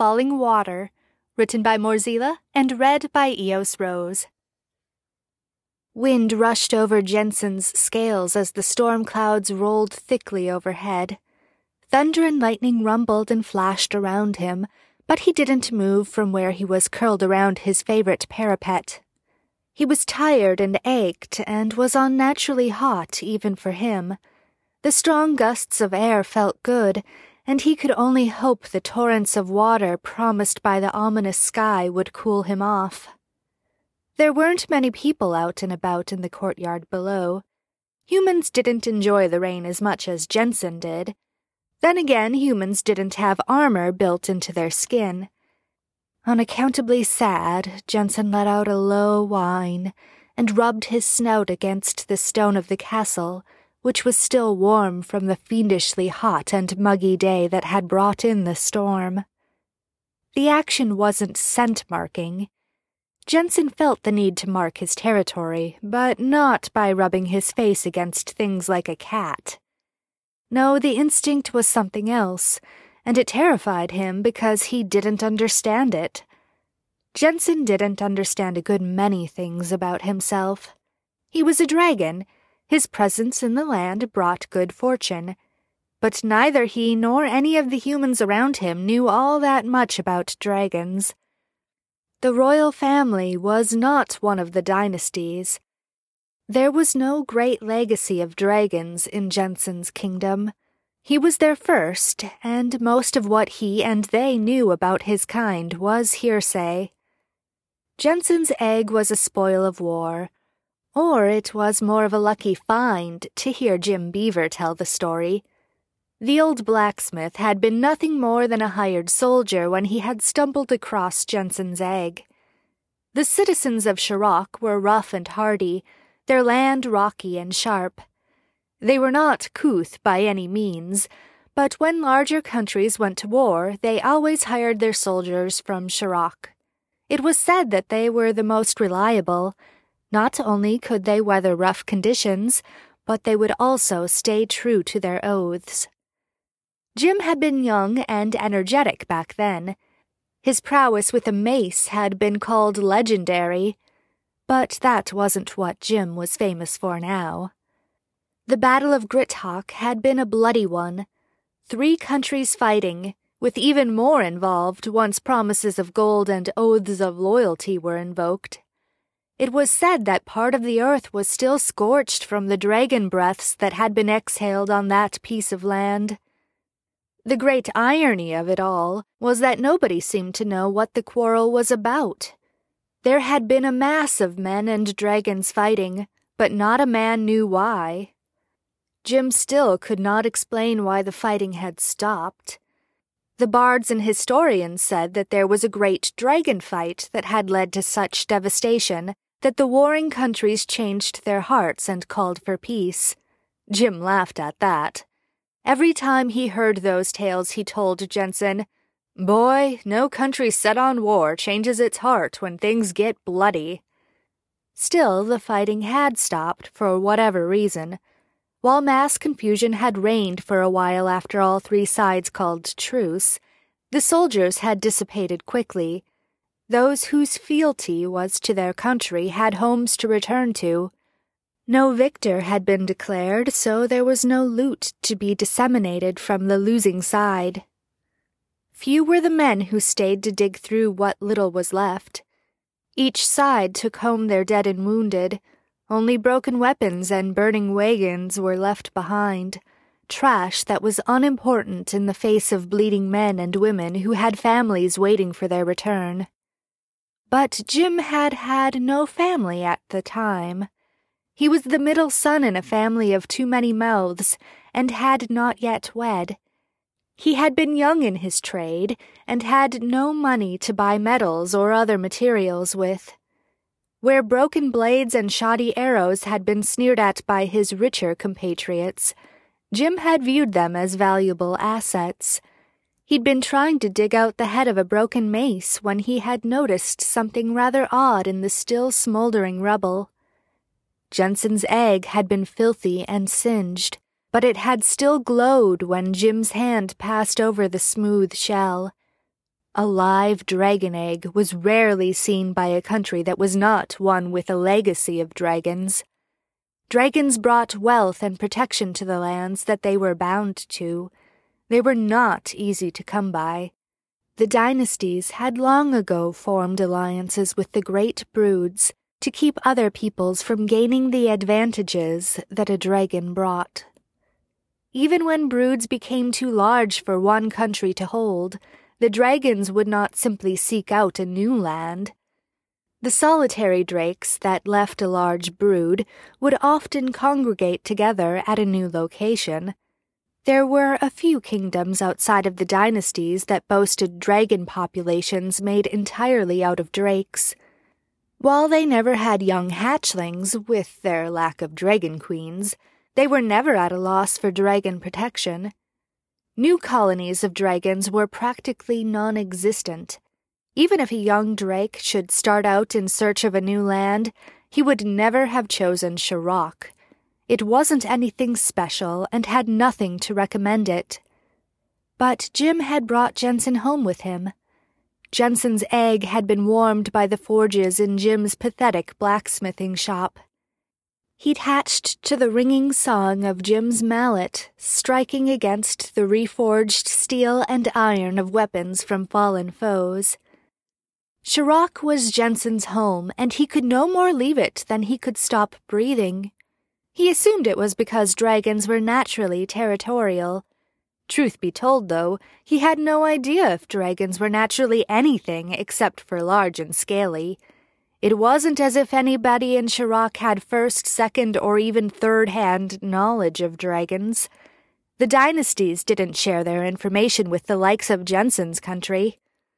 Falling Water, written by Morzila and read by Eos Rose. Wind rushed over Jensen's scales as the storm clouds rolled thickly overhead. Thunder and lightning rumbled and flashed around him, but he didn't move from where he was curled around his favorite parapet. He was tired and ached and was unnaturally hot even for him. The strong gusts of air felt good, and he could only hope the torrents of water promised by the ominous sky would cool him off. There weren't many people out and about in the courtyard below. Humans didn't enjoy the rain as much as Jensen did. Then again, humans didn't have armor built into their skin. Unaccountably sad, Jensen let out a low whine and rubbed his snout against the stone of the castle, which was still warm from the fiendishly hot and muggy day that had brought in the storm. The action wasn't scent marking. Jensen felt the need to mark his territory, but not by rubbing his face against things like a cat. No, the instinct was something else, and it terrified him because he didn't understand it. Jensen didn't understand a good many things about himself. He was a dragon. His presence in the land brought good fortune. But neither he nor any of the humans around him knew all that much about dragons. The royal family was not one of the dynasties. There was no great legacy of dragons in Jensen's kingdom. He was their first, and most of what he and they knew about his kind was hearsay. Jensen's egg was a spoil of war. Or it was more of a lucky find to hear Jim Beaver tell the story. The old blacksmith had been nothing more than a hired soldier when he had stumbled across Jensen's egg. The citizens of Sharok were rough and hardy, their land rocky and sharp. They were not couth by any means, but when larger countries went to war, they always hired their soldiers from Sharok. It was said that they were the most reliable. Not only could they weather rough conditions, but they would also stay true to their oaths. Jim had been young and energetic back then. His prowess with a mace had been called legendary, but that wasn't what Jim was famous for now. The Battle of Grithawk had been a bloody one. 3 countries fighting, with even more involved once promises of gold and oaths of loyalty were invoked. It was said that part of the earth was still scorched from the dragon breaths that had been exhaled on that piece of land. The great irony of it all was that nobody seemed to know what the quarrel was about. There had been a mass of men and dragons fighting, but not a man knew why. Jim still could not explain why the fighting had stopped. The bards and historians said that there was a great dragon fight that had led to such devastation that the warring countries changed their hearts and called for peace. Jim laughed at that. Every time he heard those tales, he told Jensen, "Boy, no country set on war changes its heart when things get bloody." Still, the fighting had stopped for whatever reason. While mass confusion had reigned for a while after all 3 sides called truce, the soldiers had dissipated quickly. Those whose fealty was to their country had homes to return to. No victor had been declared, so there was no loot to be disseminated from the losing side. Few were the men who stayed to dig through what little was left. Each side took home their dead and wounded. Only broken weapons and burning wagons were left behind, trash that was unimportant in the face of bleeding men and women who had families waiting for their return. But Jim had had no family at the time. He was the middle son in a family of too many mouths, and had not yet wed. He had been young in his trade, and had no money to buy metals or other materials with. Where broken blades and shoddy arrows had been sneered at by his richer compatriots, Jim had viewed them as valuable assets. He'd been trying to dig out the head of a broken mace when he had noticed something rather odd in the still smoldering rubble. Jensen's egg had been filthy and singed, but it had still glowed when Jim's hand passed over the smooth shell. A live dragon egg was rarely seen by a country that was not one with a legacy of dragons. Dragons brought wealth and protection to the lands that they were bound to. They were not easy to come by. The dynasties had long ago formed alliances with the great broods to keep other peoples from gaining the advantages that a dragon brought. Even when broods became too large for one country to hold, the dragons would not simply seek out a new land. The solitary drakes that left a large brood would often congregate together at a new location. There were a few kingdoms outside of the dynasties that boasted dragon populations made entirely out of drakes. While they never had young hatchlings with their lack of dragon queens, they were never at a loss for dragon protection. New colonies of dragons were practically non-existent. Even if a young drake should start out in search of a new land, he would never have chosen Sherrock. It wasn't anything special and had nothing to recommend it. But Jim had brought Jensen home with him. Jensen's egg had been warmed by the forges in Jim's pathetic blacksmithing shop. He'd hatched to the ringing song of Jim's mallet, striking against the reforged steel and iron of weapons from fallen foes. Sherrock was Jensen's home, and he could no more leave it than he could stop breathing. He assumed it was because dragons were naturally territorial. Truth be told, though, he had no idea if dragons were naturally anything except for large and scaly. It wasn't as if anybody in Sherrock had first, second, or even third-hand knowledge of dragons. The dynasties didn't share their information with the likes of Jensen's country.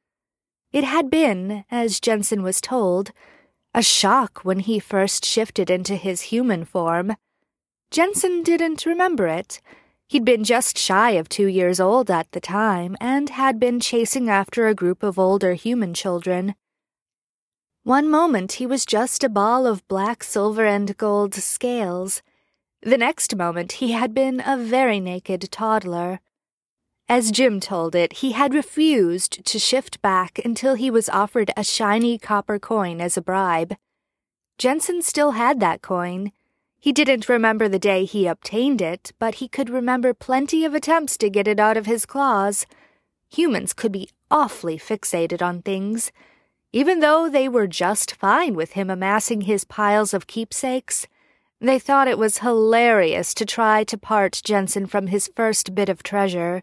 It had been, as Jensen was told, a shock when he first shifted into his human form. Jensen didn't remember it. He'd been just shy of 2 years old at the time and had been chasing after a group of older human children. One moment he was just a ball of black, silver, and gold scales. The next moment he had been a very naked toddler. As Jim told it, he had refused to shift back until he was offered a shiny copper coin as a bribe. Jensen still had that coin. He didn't remember the day he obtained it, but he could remember plenty of attempts to get it out of his claws. Humans could be awfully fixated on things. Even though they were just fine with him amassing his piles of keepsakes, they thought it was hilarious to try to part Jensen from his first bit of treasure.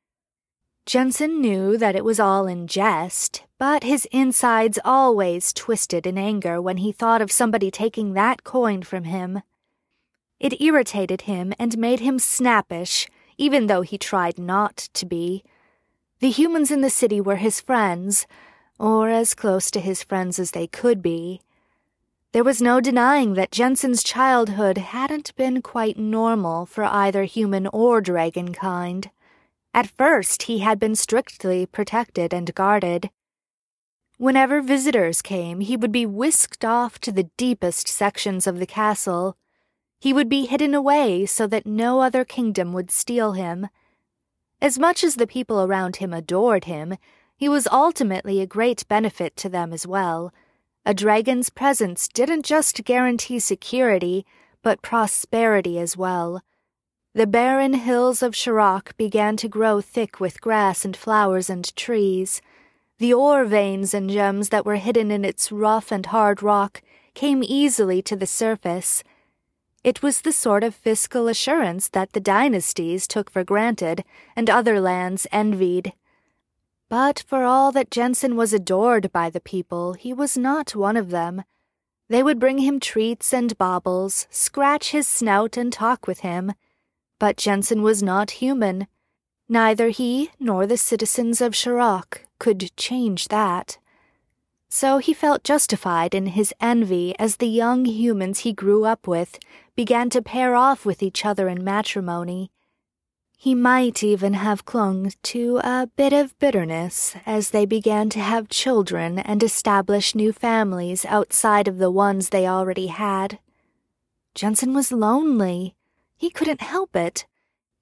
Jensen knew that it was all in jest, but his insides always twisted in anger when he thought of somebody taking that coin from him. It irritated him and made him snappish, even though he tried not to be. The humans in the city were his friends, or as close to his friends as they could be. There was no denying that Jensen's childhood hadn't been quite normal for either human or dragon kind. At first, he had been strictly protected and guarded. Whenever visitors came, he would be whisked off to the deepest sections of the castle. He would be hidden away so that no other kingdom would steal him. As much as the people around him adored him, he was ultimately a great benefit to them as well. A dragon's presence didn't just guarantee security, but prosperity as well. The barren hills of Sherrock began to grow thick with grass and flowers and trees. The ore veins and gems that were hidden in its rough and hard rock came easily to the surface. It was the sort of fiscal assurance that the dynasties took for granted and other lands envied. But for all that Jensen was adored by the people, he was not one of them. They would bring him treats and baubles, scratch his snout and talk with him. But Jensen was not human. Neither he nor the citizens of Sherrock could change that. So he felt justified in his envy as the young humans he grew up with began to pair off with each other in matrimony. He might even have clung to a bit of bitterness as they began to have children and establish new families outside of the ones they already had. Jensen was lonely. He couldn't help it.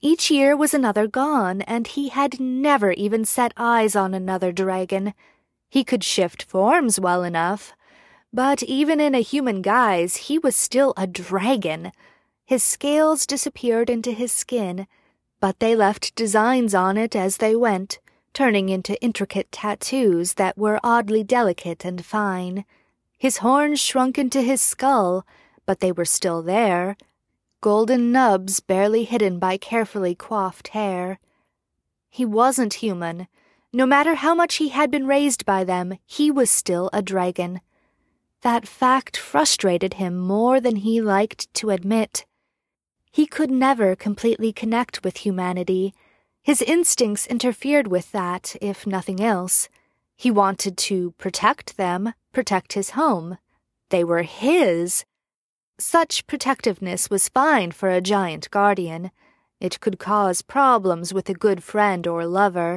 Each year was another gone, and he had never even set eyes on another dragon. He could shift forms well enough, but even in a human guise, he was still a dragon. His scales disappeared into his skin, but they left designs on it as they went, turning into intricate tattoos that were oddly delicate and fine. His horns shrunk into his skull, but they were still there, golden nubs barely hidden by carefully coiffed hair. He wasn't human. No matter how much he had been raised by them, he was still a dragon. That fact frustrated him more than he liked to admit. He could never completely connect with humanity. His instincts interfered with that, if nothing else. He wanted to protect them, protect his home. They were his. Such protectiveness was fine for a giant guardian. It could cause problems with a good friend or lover.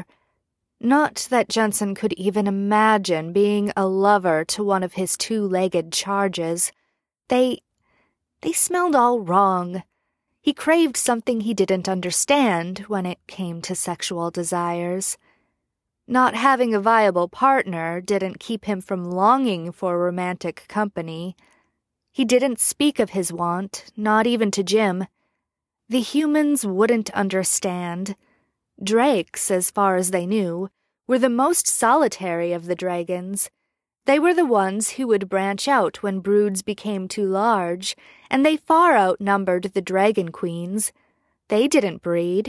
Not that Jensen could even imagine being a lover to one of his two-legged charges. They smelled all wrong. He craved something he didn't understand when it came to sexual desires. Not having a viable partner didn't keep him from longing for romantic company. He didn't speak of his want, not even to Jim. The humans wouldn't understand. Drakes, as far as they knew, were the most solitary of the dragons. They were the ones who would branch out when broods became too large, and they far outnumbered the dragon queens. They didn't breed.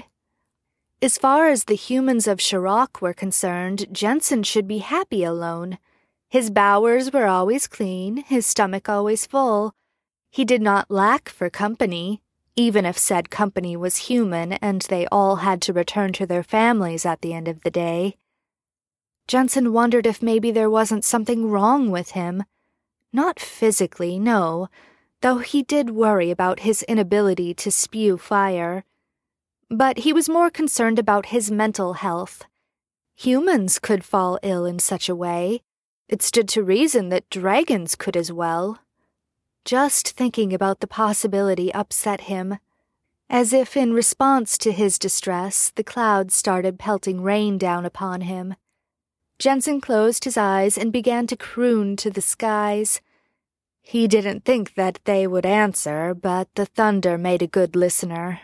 As far as the humans of Sherrock were concerned, Jensen should be happy alone. His bowers were always clean, his stomach always full. He did not lack for company, even if said company was human and they all had to return to their families at the end of the day. Jensen wondered if maybe there wasn't something wrong with him. Not physically, no, though he did worry about his inability to spew fire. But he was more concerned about his mental health. Humans could fall ill in such a way. It stood to reason that dragons could as well. Just thinking about the possibility upset him. As if in response to his distress, the clouds started pelting rain down upon him. Jensen closed his eyes and began to croon to the skies. He didn't think that they would answer, but the thunder made a good listener.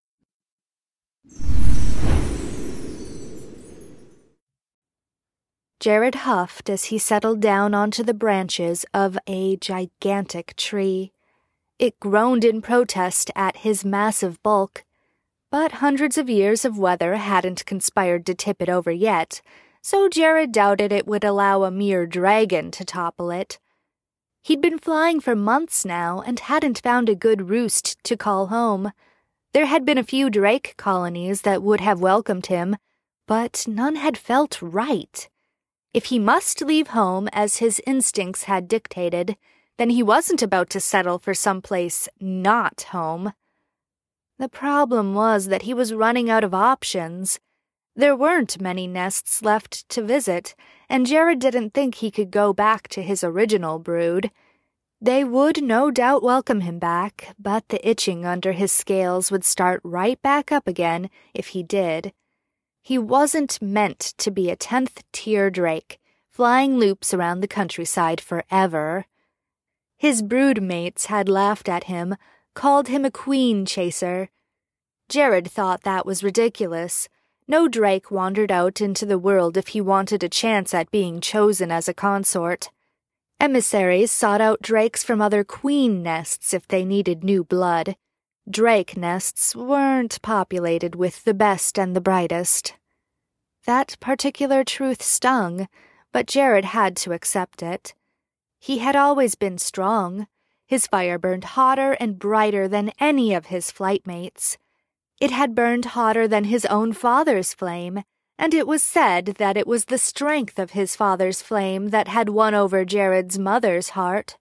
Jared huffed as he settled down onto the branches of a gigantic tree. It groaned in protest at his massive bulk, but hundreds of years of weather hadn't conspired to tip it over yet, so Jared doubted it would allow a mere dragon to topple it. He'd been flying for months now and hadn't found a good roost to call home. There had been a few drake colonies that would have welcomed him, but none had felt right. If he must leave home as his instincts had dictated, then he wasn't about to settle for someplace not home. The problem was that he was running out of options. There weren't many nests left to visit, and Jared didn't think he could go back to his original brood. They would no doubt welcome him back, but the itching under his scales would start right back up again if he did. He wasn't meant to be a 10th-tier drake, flying loops around the countryside forever. His brood mates had laughed at him, called him a queen chaser. Jared thought that was ridiculous. No drake wandered out into the world if he wanted a chance at being chosen as a consort. Emissaries sought out drakes from other queen nests if they needed new blood. Drake nests weren't populated with the best and the brightest. That particular truth stung, but Jared had to accept it. He had always been strong. His fire burned hotter and brighter than any of his flight mates. It had burned hotter than his own father's flame, and it was said that it was the strength of his father's flame that had won over Jared's mother's heart.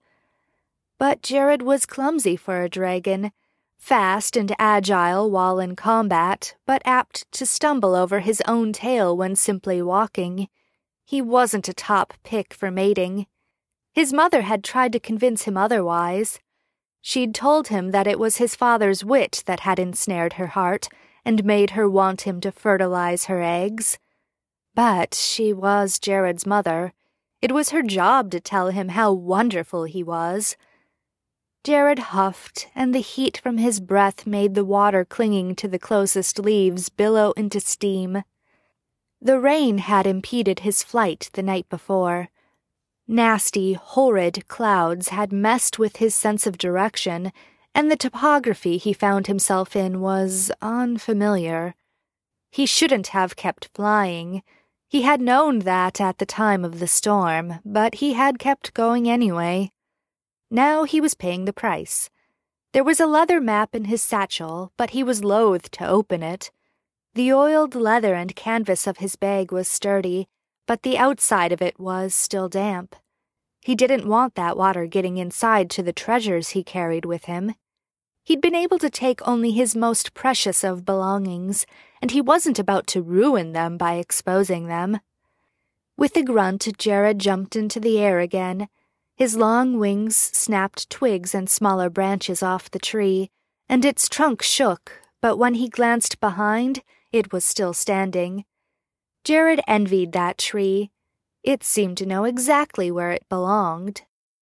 But Jared was clumsy for a dragon, fast and agile while in combat, but apt to stumble over his own tail when simply walking. He wasn't a top pick for mating. His mother had tried to convince him otherwise. She'd told him that it was his father's wit that had ensnared her heart, and made her want him to fertilize her eggs. But she was Jared's mother. It was her job to tell him how wonderful he was. Jared huffed, and the heat from his breath made the water clinging to the closest leaves billow into steam. The rain had impeded his flight the night before. Nasty, horrid clouds had messed with his sense of direction, and the topography he found himself in was unfamiliar. He shouldn't have kept flying. He had known that at the time of the storm, but he had kept going anyway. Now he was paying the price. There was a leather map in his satchel, but he was loath to open it. The oiled leather and canvas of his bag was sturdy, but the outside of it was still damp. He didn't want that water getting inside to the treasures he carried with him. He'd been able to take only his most precious of belongings, and he wasn't about to ruin them by exposing them. With a grunt, Jared jumped into the air again. His long wings snapped twigs and smaller branches off the tree, and its trunk shook, but when he glanced behind, it was still standing. Jared envied that tree. It seemed to know exactly where it belonged.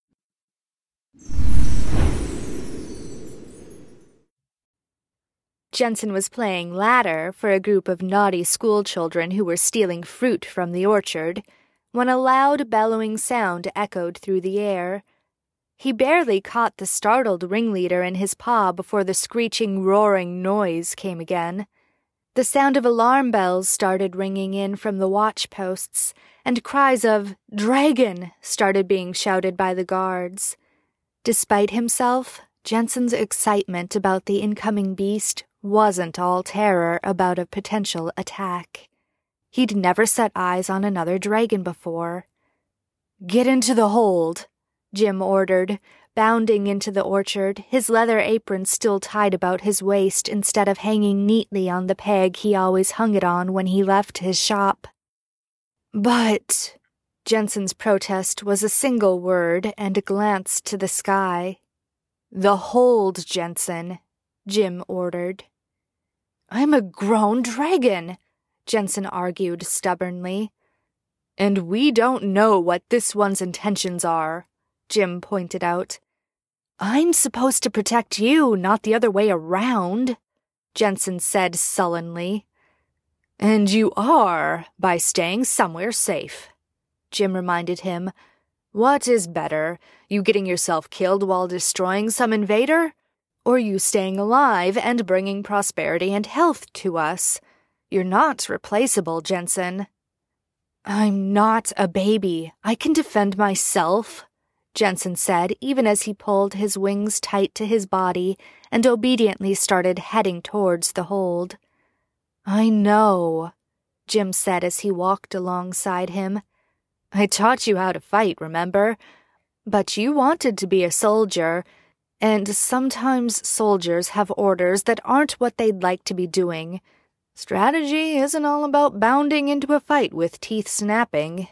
Jensen was playing ladder for a group of naughty schoolchildren who were stealing fruit from the orchard, when a loud bellowing sound echoed through the air. He barely caught the startled ringleader in his paw before the screeching, roaring noise came again. The sound of alarm bells started ringing in from the watch posts, and cries of "Dragon!" started being shouted by the guards. Despite himself, Jensen's excitement about the incoming beast wasn't all terror about a potential attack. He'd never set eyes on another dragon before. "Get into the hold," Jim ordered, bounding into the orchard, his leather apron still tied about his waist instead of hanging neatly on the peg he always hung it on when he left his shop. "But—" Jensen's protest was a single word and a glance to the sky. "The hold, Jensen," Jim ordered. "I'm a grown dragon," Jensen argued stubbornly. "And we don't know what this one's intentions are," Jim pointed out. "I'm supposed to protect you, not the other way around," Jensen said sullenly. "And you are, by staying somewhere safe," Jim reminded him. "What is better, you getting yourself killed while destroying some invader, or you staying alive and bringing prosperity and health to us? You're not replaceable, Jensen." "I'm not a baby. I can defend myself," Jensen said, even as he pulled his wings tight to his body and obediently started heading towards the hold. "I know," Jim said as he walked alongside him. "I taught you how to fight, remember? But you wanted to be a soldier, and sometimes soldiers have orders that aren't what they'd like to be doing. Strategy isn't all about bounding into a fight with teeth snapping."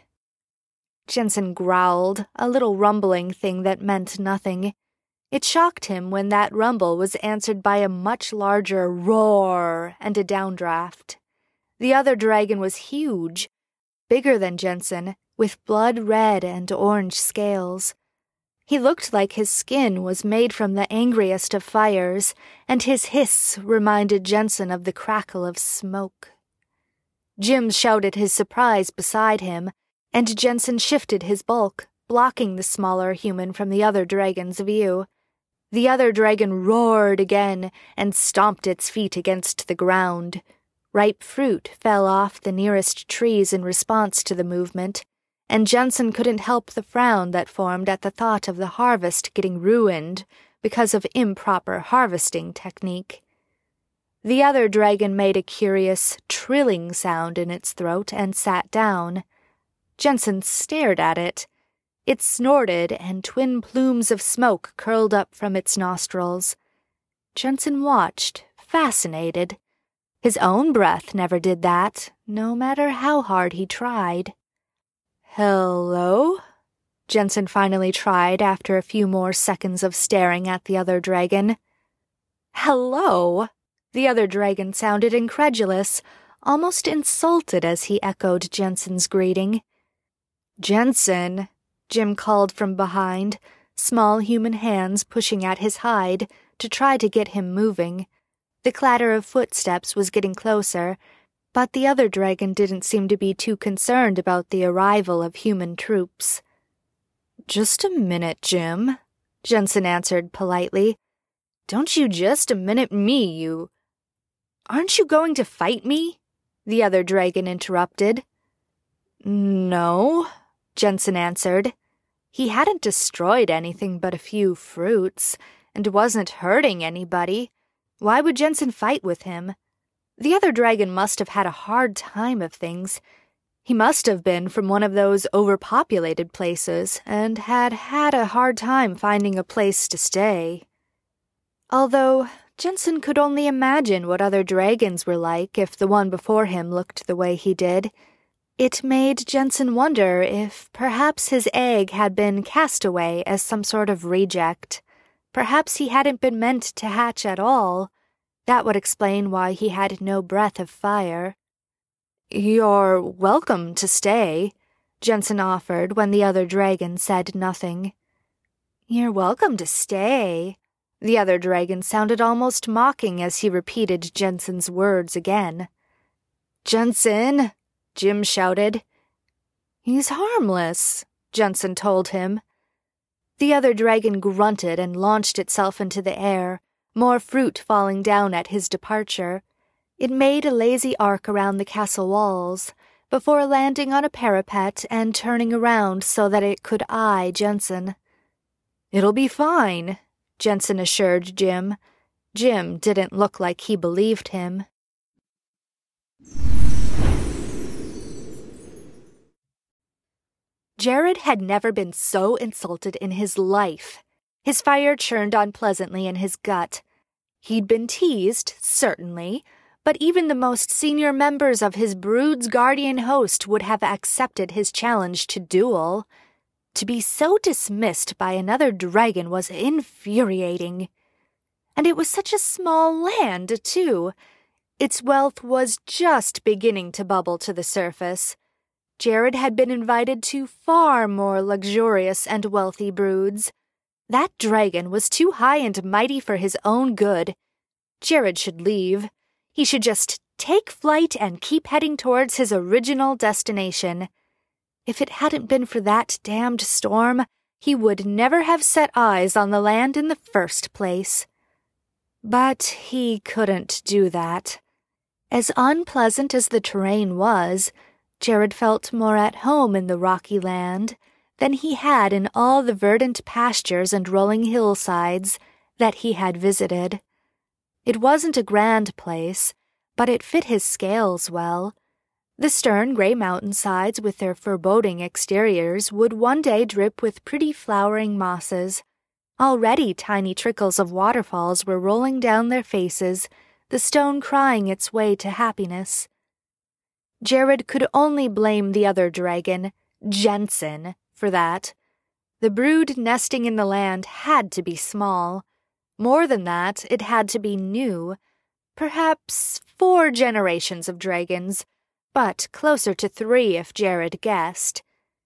Jensen growled, a little rumbling thing that meant nothing. It shocked him when that rumble was answered by a much larger roar and a downdraft. The other dragon was huge, bigger than Jensen, with blood-red and orange scales. He looked like his skin was made from the angriest of fires, and his hiss reminded Jensen of the crackle of smoke. Jim shouted his surprise beside him, and Jensen shifted his bulk, blocking the smaller human from the other dragon's view. The other dragon roared again and stomped its feet against the ground. Ripe fruit fell off the nearest trees in response to the movement, and Jensen couldn't help the frown that formed at the thought of the harvest getting ruined because of improper harvesting technique. The other dragon made a curious, trilling sound in its throat and sat down. Jensen stared at it. It snorted, and twin plumes of smoke curled up from its nostrils. Jensen watched, fascinated. His own breath never did that, no matter how hard he tried. "Hello?" Jensen finally tried after a few more seconds of staring at the other dragon. "Hello?" The other dragon sounded incredulous, almost insulted as he echoed Jensen's greeting. "Jensen," Jim called from behind, small human hands pushing at his hide to try to get him moving. The clatter of footsteps was getting closer, but the other dragon didn't seem to be too concerned about the arrival of human troops. "Just a minute, Jim," Jensen answered politely. "Don't you just a minute me, you—" "Aren't you going to fight me?" the other dragon interrupted. "No," Jensen answered. He hadn't destroyed anything but a few fruits, and wasn't hurting anybody. Why would Jensen fight with him? The other dragon must have had a hard time of things. He must have been from one of those overpopulated places, and had had a hard time finding a place to stay. Although Jensen could only imagine what other dragons were like if the one before him looked the way he did. It made Jensen wonder if perhaps his egg had been cast away as some sort of reject. Perhaps he hadn't been meant to hatch at all. That would explain why he had no breath of fire. "You're welcome to stay," Jensen offered when the other dragon said nothing. "You're welcome to stay." The other dragon sounded almost mocking as he repeated Jensen's words again. "Jensen!" Jim shouted. "He's harmless," Jensen told him. The other dragon grunted and launched itself into the air, more fruit falling down at his departure. It made a lazy arc around the castle walls, before landing on a parapet and turning around so that it could eye Jensen. "It'll be fine," Jensen assured Jim. Jim didn't look like he believed him. Jared had never been so insulted in his life. His fire churned unpleasantly in his gut. He'd been teased, certainly, but even the most senior members of his brood's guardian host would have accepted his challenge to duel. To be so dismissed by another dragon was infuriating. And it was such a small land, too. Its wealth was just beginning to bubble to the surface. Jared had been invited to far more luxurious and wealthy broods. That dragon was too high and mighty for his own good. Jared should leave. He should just take flight and keep heading towards his original destination. If it hadn't been for that damned storm, he would never have set eyes on the land in the first place. But he couldn't do that. As unpleasant as the terrain was, Jared felt more at home in the rocky land than he had in all the verdant pastures and rolling hillsides that he had visited. It wasn't a grand place, but it fit his scales well. The stern gray mountainsides with their foreboding exteriors would one day drip with pretty flowering mosses. Already tiny trickles of waterfalls were rolling down their faces, the stone crying its way to happiness. Jared could only blame the other dragon, Jensen, for that. The brood nesting in the land had to be small. More than that, it had to be new. Perhaps 4 generations of dragons, but closer to 3 if Jared guessed.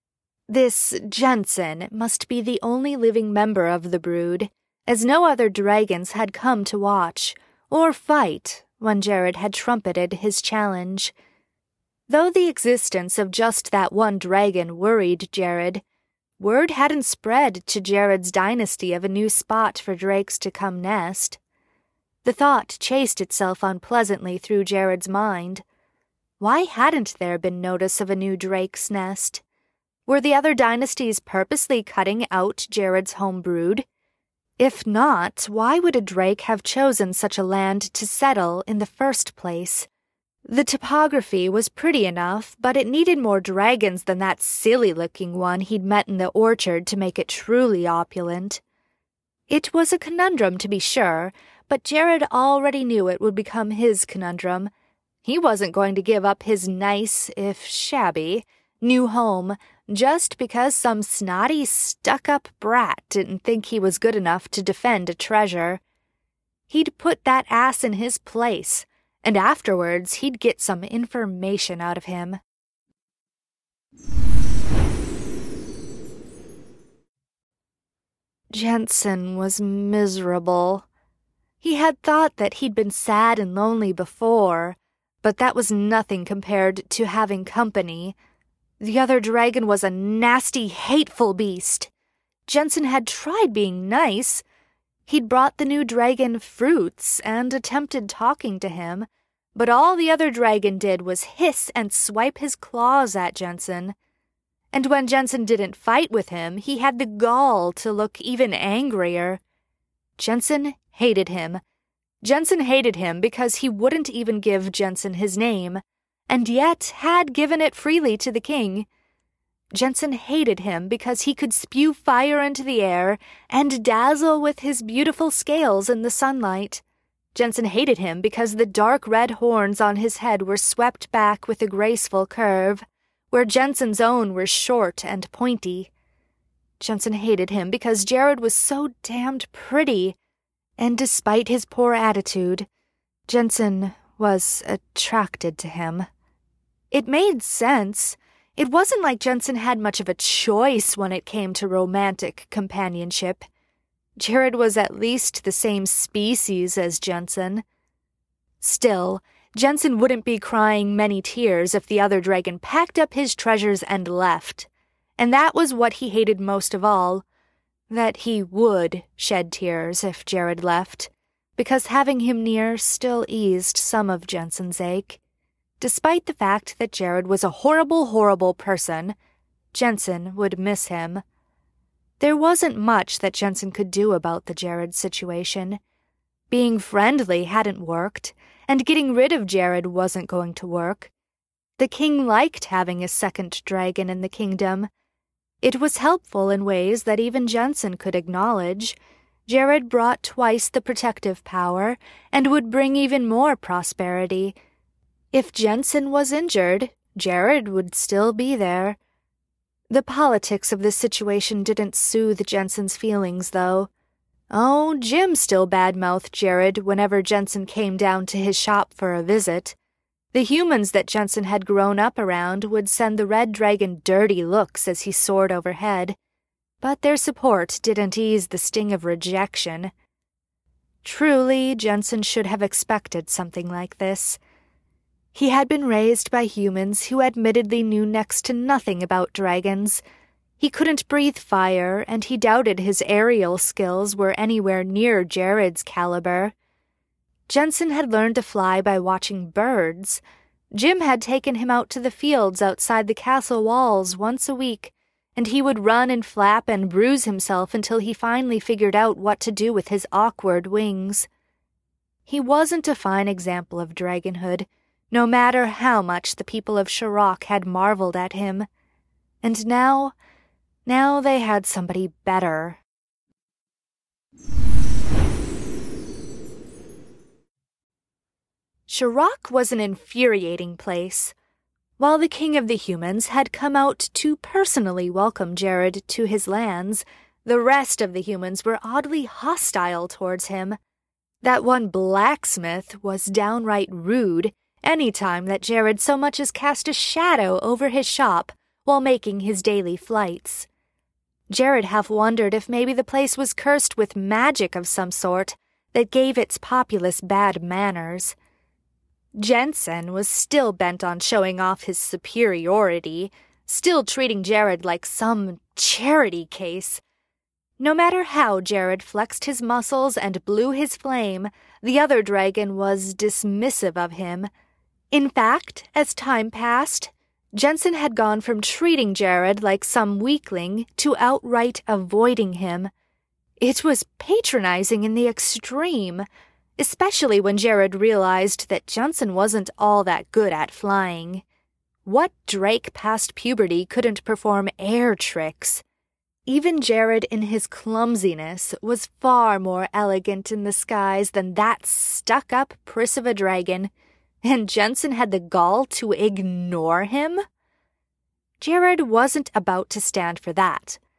This Jensen must be the only living member of the brood, as no other dragons had come to watch or fight when Jared had trumpeted his challenge. Though the existence of just that one dragon worried Jared, word hadn't spread to Jared's dynasty of a new spot for drakes to come nest. The thought chased itself unpleasantly through Jared's mind. Why hadn't there been notice of a new drake's nest? Were the other dynasties purposely cutting out Jared's home brood? If not, why would a drake have chosen such a land to settle in the first place? The topography was pretty enough, but it needed more dragons than that silly-looking one he'd met in the orchard to make it truly opulent. It was a conundrum, to be sure, but Jared already knew it would become his conundrum. He wasn't going to give up his nice, if shabby, new home just because some snotty, stuck-up brat didn't think he was good enough to defend a treasure. He'd put that ass in his place, and afterwards he'd get some information out of him. Jensen was miserable. He had thought that he'd been sad and lonely before, but that was nothing compared to having company. The other dragon was a nasty, hateful beast. Jensen had tried being nice. He'd brought the new dragon fruits and attempted talking to him, but all the other dragon did was hiss and swipe his claws at Jensen. And when Jensen didn't fight with him, he had the gall to look even angrier. Jensen hated him. Jensen hated him because he wouldn't even give Jensen his name, and yet had given it freely to the king. Jensen hated him because he could spew fire into the air and dazzle with his beautiful scales in the sunlight. Jensen hated him because the dark red horns on his head were swept back with a graceful curve, where Jensen's own were short and pointy. Jensen hated him because Jared was so damned pretty, and despite his poor attitude, Jensen was attracted to him. It made sense. It wasn't like Jensen had much of a choice when it came to romantic companionship. Jared was at least the same species as Jensen. Still, Jensen wouldn't be crying many tears if the other dragon packed up his treasures and left. And that was what he hated most of all, that he would shed tears if Jared left, because having him near still eased some of Jensen's ache. Despite the fact that Jared was a horrible, horrible person, Jensen would miss him. There wasn't much that Jensen could do about the Jared situation. Being friendly hadn't worked, and getting rid of Jared wasn't going to work. The king liked having a second dragon in the kingdom. It was helpful in ways that even Jensen could acknowledge. Jared brought twice the protective power and would bring even more prosperity. If Jensen was injured, Jared would still be there. The politics of the situation didn't soothe Jensen's feelings, though. Oh, Jim still badmouthed Jared whenever Jensen came down to his shop for a visit. The humans that Jensen had grown up around would send the red dragon dirty looks as he soared overhead, but their support didn't ease the sting of rejection. Truly, Jensen should have expected something like this. He had been raised by humans who admittedly knew next to nothing about dragons. He couldn't breathe fire, and he doubted his aerial skills were anywhere near Jared's caliber. Jensen had learned to fly by watching birds. Jim had taken him out to the fields outside the castle walls once a week, and he would run and flap and bruise himself until he finally figured out what to do with his awkward wings. He wasn't a fine example of dragonhood, no matter how much the people of Sharok had marveled at him. And now they had somebody better. Sharok was an infuriating place. While the king of the humans had come out to personally welcome Jared to his lands, the rest of the humans were oddly hostile towards him. That one blacksmith was downright rude any time that Jared so much as cast a shadow over his shop while making his daily flights. Jared half wondered if maybe the place was cursed with magic of some sort that gave its populace bad manners. Jensen was still bent on showing off his superiority, still treating Jared like some charity case. No matter how Jared flexed his muscles and blew his flame, the other dragon was dismissive of him. In fact, as time passed, Jensen had gone from treating Jared like some weakling to outright avoiding him. It was patronizing in the extreme, especially when Jared realized that Jensen wasn't all that good at flying. What Drake past puberty couldn't perform air tricks? Even Jared in his clumsiness was far more elegant in the skies than that stuck-up priss of a dragon, and Jensen had the gall to ignore him? Jared wasn't about to stand for that.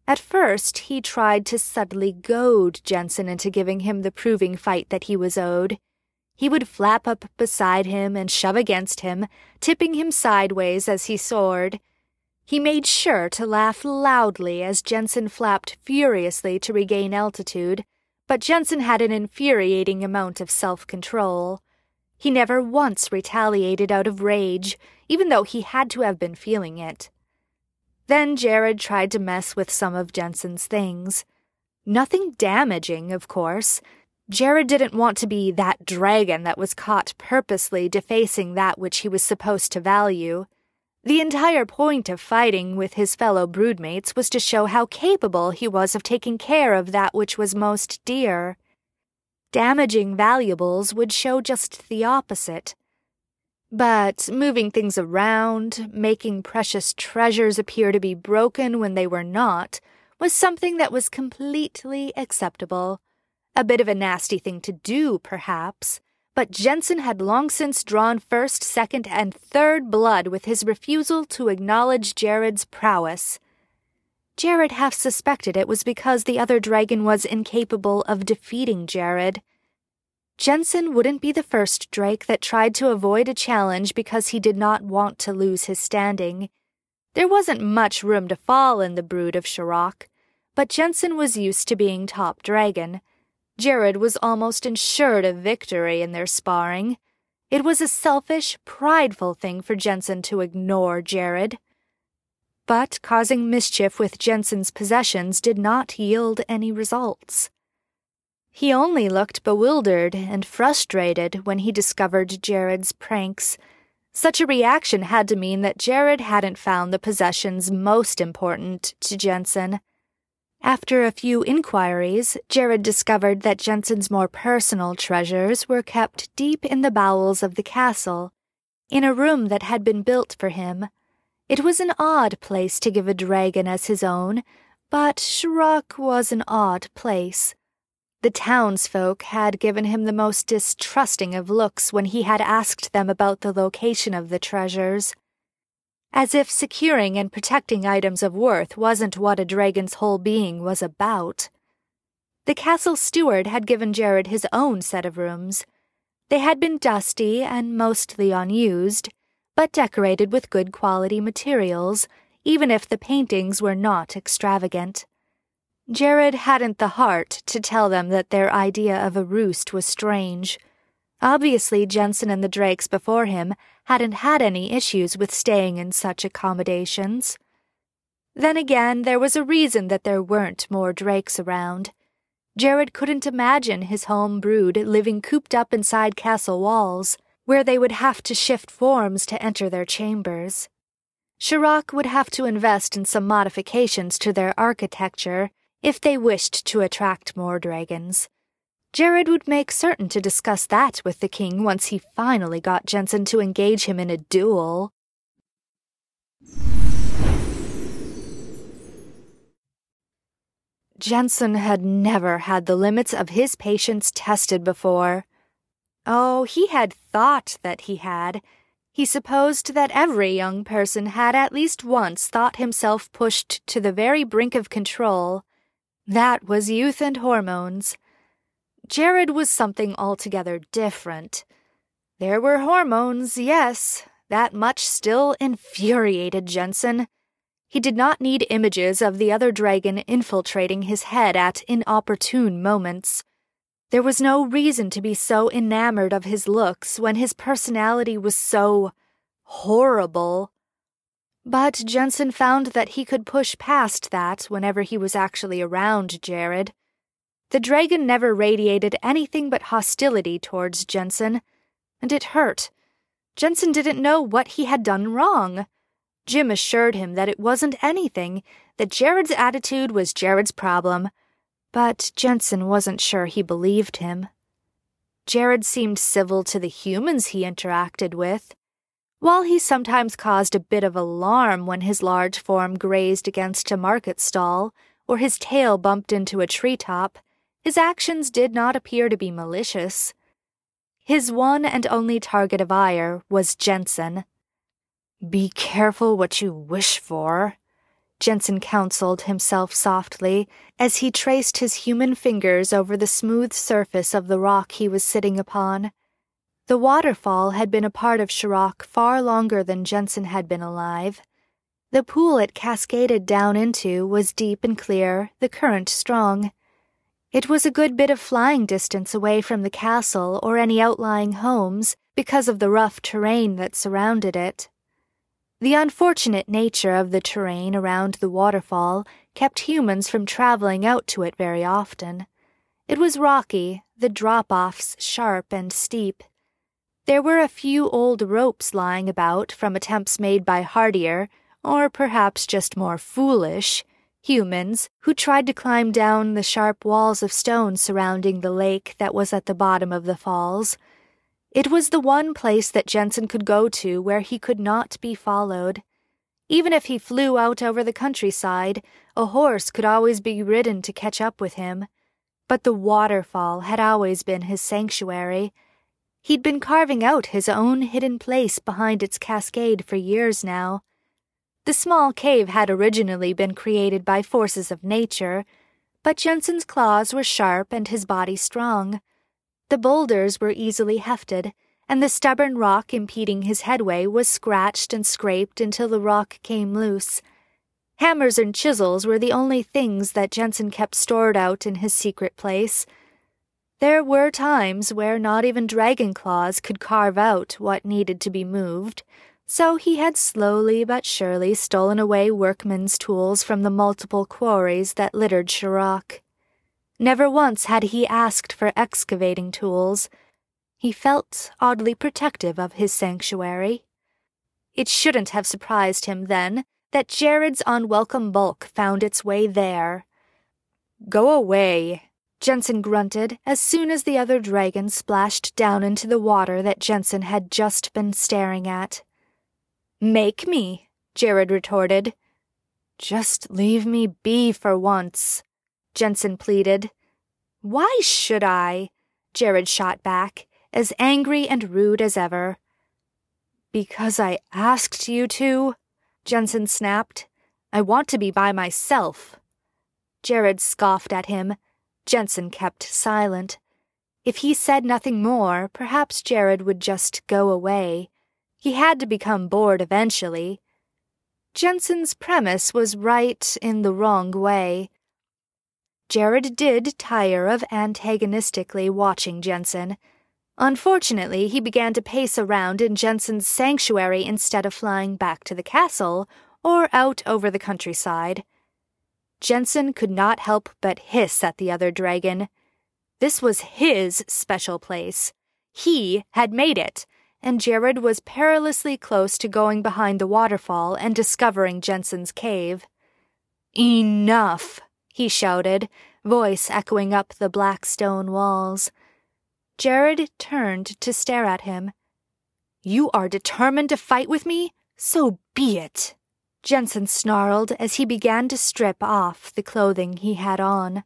At first, he tried to subtly goad Jensen into giving him the proving fight that he was owed. He would flap up beside him and shove against him, tipping him sideways as he soared. He made sure to laugh loudly as Jensen flapped furiously to regain altitude, but Jensen had an infuriating amount of self-control. He never once retaliated out of rage, even though he had to have been feeling it. Then Jared tried to mess with some of Jensen's things. Nothing damaging, of course. Jared didn't want to be that dragon that was caught purposely defacing that which he was supposed to value. The entire point of fighting with his fellow broodmates was to show how capable he was of taking care of that which was most dear. Damaging valuables would show just the opposite. But moving things around, making precious treasures appear to be broken when they were not, was something that was completely acceptable. A bit of a nasty thing to do, perhaps, but Jensen had long since drawn first, second, and third blood with his refusal to acknowledge Jared's prowess. Jared half suspected it was because the other dragon was incapable of defeating Jared. Jensen wouldn't be the first drake that tried to avoid a challenge because he did not want to lose his standing. There wasn't much room to fall in the brood of Shirok, but Jensen was used to being top dragon. Jared was almost ensured of victory in their sparring. It was a selfish, prideful thing for Jensen to ignore Jared. But causing mischief with Jensen's possessions did not yield any results. He only looked bewildered and frustrated when he discovered Jared's pranks. Such a reaction had to mean that Jared hadn't found the possessions most important to Jensen. After a few inquiries, Jared discovered that Jensen's more personal treasures were kept deep in the bowels of the castle, in a room that had been built for him. It was an odd place to give a dragon as his own, but Shirok was an odd place. The townsfolk had given him the most distrusting of looks when he had asked them about the location of the treasures. As if securing and protecting items of worth wasn't what a dragon's whole being was about. The castle steward had given Jared his own set of rooms. They had been dusty and mostly unused, but decorated with good quality materials, even if the paintings were not extravagant. Jared hadn't the heart to tell them that their idea of a roost was strange. Obviously, Jensen and the drakes before him hadn't had any issues with staying in such accommodations. Then again, there was a reason that there weren't more drakes around. Jared couldn't imagine his home brood living cooped up inside castle walls, where they would have to shift forms to enter their chambers. Shirok would have to invest in some modifications to their architecture if they wished to attract more dragons. Jared would make certain to discuss that with the king once he finally got Jensen to engage him in a duel. Jensen had never had the limits of his patience tested before. Oh, he had thought that he had. He supposed that every young person had at least once thought himself pushed to the very brink of control. That was youth and hormones. Jared was something altogether different. There were hormones, yes. That much still infuriated Jensen. He did not need images of the other dragon infiltrating his head at inopportune moments. There was no reason to be so enamored of his looks when his personality was so horrible. But Jensen found that he could push past that whenever he was actually around Jared. The dragon never radiated anything but hostility towards Jensen, and it hurt. Jensen didn't know what he had done wrong. Jim assured him that it wasn't anything, that Jared's attitude was Jared's problem, but Jensen wasn't sure he believed him. Jared seemed civil to the humans he interacted with. While he sometimes caused a bit of alarm when his large form grazed against a market stall or his tail bumped into a treetop, his actions did not appear to be malicious. His one and only target of ire was Jensen. "Be careful what you wish for," Jensen counseled himself softly as he traced his human fingers over the smooth surface of the rock he was sitting upon. The waterfall had been a part of Shorrock far longer than Jensen had been alive. The pool it cascaded down into was deep and clear, the current strong. It was a good bit of flying distance away from the castle or any outlying homes because of the rough terrain that surrounded it. The unfortunate nature of the terrain around the waterfall kept humans from traveling out to it very often. It was rocky, the drop-offs sharp and steep. There were a few old ropes lying about from attempts made by hardier, or perhaps just more foolish, humans who tried to climb down the sharp walls of stone surrounding the lake that was at the bottom of the falls. It was the one place that Jensen could go to where he could not be followed. Even if he flew out over the countryside, a horse could always be ridden to catch up with him. But the waterfall had always been his sanctuary. He'd been carving out his own hidden place behind its cascade for years now. The small cave had originally been created by forces of nature, but Jensen's claws were sharp and his body strong. The boulders were easily hefted, and the stubborn rock impeding his headway was scratched and scraped until the rock came loose. Hammers and chisels were the only things that Jensen kept stored out in his secret place. There were times where not even dragon claws could carve out what needed to be moved, so he had slowly but surely stolen away workmen's tools from the multiple quarries that littered Shorrock. Never once had he asked for excavating tools. He felt oddly protective of his sanctuary. It shouldn't have surprised him, then, that Jared's unwelcome bulk found its way there. "Go away," Jensen grunted as soon as the other dragon splashed down into the water that Jensen had just been staring at. "Make me," Jared retorted. "Just leave me be for once," Jensen pleaded. "Why should I?" Jared shot back, as angry and rude as ever. "Because I asked you to," Jensen snapped. "I want to be by myself." Jared scoffed at him. Jensen kept silent. If he said nothing more, perhaps Jared would just go away. He had to become bored eventually. Jensen's premise was right in the wrong way. Jared did tire of antagonistically watching Jensen. Unfortunately, he began to pace around in Jensen's sanctuary instead of flying back to the castle or out over the countryside. Jensen could not help but hiss at the other dragon. This was his special place. He had made it, and Jared was perilously close to going behind the waterfall and discovering Jensen's cave. "Enough!" he shouted, voice echoing up the black stone walls. Jared turned to stare at him. "You are determined to fight with me? So be it!" Jensen snarled as he began to strip off the clothing he had on.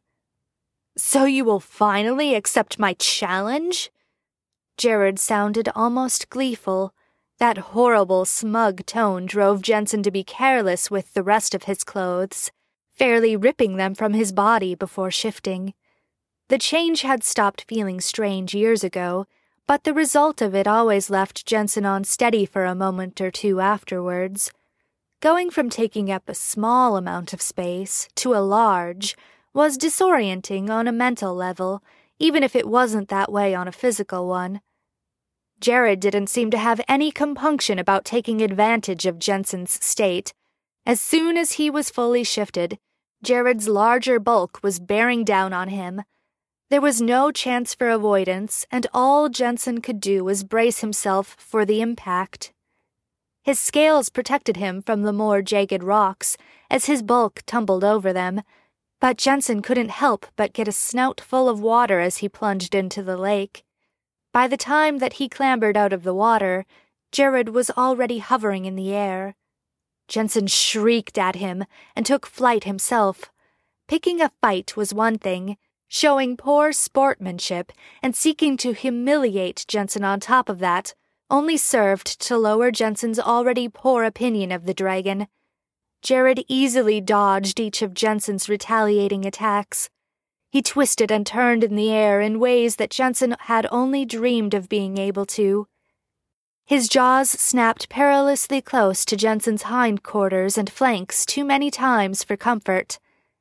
"So you will finally accept my challenge?" Jared sounded almost gleeful. That horrible, smug tone drove Jensen to be careless with the rest of his clothes, fairly ripping them from his body before shifting. The change had stopped feeling strange years ago, but the result of it always left Jensen unsteady for a moment or two afterwards. Going from taking up a small amount of space to a large was disorienting on a mental level, even if it wasn't that way on a physical one. Jared didn't seem to have any compunction about taking advantage of Jensen's state. As soon as he was fully shifted, Jared's larger bulk was bearing down on him. There was no chance for avoidance, and all Jensen could do was brace himself for the impact. His scales protected him from the more jagged rocks as his bulk tumbled over them, but Jensen couldn't help but get a snout full of water as he plunged into the lake. By the time that he clambered out of the water, Jared was already hovering in the air. Jensen shrieked at him and took flight himself. Picking a fight was one thing. Showing poor sportsmanship and seeking to humiliate Jensen on top of that only served to lower Jensen's already poor opinion of the dragon. Jared easily dodged each of Jensen's retaliating attacks. He twisted and turned in the air in ways that Jensen had only dreamed of being able to. His jaws snapped perilously close to Jensen's hindquarters and flanks too many times for comfort.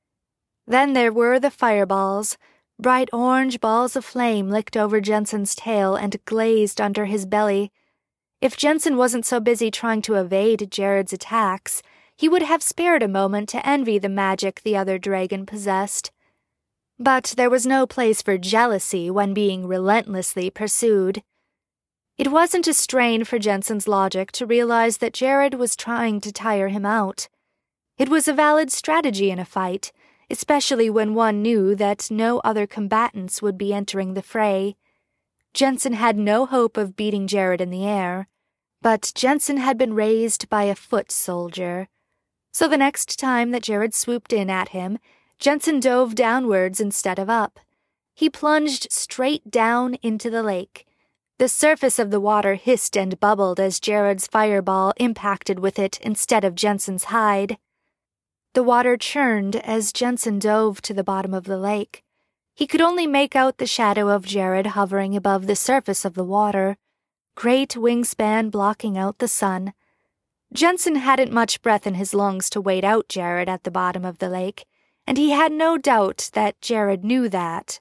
Then there were the fireballs. Bright orange balls of flame licked over Jensen's tail and glazed under his belly. If Jensen wasn't so busy trying to evade Jared's attacks, he would have spared a moment to envy the magic the other dragon possessed. But there was no place for jealousy when being relentlessly pursued. It wasn't a strain for Jensen's logic to realize that Jared was trying to tire him out. It was a valid strategy in a fight, especially when one knew that no other combatants would be entering the fray. Jensen had no hope of beating Jared in the air, but Jensen had been raised by a foot soldier. So the next time that Jared swooped in at him, Jensen dove downwards instead of up. He plunged straight down into the lake. The surface of the water hissed and bubbled as Jared's fireball impacted with it instead of Jensen's hide. The water churned as Jensen dove to the bottom of the lake. He could only make out the shadow of Jared hovering above the surface of the water, great wingspan blocking out the sun. Jensen hadn't much breath in his lungs to wait out Jared at the bottom of the lake, and he had no doubt that Jared knew that.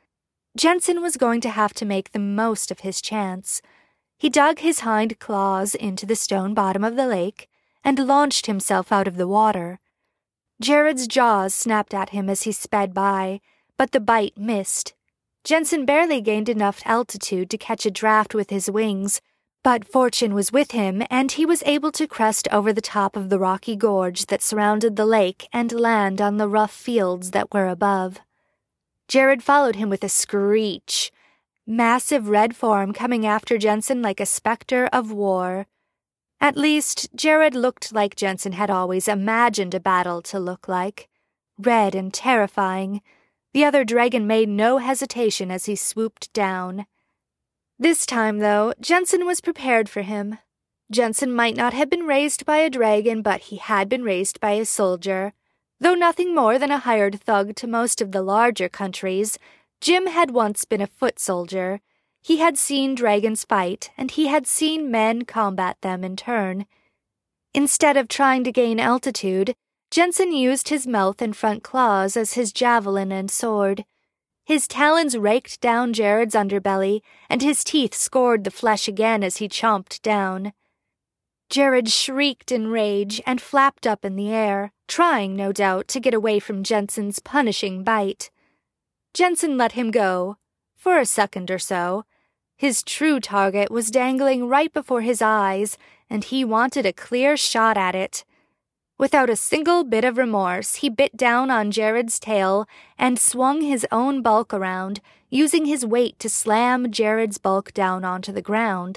Jensen was going to have to make the most of his chance. He dug his hind claws into the stone bottom of the lake and launched himself out of the water. Jared's jaws snapped at him as he sped by, but the bite missed. Jensen barely gained enough altitude to catch a draft with his wings, but fortune was with him, and he was able to crest over the top of the rocky gorge that surrounded the lake and land on the rough fields that were above. Jared followed him with a screech, massive red form coming after Jensen like a specter of war. At least, Jared looked like Jensen had always imagined a battle to look like, red and terrifying. The other dragon made no hesitation as he swooped down. This time, though, Jensen was prepared for him. Jensen might not have been raised by a dragon, but he had been raised by a soldier. Though nothing more than a hired thug to most of the larger countries, Jim had once been a foot soldier. He had seen dragons fight, and he had seen men combat them in turn. Instead of trying to gain altitude, Jensen used his mouth and front claws as his javelin and sword. His talons raked down Jared's underbelly, and his teeth scored the flesh again as he chomped down. Jared shrieked in rage and flapped up in the air, trying, no doubt, to get away from Jensen's punishing bite. Jensen let him go, for a second or so. His true target was dangling right before his eyes, and he wanted a clear shot at it. Without a single bit of remorse, he bit down on Jared's tail and swung his own bulk around, using his weight to slam Jared's bulk down onto the ground.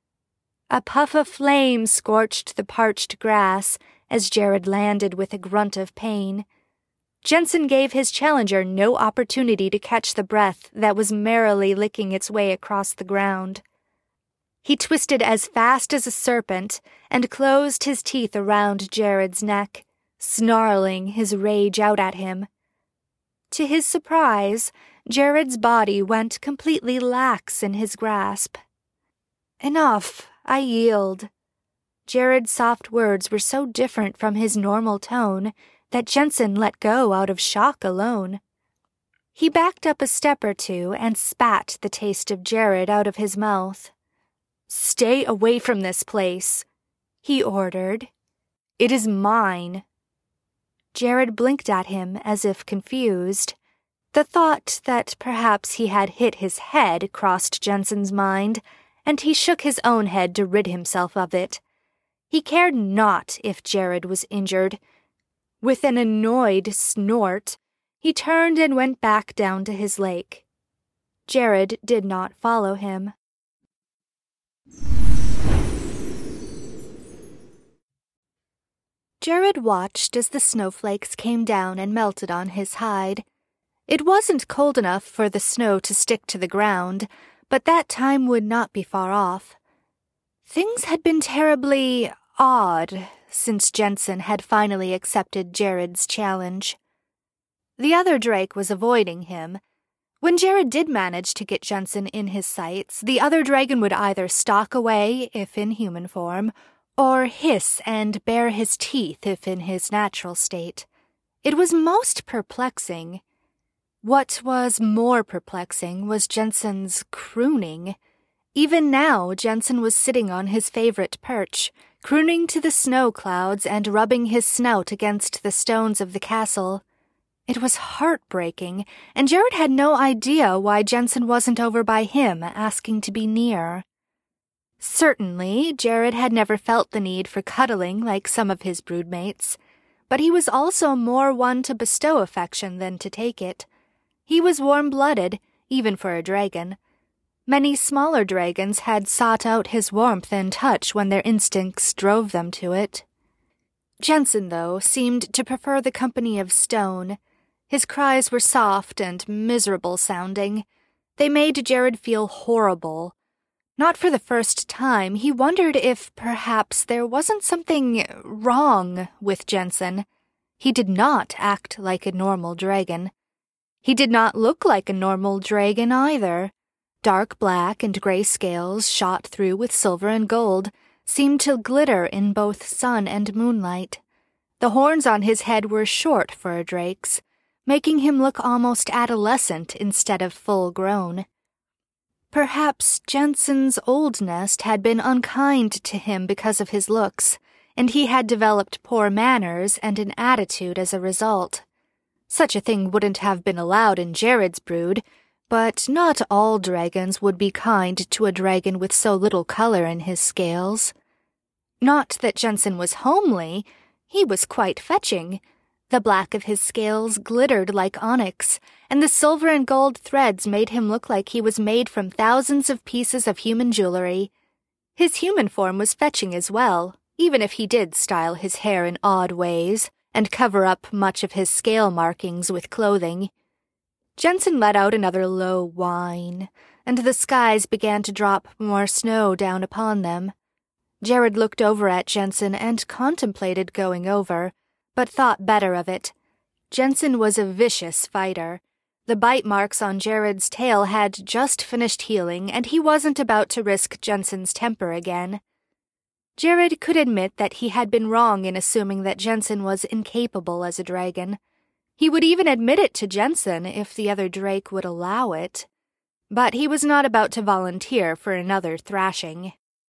A puff of flame scorched the parched grass as Jared landed with a grunt of pain. Jensen gave his challenger no opportunity to catch the breath that was merrily licking its way across the ground. He twisted as fast as a serpent and closed his teeth around Jared's neck, snarling his rage out at him. To his surprise, Jared's body went completely lax in his grasp. "Enough, I yield." Jared's soft words were so different from his normal tone that Jensen let go out of shock alone. He backed up a step or two and spat the taste of Jared out of his mouth. "Stay away from this place," he ordered. "It is mine." Jared blinked at him as if confused. The thought that perhaps he had hit his head crossed Jensen's mind, and he shook his own head to rid himself of it. He cared not if Jared was injured. With an annoyed snort, he turned and went back down to his lake. Jared did not follow him. Jared watched as the snowflakes came down and melted on his hide. It wasn't cold enough for the snow to stick to the ground, but that time would not be far off. Things had been terribly odd since Jensen had finally accepted Jared's challenge. The other drake was avoiding him. When Jared did manage to get Jensen in his sights, the other dragon would either stalk away, if in human form, or hiss and bare his teeth if in his natural state. It was most perplexing. What was more perplexing was Jensen's crooning. Even now, Jensen was sitting on his favorite perch, crooning to the snow clouds and rubbing his snout against the stones of the castle. It was heartbreaking, and Jared had no idea why Jensen wasn't over by him, asking to be near. Certainly, Jared had never felt the need for cuddling like some of his broodmates, but he was also more one to bestow affection than to take it. He was warm-blooded, even for a dragon. Many smaller dragons had sought out his warmth and touch when their instincts drove them to it. Jensen, though, seemed to prefer the company of stone. His cries were soft and miserable-sounding. They made Jared feel horrible. Not for the first time, he wondered if perhaps there wasn't something wrong with Jensen. He did not act like a normal dragon. He did not look like a normal dragon either. Dark black and gray scales, shot through with silver and gold, seemed to glitter in both sun and moonlight. The horns on his head were short for a drake's, making him look almost adolescent instead of full-grown. Perhaps Jensen's old nest had been unkind to him because of his looks, and he had developed poor manners and an attitude as a result. Such a thing wouldn't have been allowed in Jared's brood, but not all dragons would be kind to a dragon with so little color in his scales. Not that Jensen was homely, he was quite fetching. The black of his scales glittered like onyx, and the silver and gold threads made him look like he was made from thousands of pieces of human jewelry. His human form was fetching as well, even if he did style his hair in odd ways and cover up much of his scale markings with clothing. Jensen let out another low whine, and the skies began to drop more snow down upon them. Jared looked over at Jensen and contemplated going over, but thought better of it. Jensen was a vicious fighter. The bite marks on Jared's tail had just finished healing, and he wasn't about to risk Jensen's temper again. Jared could admit that he had been wrong in assuming that Jensen was incapable as a dragon. He would even admit it to Jensen if the other drake would allow it. But he was not about to volunteer for another thrashing.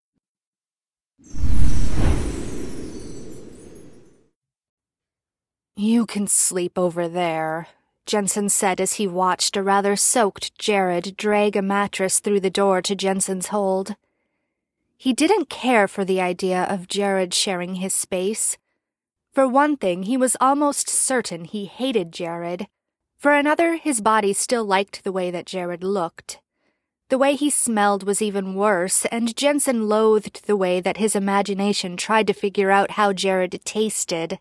"You can sleep over there," Jensen said as he watched a rather soaked Jared drag a mattress through the door to Jensen's hold. He didn't care for the idea of Jared sharing his space. For one thing, he was almost certain he hated Jared. For another, his body still liked the way that Jared looked. The way he smelled was even worse, and Jensen loathed the way that his imagination tried to figure out how Jared tasted.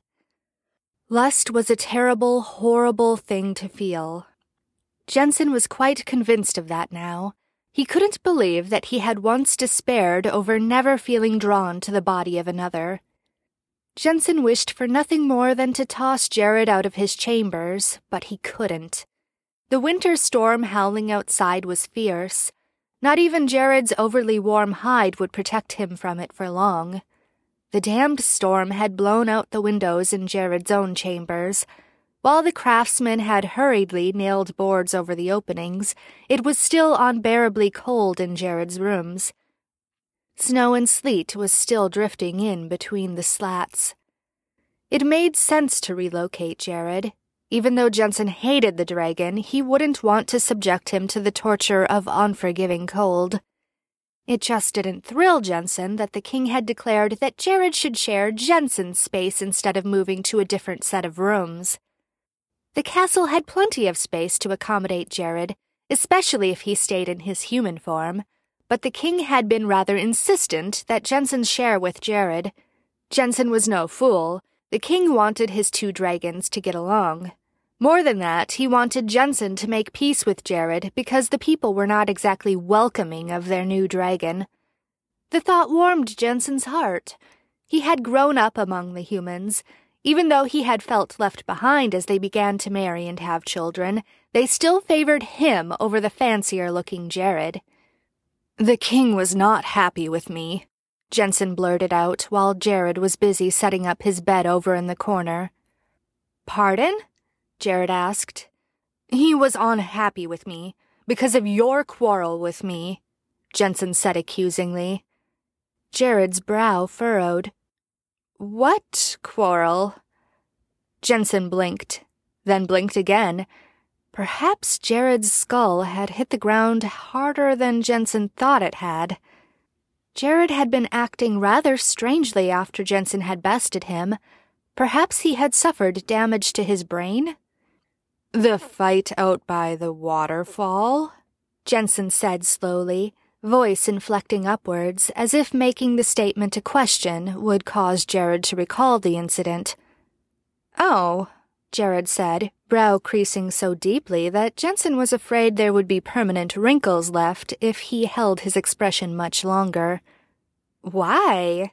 Lust was a terrible, horrible thing to feel. Jensen was quite convinced of that now. He couldn't believe that he had once despaired over never feeling drawn to the body of another. Jensen wished for nothing more than to toss Jared out of his chambers, but he couldn't. The winter storm howling outside was fierce. Not even Jared's overly warm hide would protect him from it for long. The damned storm had blown out the windows in Jared's own chambers. While the craftsman had hurriedly nailed boards over the openings, it was still unbearably cold in Jared's rooms. Snow and sleet was still drifting in between the slats. It made sense to relocate Jared. Even though Jensen hated the dragon, he wouldn't want to subject him to the torture of unforgiving cold. It just didn't thrill Jensen that the king had declared that Jared should share Jensen's space instead of moving to a different set of rooms. The castle had plenty of space to accommodate Jared, especially if he stayed in his human form, but the king had been rather insistent that Jensen share with Jared. Jensen was no fool. The king wanted his two dragons to get along. More than that, he wanted Jensen to make peace with Jared because the people were not exactly welcoming of their new dragon. The thought warmed Jensen's heart. He had grown up among the humans. Even though he had felt left behind as they began to marry and have children, they still favored him over the fancier-looking Jared. "The king was not happy with me," Jensen blurted out while Jared was busy setting up his bed over in the corner. "Pardon?" Jared asked. "He was unhappy with me, because of your quarrel with me," Jensen said accusingly. Jared's brow furrowed. "What quarrel?" Jensen blinked, then blinked again. Perhaps Jared's skull had hit the ground harder than Jensen thought it had. Jared had been acting rather strangely after Jensen had bested him. Perhaps he had suffered damage to his brain? "The fight out by the waterfall?" Jensen said slowly, voice inflecting upwards, as if making the statement a question would cause Jared to recall the incident. "Oh," Jared said, brow creasing so deeply that Jensen was afraid there would be permanent wrinkles left if he held his expression much longer. "Why?"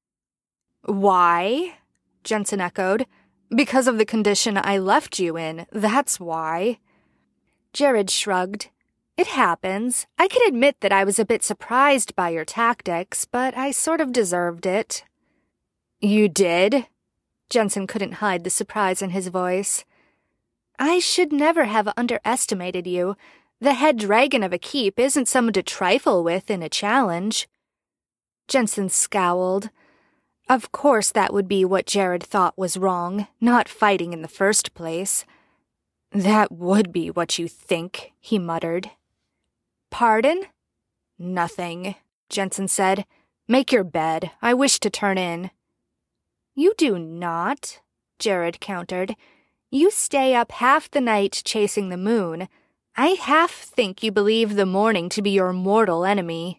"Why?" Jensen echoed. "Because of the condition I left you in, that's why." Jared shrugged. "It happens. I can admit that I was a bit surprised by your tactics, but I sort of deserved it." "You did?" Jensen couldn't hide the surprise in his voice. "I should never have underestimated you. The head dragon of a keep isn't someone to trifle with in a challenge." Jensen scowled. Of course that would be what Jared thought was wrong, not fighting in the first place. "That would be what you think," he muttered. "Pardon?" "Nothing," Jensen said. "Make your bed. I wish to turn in." "You do not," Jared countered. "You stay up half the night chasing the moon. I half think you believe the morning to be your mortal enemy."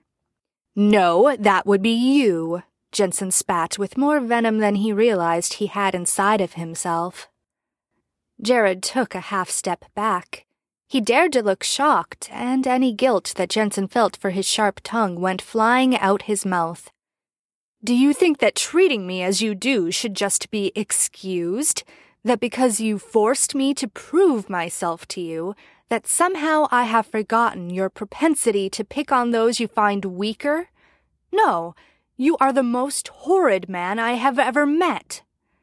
"No, that would be you," Jensen spat with more venom than he realized he had inside of himself. Jared took a half-step back. He dared to look shocked, and any guilt that Jensen felt for his sharp tongue went flying out his mouth. "Do you think that treating me as you do should just be excused? That because you forced me to prove myself to you, that somehow I have forgotten your propensity to pick on those you find weaker? No, you are the most horrid man I have ever met."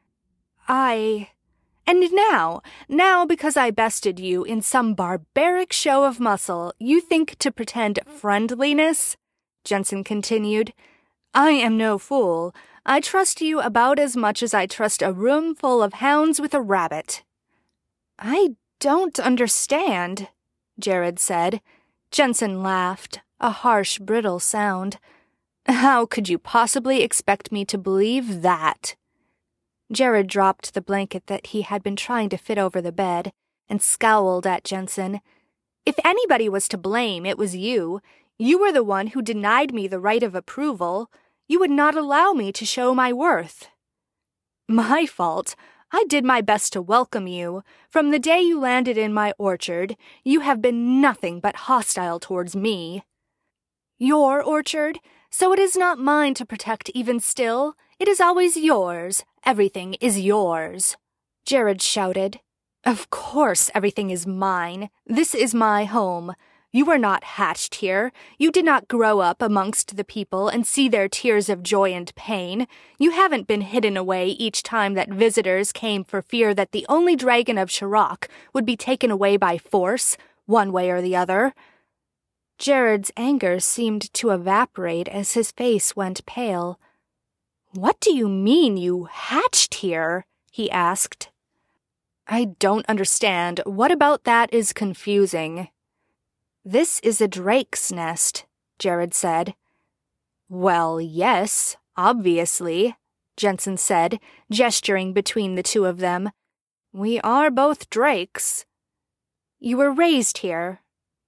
And now because I bested you in some barbaric show of muscle, you think to pretend friendliness?" Jensen continued. "I am no fool. I trust you about as much as I trust a room full of hounds with a rabbit." "I don't understand," Jared said. Jensen laughed, a harsh, brittle sound. "How could you possibly expect me to believe that?" Jared dropped the blanket that he had been trying to fit over the bed and scowled at Jensen. "If anybody was to blame, it was you. You were the one who denied me the right of approval. You would not allow me to show my worth." "My fault? I did my best to welcome you. From the day you landed in my orchard, you have been nothing but hostile towards me." "Your orchard? So it is not mine to protect even still? It is always yours. Everything is yours," Jared shouted. "Of course everything is mine. This is my home. You were not hatched here. You did not grow up amongst the people and see their tears of joy and pain. You haven't been hidden away each time that visitors came for fear that the only dragon of Shirok would be taken away by force, one way or the other." Jared's anger seemed to evaporate as his face went pale. "What do you mean you hatched here?" he asked. "I don't understand. What about that is confusing?" "This is a drake's nest," Jared said. "Well, yes, obviously," Jensen said, gesturing between the two of them. "We are both drakes." "You were raised here?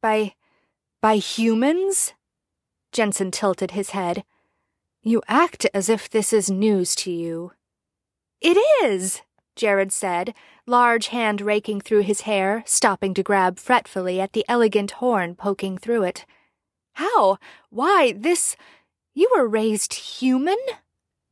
By humans?" Jensen tilted his head. "You act as if this is news to you." "It is," Jared said, large hand raking through his hair, stopping to grab fretfully at the elegant horn poking through it. "How? Why, this... You were raised human?"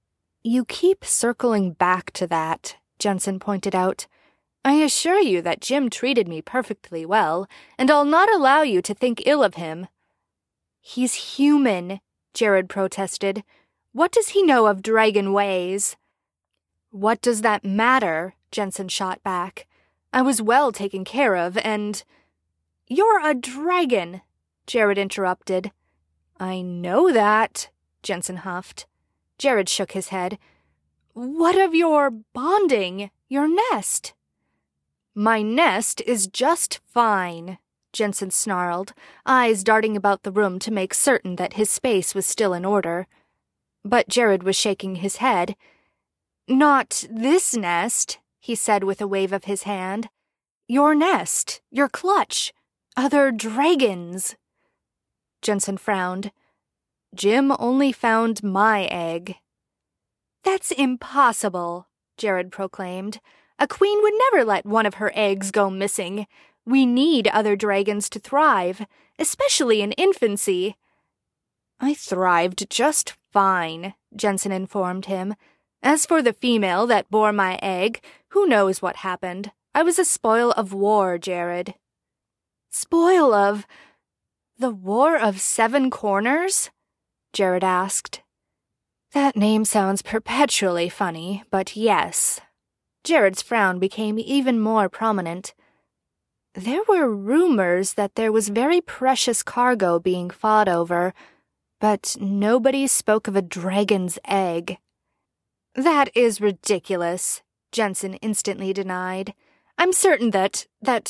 You keep circling back to that, Jensen pointed out. I assure you that Jim treated me perfectly well, and I'll not allow you to think ill of him. He's human, Jared protested. What does he know of dragon ways? What does that matter? Jensen shot back. I was well taken care of, and— You're a dragon, Jared interrupted. I know that, Jensen huffed. Jared shook his head. What of your bonding, your nest? My nest is just fine, Jensen snarled, eyes darting about the room to make certain that his space was still in order. But Jared was shaking his head. Not this nest, he said with a wave of his hand. Your nest, your clutch, other dragons. Jensen frowned. Jim only found my egg. That's impossible, Jared proclaimed. A queen would never let one of her eggs go missing. We need other dragons to thrive, especially in infancy. I thrived just fine, Jensen informed him. As for the female that bore my egg, who knows what happened? I was a spoil of war, Jared. Spoil of— the War of Seven Corners? Jared asked. That name sounds perpetually funny, but yes. Jared's frown became even more prominent. There were rumors that there was very precious cargo being fought over, but nobody spoke of a dragon's egg. That is ridiculous, Jensen instantly denied. I'm certain that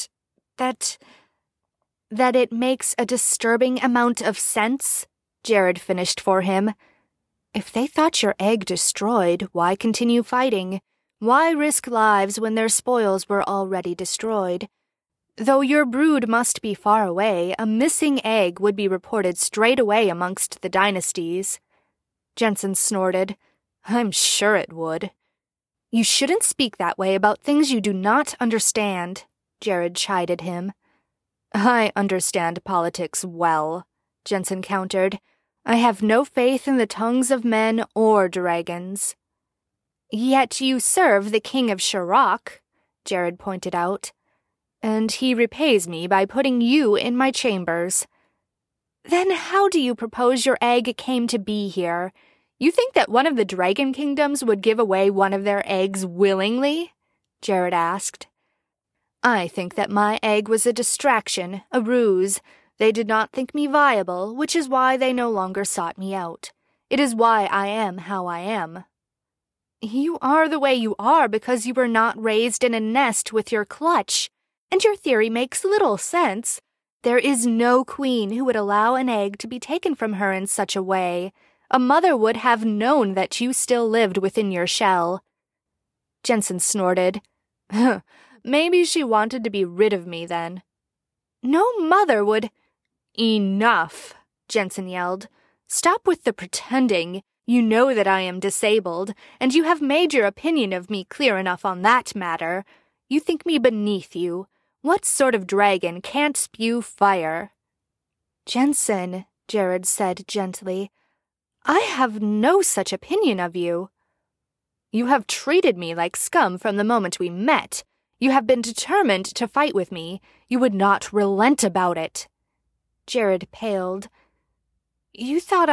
it makes a disturbing amount of sense, Jared finished for him. If they thought your egg destroyed, why continue fighting? Why risk lives when their spoils were already destroyed? Though your brood must be far away, a missing egg would be reported straight away amongst the dynasties. Jensen snorted. I'm sure it would. You shouldn't speak that way about things you do not understand, Jared chided him. I understand politics well, Jensen countered. I have no faith in the tongues of men or dragons. Yet you serve the king of Sharrock, Jared pointed out, and he repays me by putting you in my chambers. Then how do you propose your egg came to be here? You think that one of the dragon kingdoms would give away one of their eggs willingly? Jared asked. I think that my egg was a distraction, a ruse. They did not think me viable, which is why they no longer sought me out. It is why I am how I am. You are the way you are because you were not raised in a nest with your clutch, and your theory makes little sense. There is no queen who would allow an egg to be taken from her in such a way. A mother would have known that you still lived within your shell. Jensen snorted. Maybe she wanted to be rid of me then. No mother would— Enough, Jensen yelled. Stop with the pretending. You know that I am disabled, and you have made your opinion of me clear enough on that matter. You think me beneath you. What sort of dragon can't spew fire? Jensen, Jared said gently, I have no such opinion of you. You have treated me like scum from the moment we met. You have been determined to fight with me. You would not relent about it. Jared paled. You thought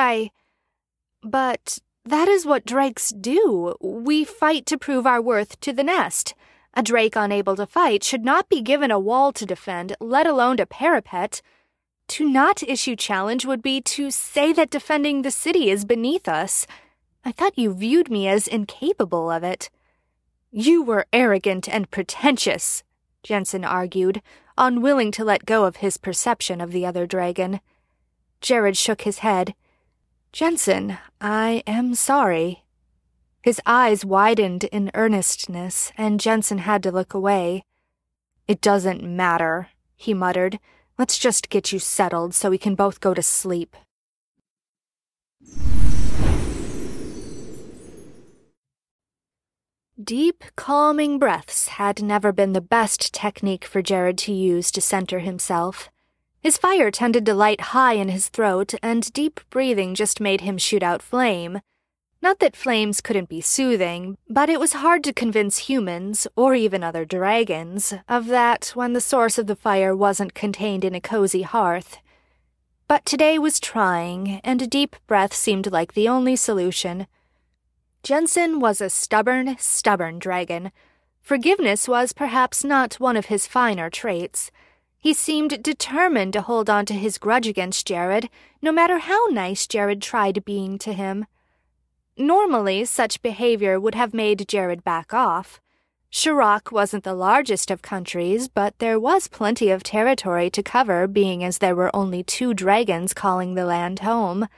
But that is what drakes do. We fight to prove our worth to the nest. A drake unable to fight should not be given a wall to defend, let alone a parapet. To not issue challenge would be to say that defending the city is beneath us. I thought you viewed me as incapable of it. You were arrogant and pretentious, Jensen argued, unwilling to let go of his perception of the other dragon. Jared shook his head. Jensen, I am sorry. His eyes widened in earnestness, and Jensen had to look away. It doesn't matter, he muttered. Let's just get you settled so we can both go to sleep. Deep, calming breaths had never been the best technique for Jared to use to center himself. His fire tended to light high in his throat, and deep breathing just made him shoot out flame. Not that flames couldn't be soothing, but it was hard to convince humans, or even other dragons, of that when the source of the fire wasn't contained in a cozy hearth. But today was trying, and a deep breath seemed like the only solution. Jensen was a stubborn dragon. Forgiveness was perhaps not one of his finer traits. He seemed determined to hold on to his grudge against Jared, no matter how nice Jared tried being to him. Normally, such behavior would have made Jared back off. Shurok wasn't the largest of countries, but there was plenty of territory to cover, being as there were only 2 dragons calling the land home.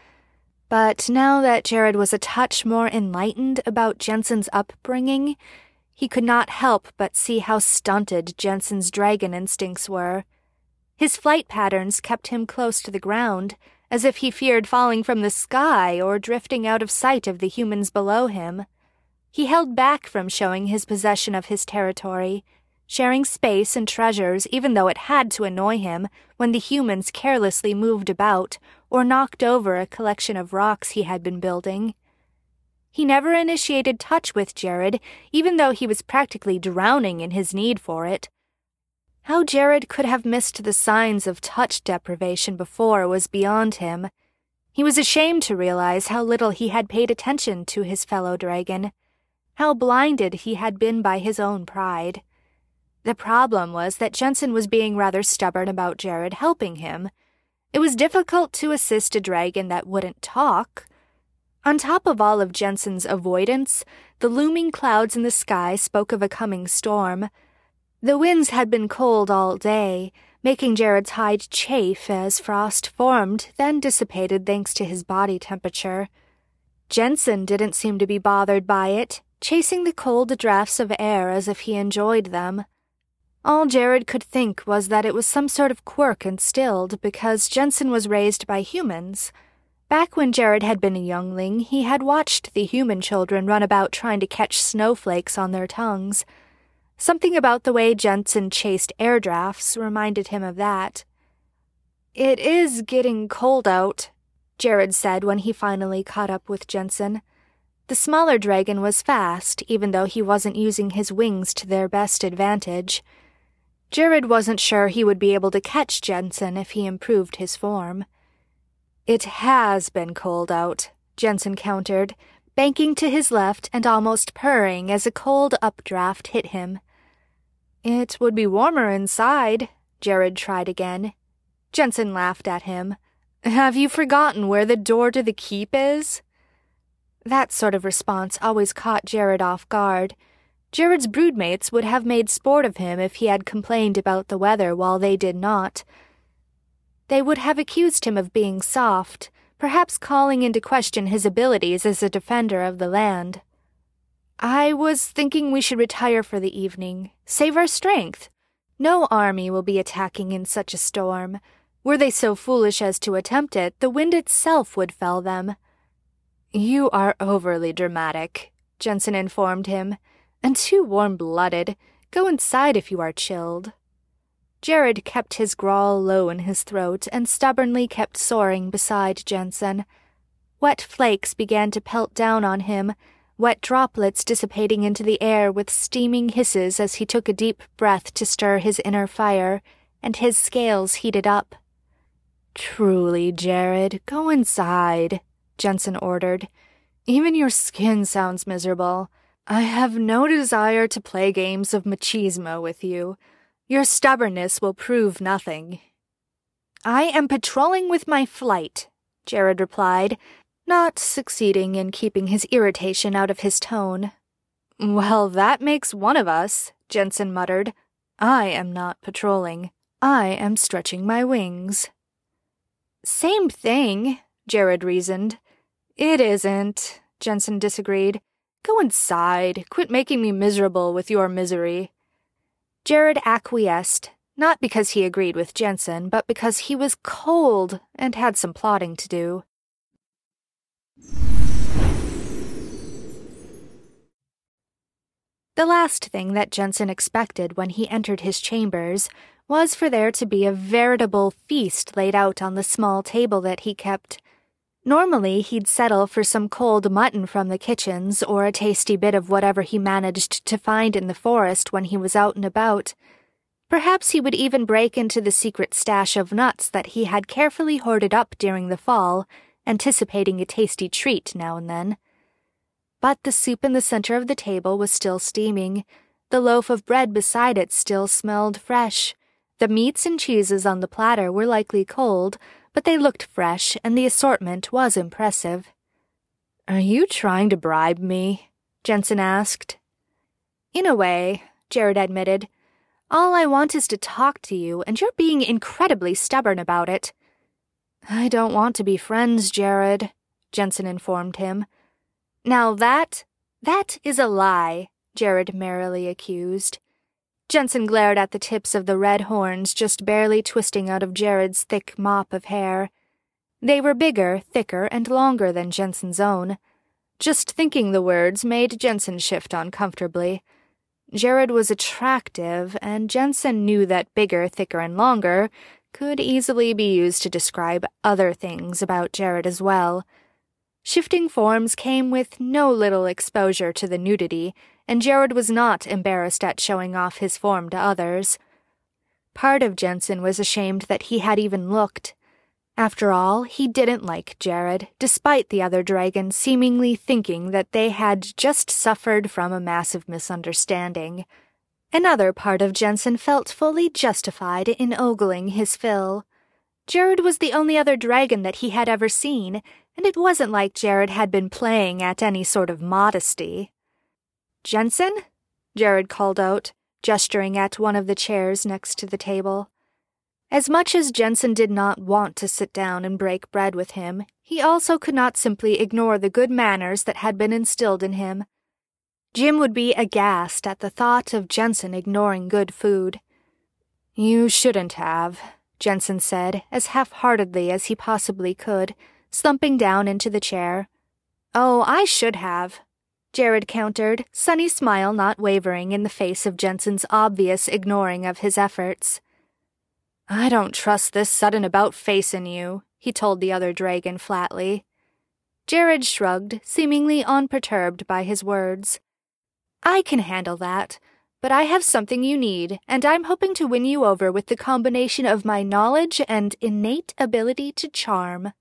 But now that Jared was a touch more enlightened about Jensen's upbringing, he could not help but see how stunted Jensen's dragon instincts were. His flight patterns kept him close to the ground, as if he feared falling from the sky or drifting out of sight of the humans below him. He held back from showing his possession of his territory, sharing space and treasures even though it had to annoy him when the humans carelessly moved about or knocked over a collection of rocks he had been building. He never initiated touch with Jared, even though he was practically drowning in his need for it. How Jared could have missed the signs of touch deprivation before was beyond him. He was ashamed to realize how little he had paid attention to his fellow dragon, how blinded he had been by his own pride. The problem was that Jensen was being rather stubborn about Jared helping him. It was difficult to assist a dragon that wouldn't talk. On top of all of Jensen's avoidance, the looming clouds in the sky spoke of a coming storm. The winds had been cold all day, making Jared's hide chafe as frost formed, then dissipated thanks to his body temperature. Jensen didn't seem to be bothered by it, chasing the cold drafts of air as if he enjoyed them. All Jared could think was that it was some sort of quirk instilled because Jensen was raised by humans. Back when Jared had been a youngling, he had watched the human children run about trying to catch snowflakes on their tongues. Something about the way Jensen chased air drafts reminded him of that. "It is getting cold out," Jared said when he finally caught up with Jensen. The smaller dragon was fast, even though he wasn't using his wings to their best advantage. Jared wasn't sure he would be able to catch Jensen if he improved his form. "It has been cold out," Jensen countered, banking to his left and almost purring as a cold updraft hit him. "It would be warmer inside," Jared tried again. Jensen laughed at him. "Have you forgotten where the door to the keep is?" That sort of response always caught Jared off guard. Jared's broodmates would have made sport of him if he had complained about the weather while they did not. They would have accused him of being soft, perhaps calling into question his abilities as a defender of the land. "I was thinking we should retire for the evening, save our strength. No army will be attacking in such a storm. Were they so foolish as to attempt it, the wind itself would fell them." "You are overly dramatic," Jensen informed him, "and too warm-blooded. Go inside if you are chilled." Jared kept his growl low in his throat and stubbornly kept soaring beside Jensen. Wet flakes began to pelt down on him, wet droplets dissipating into the air with steaming hisses as he took a deep breath to stir his inner fire, and his scales heated up. "Truly, Jared, go inside," Jensen ordered. "Even your skin sounds miserable. I have no desire to play games of machismo with you. Your stubbornness will prove nothing." "I am patrolling with my flight," Jared replied, not succeeding in keeping his irritation out of his tone. "Well, that makes one of us," Jensen muttered. "I am not patrolling. I am stretching my wings." "Same thing," Jared reasoned. "It isn't," Jensen disagreed. "Go inside. Quit making me miserable with your misery." Jared acquiesced, not because he agreed with Jensen, but because he was cold and had some plotting to do. The last thing that Jensen expected when he entered his chambers was for there to be a veritable feast laid out on the small table that he kept. Normally, he'd settle for some cold mutton from the kitchens or a tasty bit of whatever he managed to find in the forest when he was out and about. Perhaps he would even break into the secret stash of nuts that he had carefully hoarded up during the fall, anticipating a tasty treat now and then. But the soup in the center of the table was still steaming. The loaf of bread beside it still smelled fresh. The meats and cheeses on the platter were likely cold, but they looked fresh, and the assortment was impressive. "Are you trying to bribe me?" Jensen asked. "In a way," Jared admitted. "All I want is to talk to you, and you're being incredibly stubborn about it." "I don't want to be friends, Jared," Jensen informed him. "Now that is a lie," Jared merrily accused. Jensen glared at the tips of the red horns just barely twisting out of Jared's thick mop of hair. They were bigger, thicker, and longer than Jensen's own. Just thinking the words made Jensen shift uncomfortably. Jared was attractive, and Jensen knew that bigger, thicker, and longer could easily be used to describe other things about Jared as well. Shifting forms came with no little exposure to the nudity, and Jared was not embarrassed at showing off his form to others. Part of Jensen was ashamed that he had even looked. After all, he didn't like Jared, despite the other dragons seemingly thinking that they had just suffered from a massive misunderstanding. Another part of Jensen felt fully justified in ogling his fill. Jared was the only other dragon that he had ever seen, and it wasn't like Jared had been playing at any sort of modesty. "Jensen?" Jared called out, gesturing at one of the chairs next to the table. As much as Jensen did not want to sit down and break bread with him, he also could not simply ignore the good manners that had been instilled in him. Jim would be aghast at the thought of Jensen ignoring good food. "You shouldn't have," Jensen said, as half-heartedly as he possibly could, slumping down into the chair. "Oh, I should have," Jared countered, Sunny's smile not wavering in the face of Jensen's obvious ignoring of his efforts. "I don't trust this sudden about-face in you," he told the other dragon flatly. Jared shrugged, seemingly unperturbed by his words. "I can handle that, but I have something you need, and I'm hoping to win you over with the combination of my knowledge and innate ability to charm."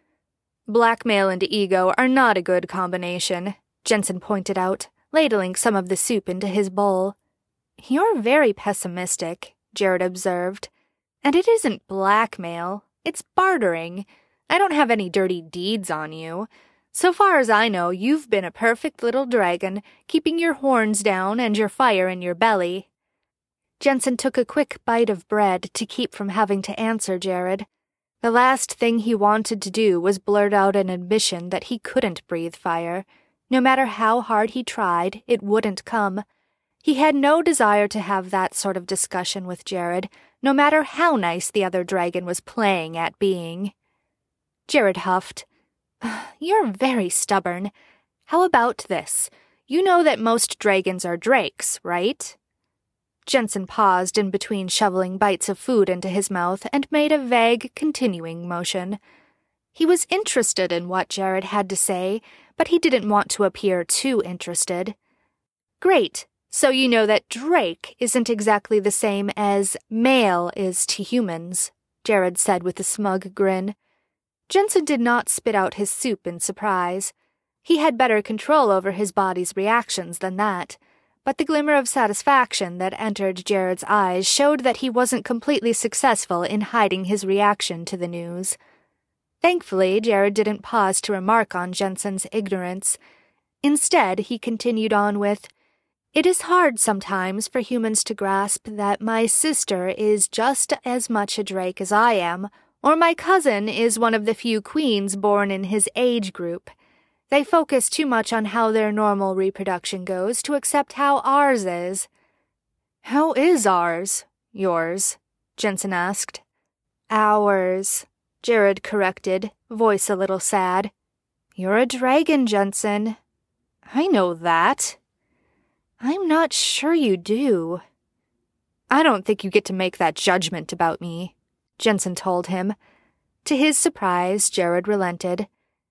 "Blackmail and ego are not a good combination," Jensen pointed out, ladling some of the soup into his bowl. "You're very pessimistic," Jared observed. "And it isn't blackmail, it's bartering. I don't have any dirty deeds on you. So far as I know, you've been a perfect little dragon, keeping your horns down and your fire in your belly." Jensen took a quick bite of bread to keep from having to answer Jared. The last thing he wanted to do was blurt out an admission that he couldn't breathe fire. No matter how hard he tried, it wouldn't come. He had no desire to have that sort of discussion with Jared, no matter how nice the other dragon was playing at being. Jared huffed. "You're very stubborn. How about this? You know that most dragons are drakes, right?" Jensen paused in between shoveling bites of food into his mouth and made a vague, continuing motion. He was interested in what Jared had to say, but he didn't want to appear too interested. "Great. So you know that drake isn't exactly the same as male is to humans," Jared said with a smug grin. Jensen did not spit out his soup in surprise. He had better control over his body's reactions than that, but the glimmer of satisfaction that entered Jared's eyes showed that he wasn't completely successful in hiding his reaction to the news. Thankfully, Jared didn't pause to remark on Jensen's ignorance. Instead, he continued on with, "It is hard sometimes for humans to grasp that my sister is just as much a drake as I am, or my cousin is one of the few queens born in his age group. They focus too much on how their normal reproduction goes to accept how ours is." "How is ours? Yours?" Jensen asked. "Ours," Jared corrected, voice a little sad. "You're a dragon, Jensen." "I know that." "I'm not sure you do." "I don't think you get to make that judgment about me," Jensen told him. To his surprise, Jared relented.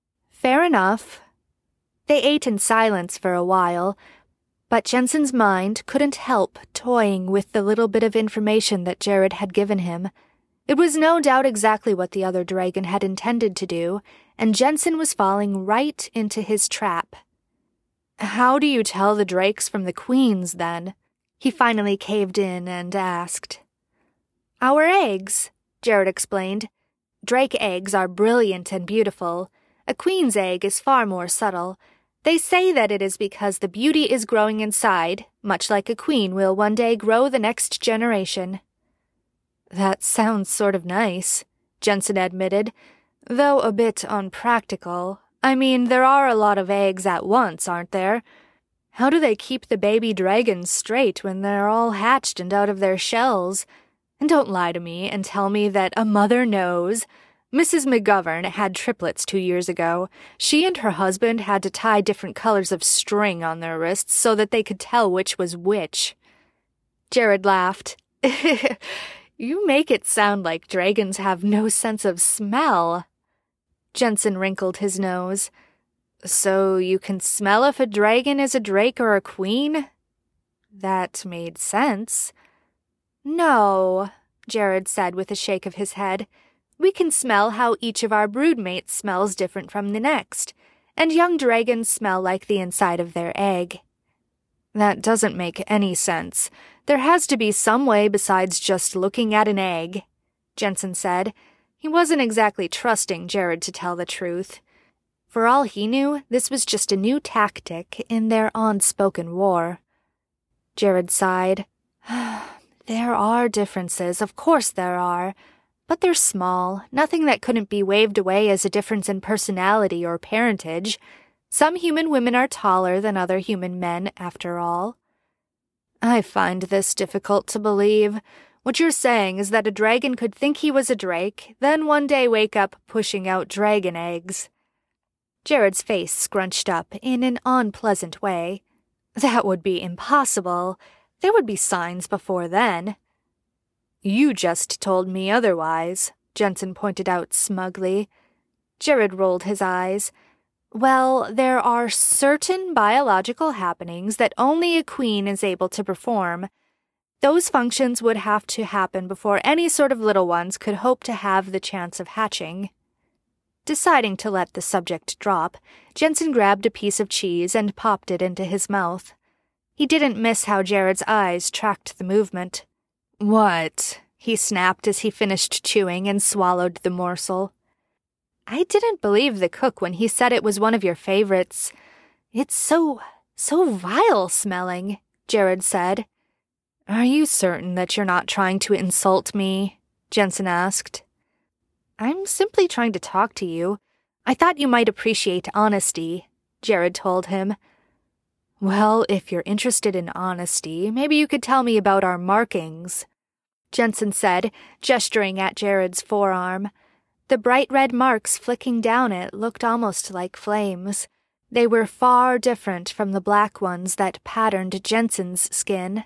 Fair enough. They ate in silence for a while, but Jensen's mind couldn't help toying with the little bit of information that Jared had given him. It was no doubt exactly what the other dragon had intended to do, and Jensen was falling right into his trap. How do you tell the drakes from the queens, then? He finally caved in and asked. Our eggs, Jared explained. Drake eggs are brilliant and beautiful. A queen's egg is far more subtle. They say that it is because the beauty is growing inside, much like a queen will one day grow the next generation. That sounds sort of nice, Jensen admitted, though a bit unpractical. I mean, there are a lot of eggs at once, aren't there? How do they keep the baby dragons straight when they're all hatched and out of their shells? And don't lie to me and tell me that a mother knows. Mrs. McGovern had triplets 2 years ago. She and her husband had to tie different colors of string on their wrists so that they could tell which was which. Jared laughed. You make it sound like dragons have no sense of smell. Jensen wrinkled his nose. So you can smell if a dragon is a drake or a queen? That made sense. No, Jared said with a shake of his head. We can smell how each of our broodmates smells different from the next, and young dragons smell like the inside of their egg. That doesn't make any sense. There has to be some way besides just looking at an egg, Jensen said. He wasn't exactly trusting Jared to tell the truth. For all he knew, this was just a new tactic in their unspoken war. Jared sighed. There are differences, of course there are. But they're small, nothing that couldn't be waved away as a difference in personality or parentage. Some human women are taller than other human men, after all. I find this difficult to believe. What you're saying is that a dragon could think he was a drake, then one day wake up pushing out dragon eggs. Jared's face scrunched up in an unpleasant way. That would be impossible. There would be signs before then. You just told me otherwise, Jensen pointed out smugly. Jared rolled his eyes. Well, there are certain biological happenings that only a queen is able to perform. Those functions would have to happen before any sort of little ones could hope to have the chance of hatching. Deciding to let the subject drop, Jensen grabbed a piece of cheese and popped it into his mouth. He didn't miss how Jared's eyes tracked the movement. What? He snapped as he finished chewing and swallowed the morsel. I didn't believe the cook when he said it was one of your favorites. It's so vile-smelling, Jared said. Are you certain that you're not trying to insult me? Jensen asked. I'm simply trying to talk to you. I thought you might appreciate honesty, Jared told him. Well, if you're interested in honesty, maybe you could tell me about our markings, Jensen said, gesturing at Jared's forearm. The bright red marks flicking down it looked almost like flames. They were far different from the black ones that patterned Jensen's skin.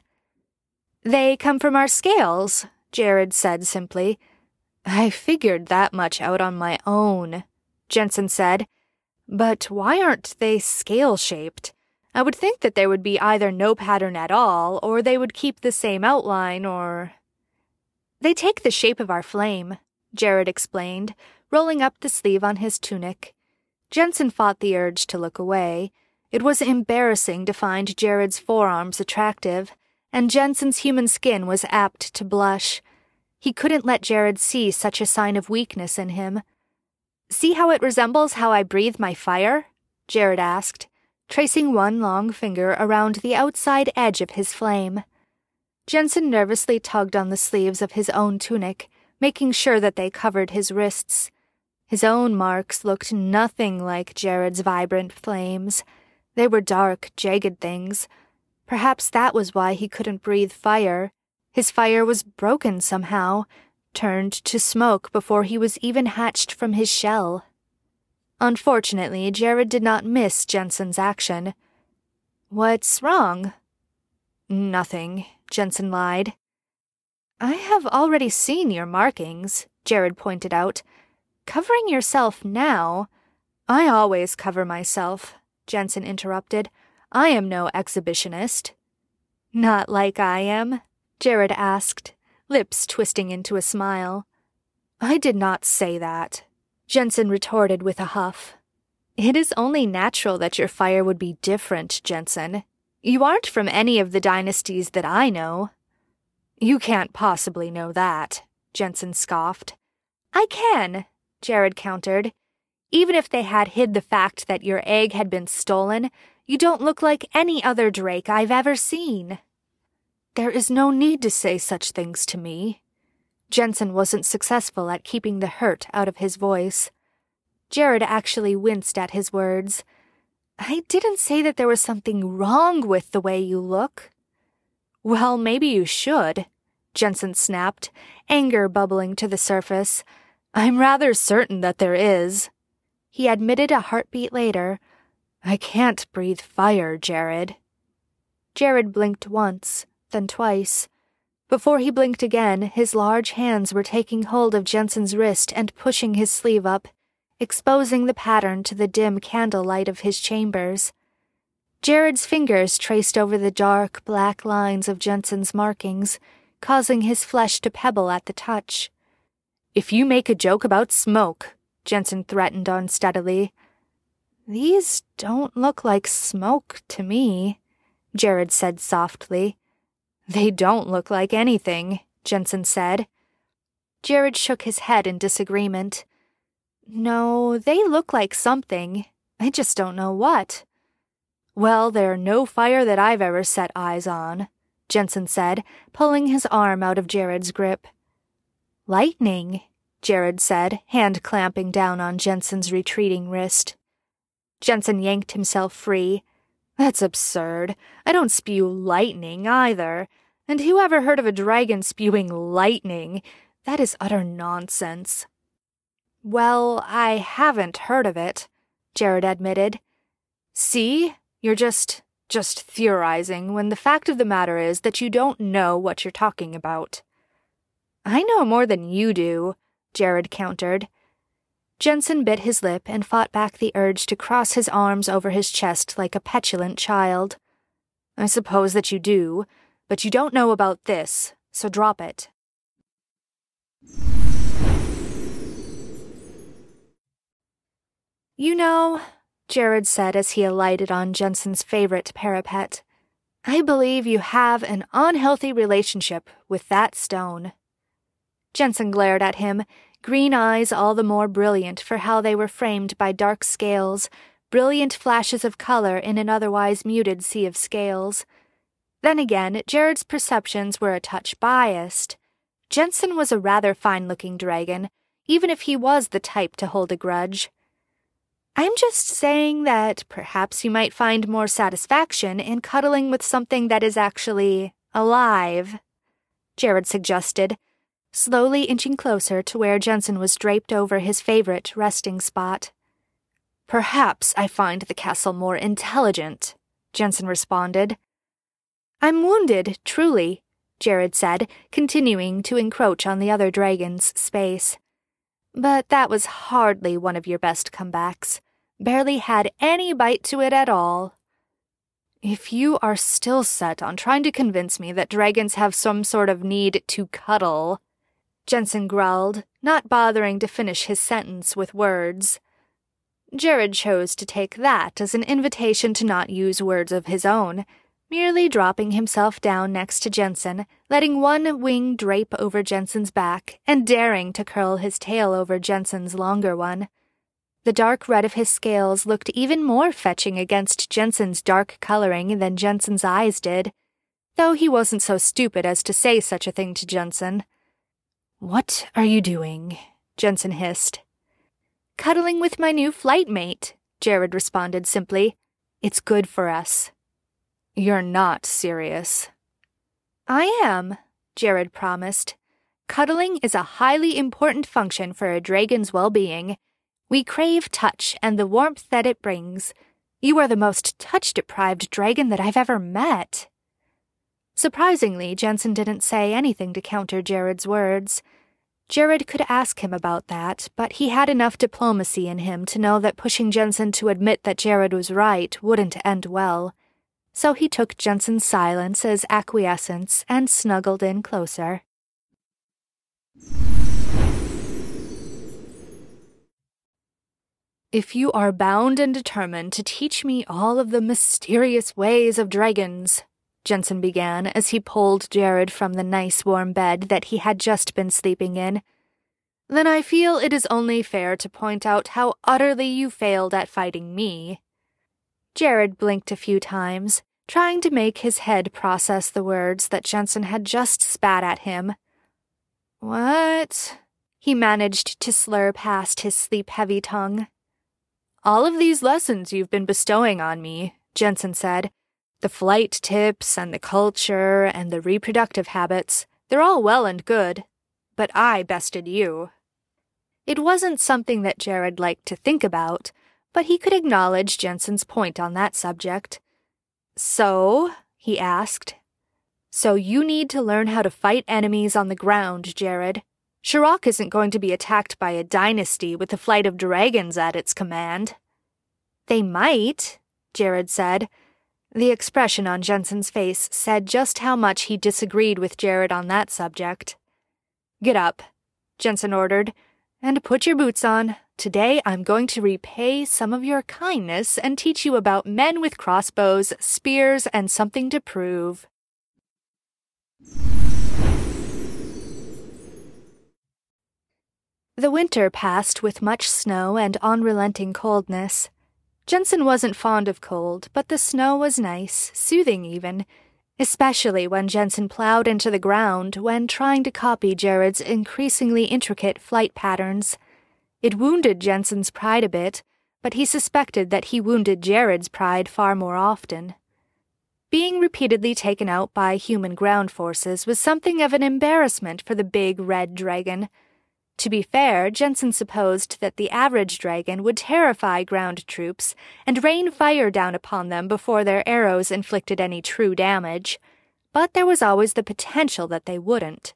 They come from our scales, Jared said simply. I figured that much out on my own, Jensen said. But why aren't they scale-shaped? I would think that there would be either no pattern at all, or they would keep the same outline, or... They take the shape of our flame, Jared explained, rolling up the sleeve on his tunic. Jensen fought the urge to look away. It was embarrassing to find Jared's forearms attractive, and Jensen's human skin was apt to blush. He couldn't let Jared see such a sign of weakness in him. See how it resembles how I breathe my fire? Jared asked, tracing one long finger around the outside edge of his flame. Jensen nervously tugged on the sleeves of his own tunic, making sure that they covered his wrists. His own marks looked nothing like Jared's vibrant flames. They were dark, jagged things. Perhaps that was why he couldn't breathe fire. His fire was broken somehow, turned to smoke before he was even hatched from his shell. Unfortunately, Jared did not miss Jensen's action. What's wrong? Nothing, Jensen lied. I have already seen your markings, Jared pointed out. Covering yourself now... I always cover myself, Jensen interrupted. I am no exhibitionist. Not like I am? Jared asked, lips twisting into a smile. I did not say that, Jensen retorted with a huff. It is only natural that your fire would be different, Jensen. You aren't from any of the dynasties that I know. You can't possibly know that, Jensen scoffed. I can, Jared countered. Even if they had hid the fact that your egg had been stolen, you don't look like any other Drake I've ever seen. There is no need to say such things to me. Jensen wasn't successful at keeping the hurt out of his voice. Jared actually winced at his words. I didn't say that there was something wrong with the way you look. Well, maybe you should, Jensen snapped, anger bubbling to the surface. I'm rather certain that there is. He admitted a heartbeat later. I can't breathe fire, Jared. Jared blinked once, then twice. Before he blinked again, his large hands were taking hold of Jensen's wrist and pushing his sleeve up, exposing the pattern to the dim candlelight of his chambers. Jared's fingers traced over the dark, black lines of Jensen's markings, causing his flesh to pebble at the touch. If you make a joke about smoke, Jensen threatened unsteadily. These don't look like smoke to me, Jared said softly. They don't look like anything, Jensen said. Jared shook his head in disagreement. No, they look like something. I just don't know what. Well, they're no fire that I've ever set eyes on, Jensen said, pulling his arm out of Jared's grip. Lightning, Jared said, hand clamping down on Jensen's retreating wrist. Jensen yanked himself free. That's absurd. I don't spew lightning either. And who ever heard of a dragon spewing lightning? That is utter nonsense. Well, I haven't heard of it, Jared admitted. See? You're just theorizing when the fact of the matter is that you don't know what you're talking about. I know more than you do, Jared countered. Jensen bit his lip and fought back the urge to cross his arms over his chest like a petulant child. I suppose that you do, but you don't know about this, so drop it. You know, Jared said as he alighted on Jensen's favorite parapet, I believe you have an unhealthy relationship with that stone. Jensen glared at him, green eyes all the more brilliant for how they were framed by dark scales, brilliant flashes of color in an otherwise muted sea of scales. Then again, Jared's perceptions were a touch biased. Jensen was a rather fine-looking dragon, even if he was the type to hold a grudge. I'm just saying that perhaps you might find more satisfaction in cuddling with something that is actually alive, Jared suggested, slowly inching closer to where Jensen was draped over his favorite resting spot. Perhaps I find the castle more intelligent, Jensen responded. I'm wounded, truly, Jared said, continuing to encroach on the other dragon's space. But that was hardly one of your best comebacks. Barely had any bite to it at all. If you are still set on trying to convince me that dragons have some sort of need to cuddle, Jensen growled, not bothering to finish his sentence with words. Jared chose to take that as an invitation to not use words of his own, merely dropping himself down next to Jensen, letting one wing drape over Jensen's back, and daring to curl his tail over Jensen's longer one. The dark red of his scales looked even more fetching against Jensen's dark coloring than Jensen's eyes did, though he wasn't so stupid as to say such a thing to Jensen. What are you doing? Jensen hissed. Cuddling with my new flight mate, Jared responded simply. It's good for us. You're not serious. I am, Jared promised. Cuddling is a highly important function for a dragon's well-being. We crave touch and the warmth that it brings. You are the most touch-deprived dragon that I've ever met. Surprisingly, Jensen didn't say anything to counter Jared's words. Jared could ask him about that, but he had enough diplomacy in him to know that pushing Jensen to admit that Jared was right wouldn't end well. So he took Jensen's silence as acquiescence and snuggled in closer. "If you are bound and determined to teach me all of the mysterious ways of dragons," Jensen began as he pulled Jared from the nice warm bed that he had just been sleeping in, "then I feel it is only fair to point out how utterly you failed at fighting me." Jared blinked a few times, trying to make his head process the words that Jensen had just spat at him. "What?" he managed to slur past his sleep-heavy tongue. "All of these lessons you've been bestowing on me," Jensen said, "the flight tips and the culture and the reproductive habits, they're all well and good, but I bested you." It wasn't something that Jared liked to think about, but he could acknowledge Jensen's point on that subject. "So?" he asked. "So you need to learn how to fight enemies on the ground, Jared. Shirok isn't going to be attacked by a dynasty with a flight of dragons at its command." "They might," Jared said. The expression on Jensen's face said just how much he disagreed with Jared on that subject. "Get up," Jensen ordered, "and put your boots on. Today I'm going to repay some of your kindness and teach you about men with crossbows, spears, and something to prove." The winter passed with much snow and unrelenting coldness. Jensen wasn't fond of cold, but the snow was nice, soothing even, especially when Jensen plowed into the ground when trying to copy Jared's increasingly intricate flight patterns. It wounded Jensen's pride a bit, but he suspected that he wounded Jared's pride far more often. Being repeatedly taken out by human ground forces was something of an embarrassment for the big red dragon. To be fair, Jensen supposed that the average dragon would terrify ground troops and rain fire down upon them before their arrows inflicted any true damage, but there was always the potential that they wouldn't.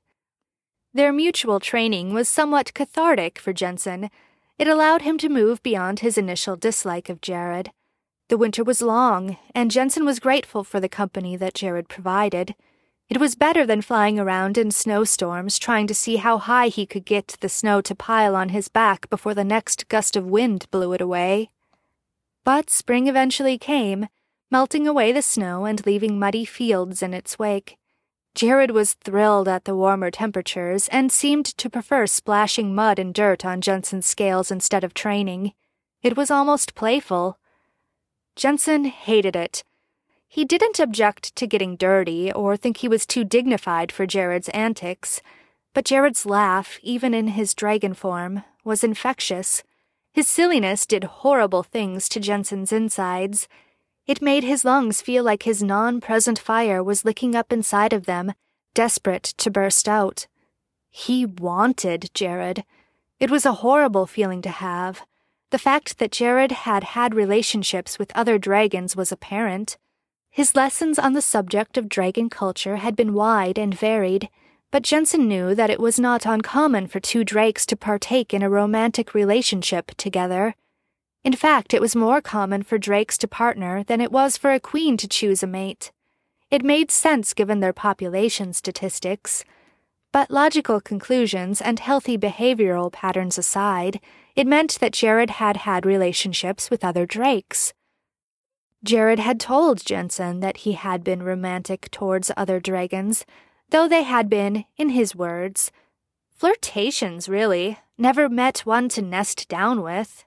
Their mutual training was somewhat cathartic for Jensen. It allowed him to move beyond his initial dislike of Jared. The winter was long, and Jensen was grateful for the company that Jared provided. It was better than flying around in snowstorms trying to see how high he could get the snow to pile on his back before the next gust of wind blew it away. But spring eventually came, melting away the snow and leaving muddy fields in its wake. Jared was thrilled at the warmer temperatures and seemed to prefer splashing mud and dirt on Jensen's scales instead of training. It was almost playful. Jensen hated it. He didn't object to getting dirty or think he was too dignified for Jared's antics, but Jared's laugh, even in his dragon form, was infectious. His silliness did horrible things to Jensen's insides. It made his lungs feel like his non-present fire was licking up inside of them, desperate to burst out. He wanted Jared. It was a horrible feeling to have. The fact that Jared had had relationships with other dragons was apparent. His lessons on the subject of dragon culture had been wide and varied, but Jensen knew that it was not uncommon for two drakes to partake in a romantic relationship together. In fact, it was more common for drakes to partner than it was for a queen to choose a mate. It made sense given their population statistics. But logical conclusions and healthy behavioral patterns aside, it meant that Jared had had relationships with other drakes. Jared had told Jensen that he had been romantic towards other dragons, though they had been, in his words, flirtations, really, never met one to nest down with.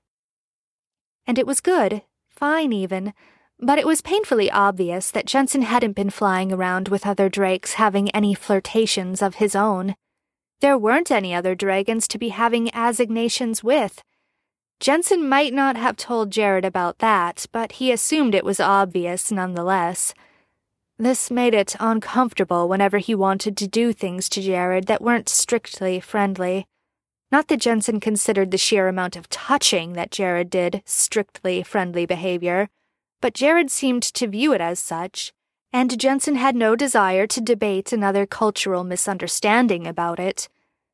And it was good, fine even, but it was painfully obvious that Jensen hadn't been flying around with other drakes having any flirtations of his own. There weren't any other dragons to be having assignations with. Jensen might not have told Jared about that, but he assumed it was obvious nonetheless. This made it uncomfortable whenever he wanted to do things to Jared that weren't strictly friendly. Not that Jensen considered the sheer amount of touching that Jared did strictly friendly behavior, but Jared seemed to view it as such, and Jensen had no desire to debate another cultural misunderstanding about it.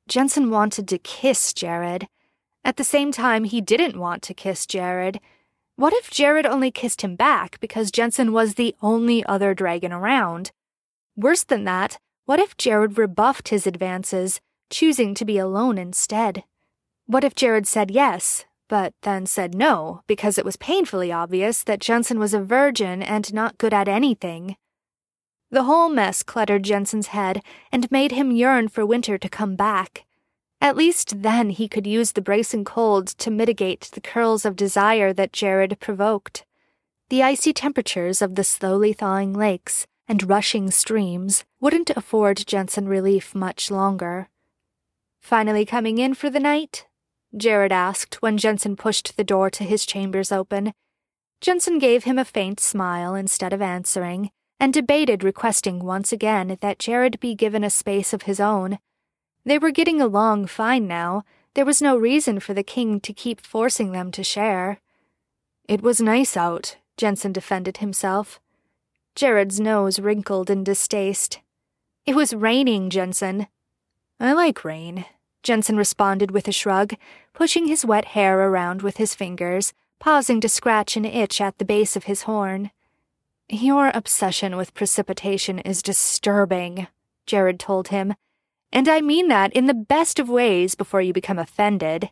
Jensen wanted to kiss Jared. At the same time, he didn't want to kiss Jared. What if Jared only kissed him back because Jensen was the only other dragon around? Worse than that, what if Jared rebuffed his advances, choosing to be alone instead? What if Jared said yes, but then said no because it was painfully obvious that Jensen was a virgin and not good at anything? The whole mess cluttered Jensen's head and made him yearn for winter to come back. At least then he could use the bracing cold to mitigate the curls of desire that Jared provoked. The icy temperatures of the slowly thawing lakes and rushing streams wouldn't afford Jensen relief much longer. "Finally coming in for the night?" Jared asked when Jensen pushed the door to his chambers open. Jensen gave him a faint smile instead of answering, and debated requesting once again that Jared be given a space of his own. They were getting along fine now. There was no reason for the king to keep forcing them to share. "It was nice out," Jensen defended himself. Jared's nose wrinkled in distaste. "It was raining, Jensen." "I like rain," Jensen responded with a shrug, pushing his wet hair around with his fingers, pausing to scratch an itch at the base of his horn. "Your obsession with precipitation is disturbing," Jared told him. "And I mean that in the best of ways before you become offended."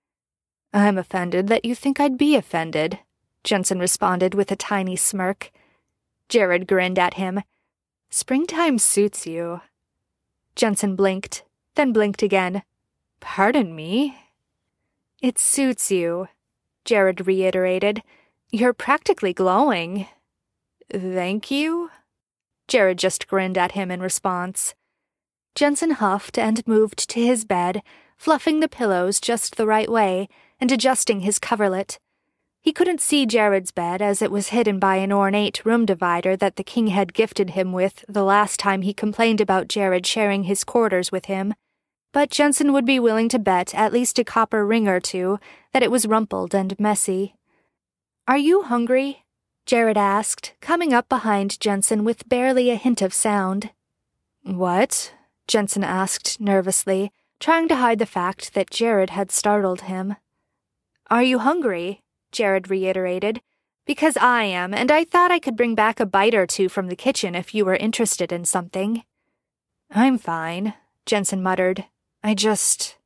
"I'm offended that you think I'd be offended," Jensen responded with a tiny smirk. Jared grinned at him. "Springtime suits you." Jensen blinked, then blinked again. "Pardon me?" "It suits you," Jared reiterated. "You're practically glowing." "Thank you?" Jared just grinned at him in response. Jensen huffed and moved to his bed, fluffing the pillows just the right way and adjusting his coverlet. He couldn't see Jared's bed as it was hidden by an ornate room divider that the king had gifted him with the last time he complained about Jared sharing his quarters with him. But Jensen would be willing to bet at least a copper ring or two that it was rumpled and messy. "Are you hungry?" Jared asked, coming up behind Jensen with barely a hint of sound. "What?" Jensen asked nervously, trying to hide the fact that Jared had startled him. "Are you hungry?" Jared reiterated. "Because I am, and I thought I could bring back a bite or two from the kitchen if you were interested in something." "I'm fine," Jensen muttered. Just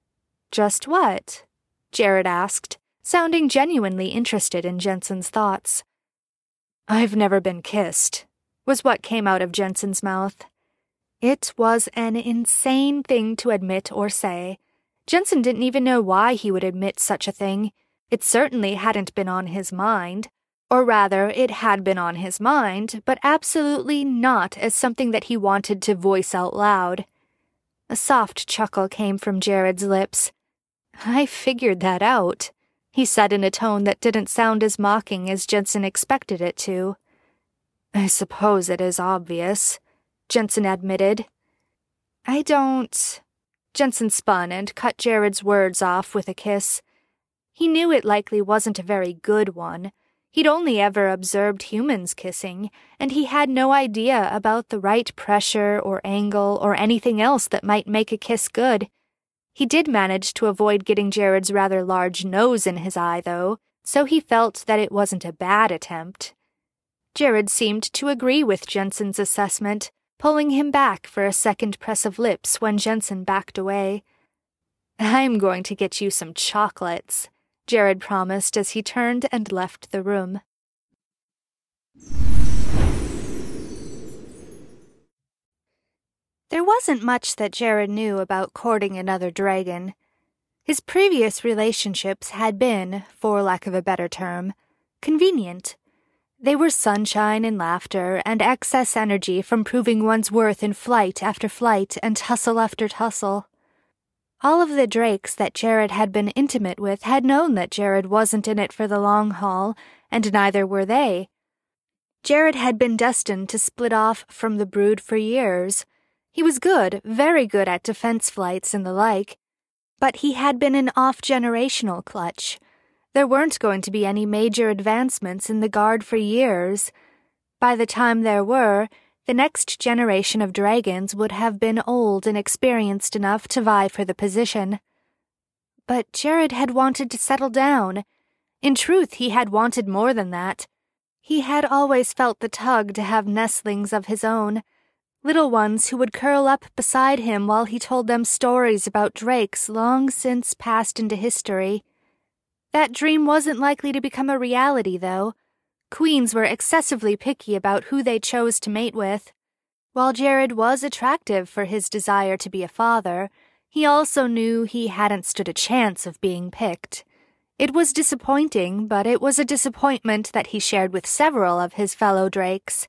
what?" Jared asked, sounding genuinely interested in Jensen's thoughts. "I've never been kissed," was what came out of Jensen's mouth. It was an insane thing to admit or say. Jensen didn't even know why he would admit such a thing. It certainly hadn't been on his mind. Or rather, it had been on his mind, but absolutely not as something that he wanted to voice out loud. A soft chuckle came from Jared's lips. "I figured that out," he said in a tone that didn't sound as mocking as Jensen expected it to. "I suppose it is obvious," Jensen admitted. "I don't—" Jensen spun and cut Jared's words off with a kiss. He knew it likely wasn't a very good one. He'd only ever observed humans kissing, and he had no idea about the right pressure or angle or anything else that might make a kiss good. He did manage to avoid getting Jared's rather large nose in his eye, though, so he felt that it wasn't a bad attempt. Jared seemed to agree with Jensen's assessment, pulling him back for a second press of lips when Jensen backed away. "I'm going to get you some chocolates," Jared promised as he turned and left the room. There wasn't much that Jared knew about courting another dragon. His previous relationships had been, for lack of a better term, convenient. They were sunshine and laughter and excess energy from proving one's worth in flight after flight and tussle after tussle. All of the drakes that Jared had been intimate with had known that Jared wasn't in it for the long haul, and neither were they. Jared had been destined to split off from the brood for years. He was good, very good at defense flights and the like, but he had been an off-generational clutch. There weren't going to be any major advancements in the guard for years. By the time there were, The next generation of dragons would have been old and experienced enough to vie for the position. But Jared had wanted to settle down. In truth, he had wanted more than that. He had always felt the tug to have nestlings of his own, little ones who would curl up beside him while he told them stories about drakes long since passed into history. That dream wasn't likely to become a reality, though. Queens were excessively picky about who they chose to mate with. While Jared was attractive for his desire to be a father, he also knew he hadn't stood a chance of being picked. It was disappointing, but it was a disappointment that he shared with several of his fellow drakes.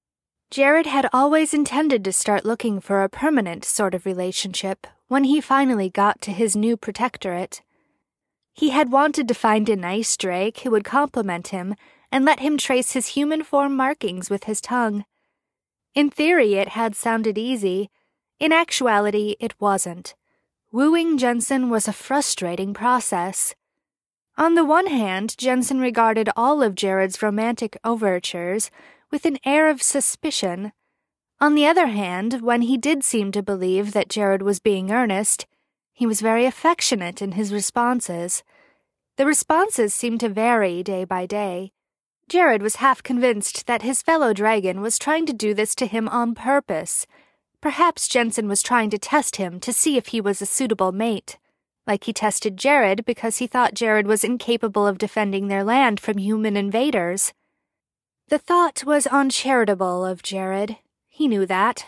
Jared had always intended to start looking for a permanent sort of relationship when he finally got to his new protectorate. He had wanted to find a nice drake who would compliment him and let him trace his human form markings with his tongue. In theory, it had sounded easy. In actuality, it wasn't. Wooing Jensen was a frustrating process. On the one hand, Jensen regarded all of Jared's romantic overtures with an air of suspicion. On the other hand, when he did seem to believe that Jared was being earnest, he was very affectionate in his responses. The responses seemed to vary day by day. Jared was half convinced that his fellow dragon was trying to do this to him on purpose. Perhaps Jensen was trying to test him to see if he was a suitable mate, like he tested Jared because he thought Jared was incapable of defending their land from human invaders. The thought was uncharitable of Jared. He knew that.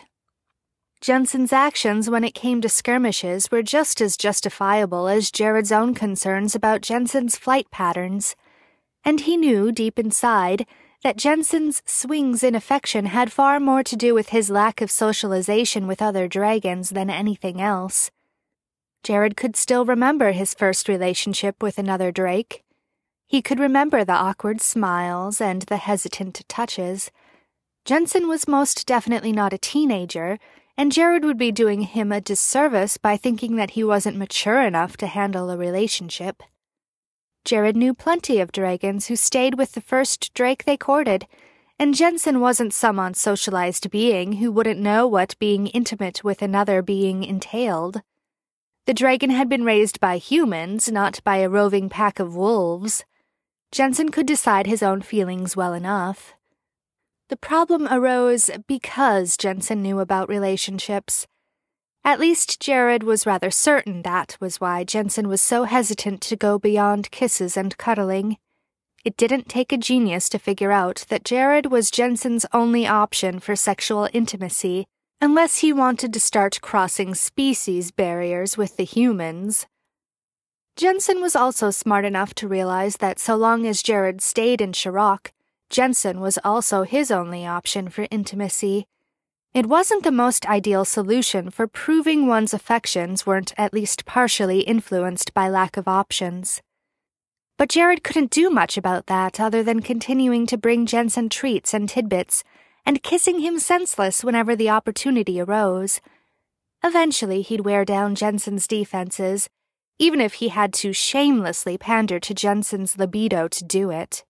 Jensen's actions when it came to skirmishes were just as justifiable as Jared's own concerns about Jensen's flight patterns. And he knew, deep inside, that Jensen's swings in affection had far more to do with his lack of socialization with other dragons than anything else. Jared could still remember his first relationship with another drake. He could remember the awkward smiles and the hesitant touches. Jensen was most definitely not a teenager, and Jared would be doing him a disservice by thinking that he wasn't mature enough to handle a relationship. Jared knew plenty of dragons who stayed with the first drake they courted, and Jensen wasn't some unsocialized being who wouldn't know what being intimate with another being entailed. The dragon had been raised by humans, not by a roving pack of wolves. Jensen could decide his own feelings well enough. The problem arose because Jensen knew about relationships. At least Jared was rather certain that was why Jensen was so hesitant to go beyond kisses and cuddling. It didn't take a genius to figure out that Jared was Jensen's only option for sexual intimacy, unless he wanted to start crossing species barriers with the humans. Jensen was also smart enough to realize that so long as Jared stayed in Sherrock, Jensen was also his only option for intimacy. It wasn't the most ideal solution for proving one's affections weren't at least partially influenced by lack of options. But Jared couldn't do much about that other than continuing to bring Jensen treats and tidbits, and kissing him senseless whenever the opportunity arose. Eventually he'd wear down Jensen's defenses, even if he had to shamelessly pander to Jensen's libido to do it.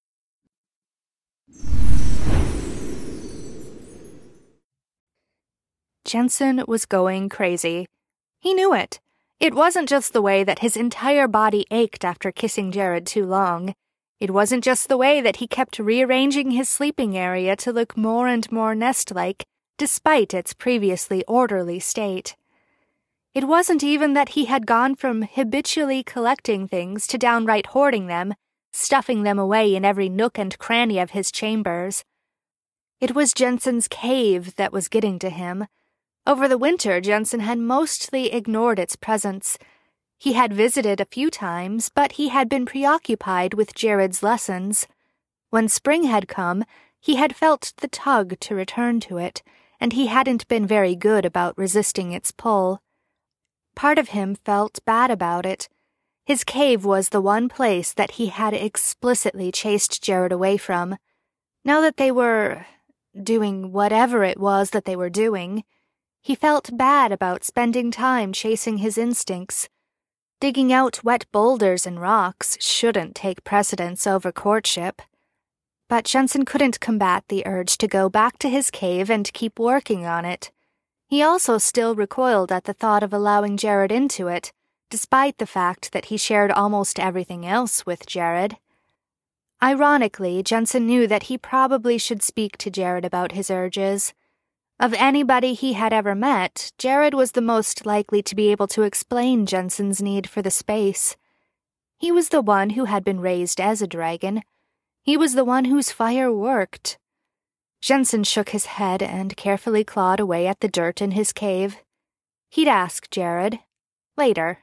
Jensen was going crazy. He knew it. It wasn't just the way that his entire body ached after kissing Jared too long. It wasn't just the way that he kept rearranging his sleeping area to look more and more nest-like, despite its previously orderly state. It wasn't even that he had gone from habitually collecting things to downright hoarding them, stuffing them away in every nook and cranny of his chambers. It was Jensen's cave that was getting to him. Over the winter, Jensen had mostly ignored its presence. He had visited a few times, but he had been preoccupied with Jared's lessons. When spring had come, he had felt the tug to return to it, and he hadn't been very good about resisting its pull. Part of him felt bad about it. His cave was the one place that he had explicitly chased Jared away from. Now that they were doing whatever it was that they were doing, he felt bad about spending time chasing his instincts. Digging out wet boulders and rocks shouldn't take precedence over courtship. but Jensen couldn't combat the urge to go back to his cave and keep working on it. He also still recoiled at the thought of allowing Jared into it, despite the fact that he shared almost everything else with Jared. Ironically, Jensen knew that he probably should speak to Jared about his urges. Of anybody he had ever met, Jared was the most likely to be able to explain Jensen's need for the space. He was the one who had been raised as a dragon. He was the one whose fire worked. Jensen shook his head and carefully clawed away at the dirt in his cave. He'd ask Jared later.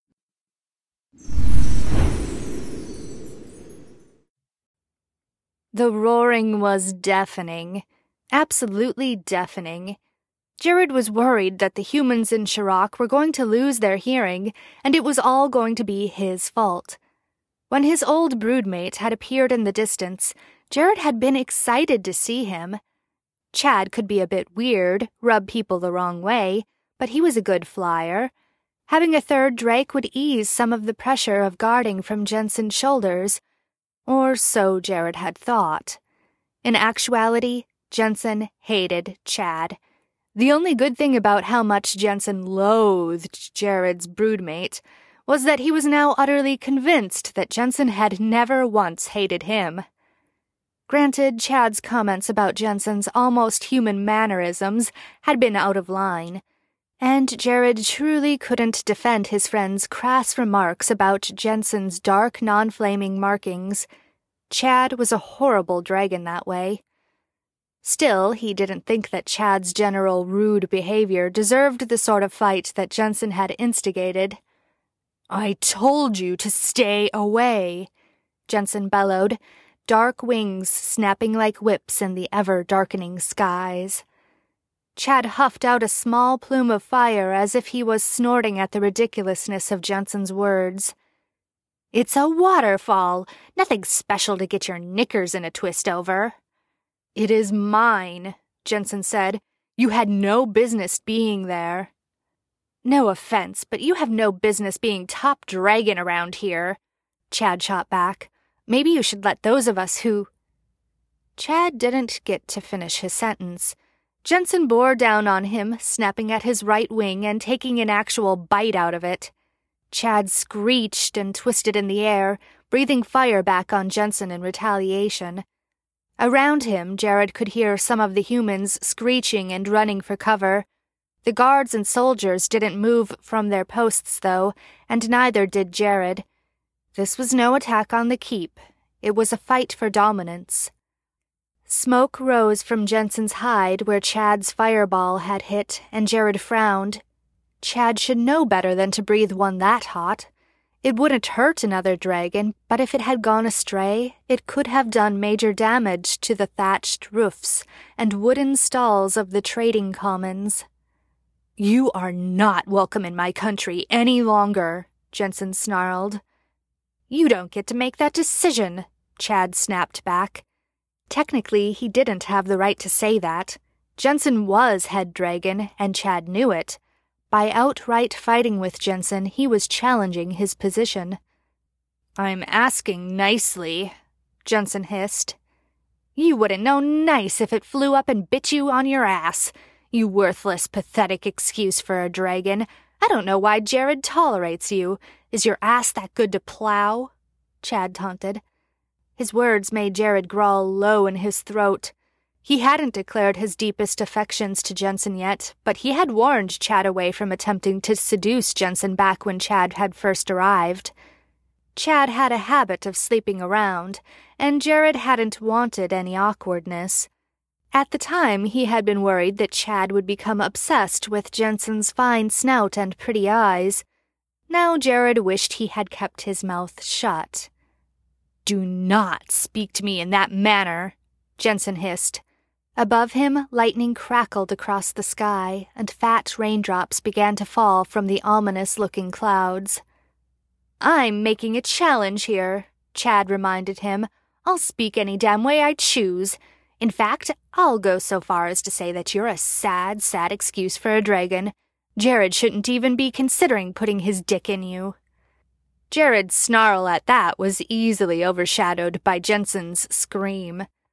The roaring was deafening. Absolutely deafening. Jared was worried that the humans in Shirok were going to lose their hearing, and it was all going to be his fault. When his old broodmate had appeared in the distance, Jared had been excited to see him. Chad could be a bit weird, rub people the wrong way, but he was a good flyer. Having a third Drake would ease some of the pressure of guarding from Jensen's shoulders, or so Jared had thought. In actuality, Jensen hated Chad. The only good thing about how much Jensen loathed Jared's broodmate was that he was now utterly convinced that Jensen had never once hated him. Granted, Chad's comments about Jensen's almost human mannerisms had been out of line, and Jared truly couldn't defend his friend's crass remarks about Jensen's dark, non-flaming markings. Chad was a horrible dragon that way. Still, he didn't think that Chad's general rude behavior deserved the sort of fight that Jensen had instigated. "I told you to stay away," Jensen bellowed, dark wings snapping like whips in the ever-darkening skies. Chad huffed out a small plume of fire as if he was snorting at the ridiculousness of Jensen's words. "It's a waterfall, nothing special to get your knickers in a twist over." "It is mine," Jensen said. "You had no business being there." "No offense, but you have no business being top dragon around here," Chad shot back. "Maybe you should let those of us who—" Chad didn't get to finish his sentence. Jensen bore down on him, snapping at his right wing and taking an actual bite out of it. Chad screeched and twisted in the air, breathing fire back on Jensen in retaliation. Around him, Jared could hear some of the humans screeching and running for cover. The guards and soldiers didn't move from their posts, though, and neither did Jared. This was no attack on the keep. It was a fight for dominance. Smoke rose from Jensen's hide where Chad's fireball had hit, and Jared frowned. Chad should know better than to breathe one that hot. It wouldn't hurt another dragon, but if it had gone astray, it could have done major damage to the thatched roofs and wooden stalls of the trading commons. "You are not welcome in my country any longer," Jensen snarled. "You don't get to make that decision," Chad snapped back. Technically, he didn't have the right to say that. Jensen was head dragon, and Chad knew it. By outright fighting with Jensen, he was challenging his position. "I'm asking nicely," Jensen hissed. "You wouldn't know nice if it flew up and bit you on your ass. You worthless, pathetic excuse for a dragon. I don't know why Jared tolerates you. Is your ass that good to plow?" Chad taunted. His words made Jared growl low in his throat. He hadn't declared his deepest affections to Jensen yet, but he had warned Chad away from attempting to seduce Jensen back when Chad had first arrived. Chad had a habit of sleeping around, and Jared hadn't wanted any awkwardness. At the time, he had been worried that Chad would become obsessed with Jensen's fine snout and pretty eyes. Now Jared wished he had kept his mouth shut. "Do not speak to me in that manner," Jensen hissed. Above him, lightning crackled across the sky, and fat raindrops began to fall from the ominous-looking clouds. "I'm making a challenge here," Chad reminded him. "I'll speak any damn way I choose. In fact, I'll go so far as to say that you're a sad, sad excuse for a dragon. Jared shouldn't even be considering putting his dick in you." Jared's snarl at that was easily overshadowed by Jensen's scream.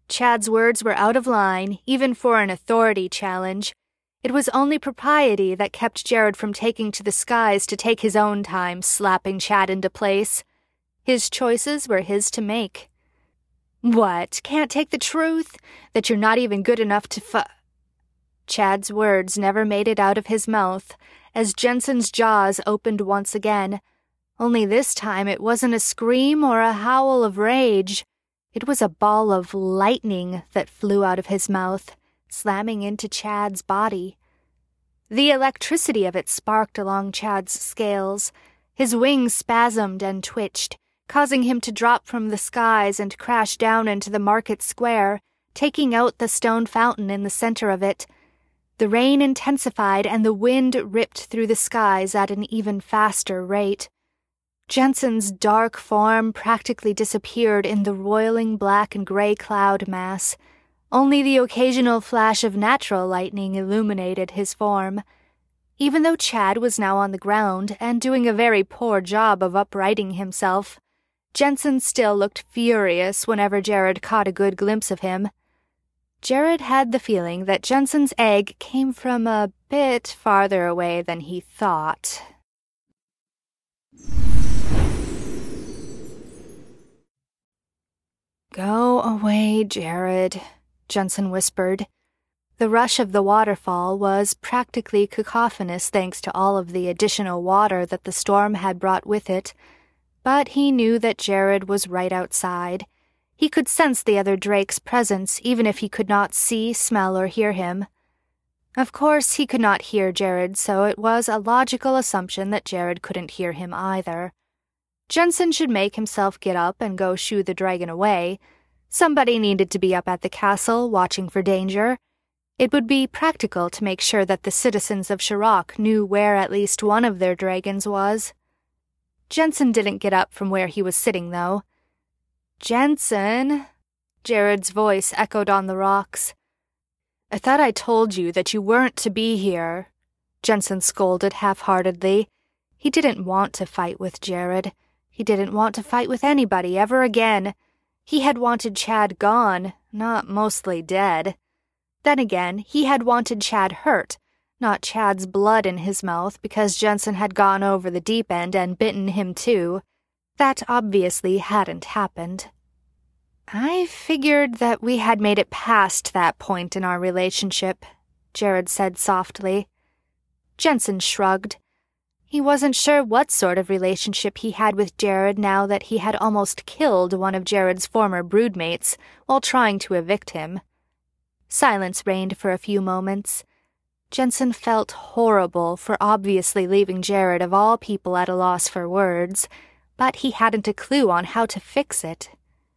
Chad's words were out of line, even for an authority challenge. It was only propriety that kept Jared from taking to the skies to take his own time slapping Chad into place. His choices were his to make. What, can't take the truth? That you're not even good enough to Chad's words never made it out of his mouth, as Jensen's jaws opened once again. Only this time it wasn't a scream or a howl of rage. It was a ball of lightning that flew out of his mouth, slamming into Chad's body. The electricity of it sparked along Chad's scales. His wings spasmed and twitched, causing him to drop from the skies and crash down into the market square, taking out the stone fountain in the center of it. The rain intensified and the wind ripped through the skies at an even faster rate. Jensen's dark form practically disappeared in the roiling black and gray cloud mass. Only the occasional flash of natural lightning illuminated his form. Even though Chad was now on the ground and doing a very poor job of uprighting himself, Jensen still looked furious whenever Jared caught a good glimpse of him. Jared had the feeling that Jensen's egg came from a bit farther away than he thought. "Go away, Jared," Jensen whispered. The rush of the waterfall was practically cacophonous thanks to all of the additional water that the storm had brought with it, but he knew that Jared was right outside. He could sense the other Drake's presence even if he could not see, smell, or hear him. Of course, he could not hear Jared, so it was a logical assumption that Jared couldn't hear him either. Jensen should make himself get up and go shoo the dragon away. Somebody needed to be up at the castle, watching for danger. It would be practical to make sure that the citizens of Shirok knew where at least one of their dragons was. Jensen didn't get up from where he was sitting, though. "Jensen," Jared's voice echoed on the rocks. "I thought I told you that you weren't to be here," Jensen scolded half-heartedly. He didn't want to fight with Jared. He didn't want to fight with anybody ever again. He had wanted Chad gone, not mostly dead. Then again, he had wanted Chad hurt, not Chad's blood in his mouth because Jensen had gone over the deep end and bitten him too. That obviously hadn't happened. "I figured that we had made it past that point in our relationship," Jared said softly. Jensen shrugged. He wasn't sure what sort of relationship he had with Jared now that he had almost killed one of Jared's former broodmates while trying to evict him. Silence reigned for a few moments. Jensen felt horrible for obviously leaving Jared of all people at a loss for words, but he hadn't a clue on how to fix it.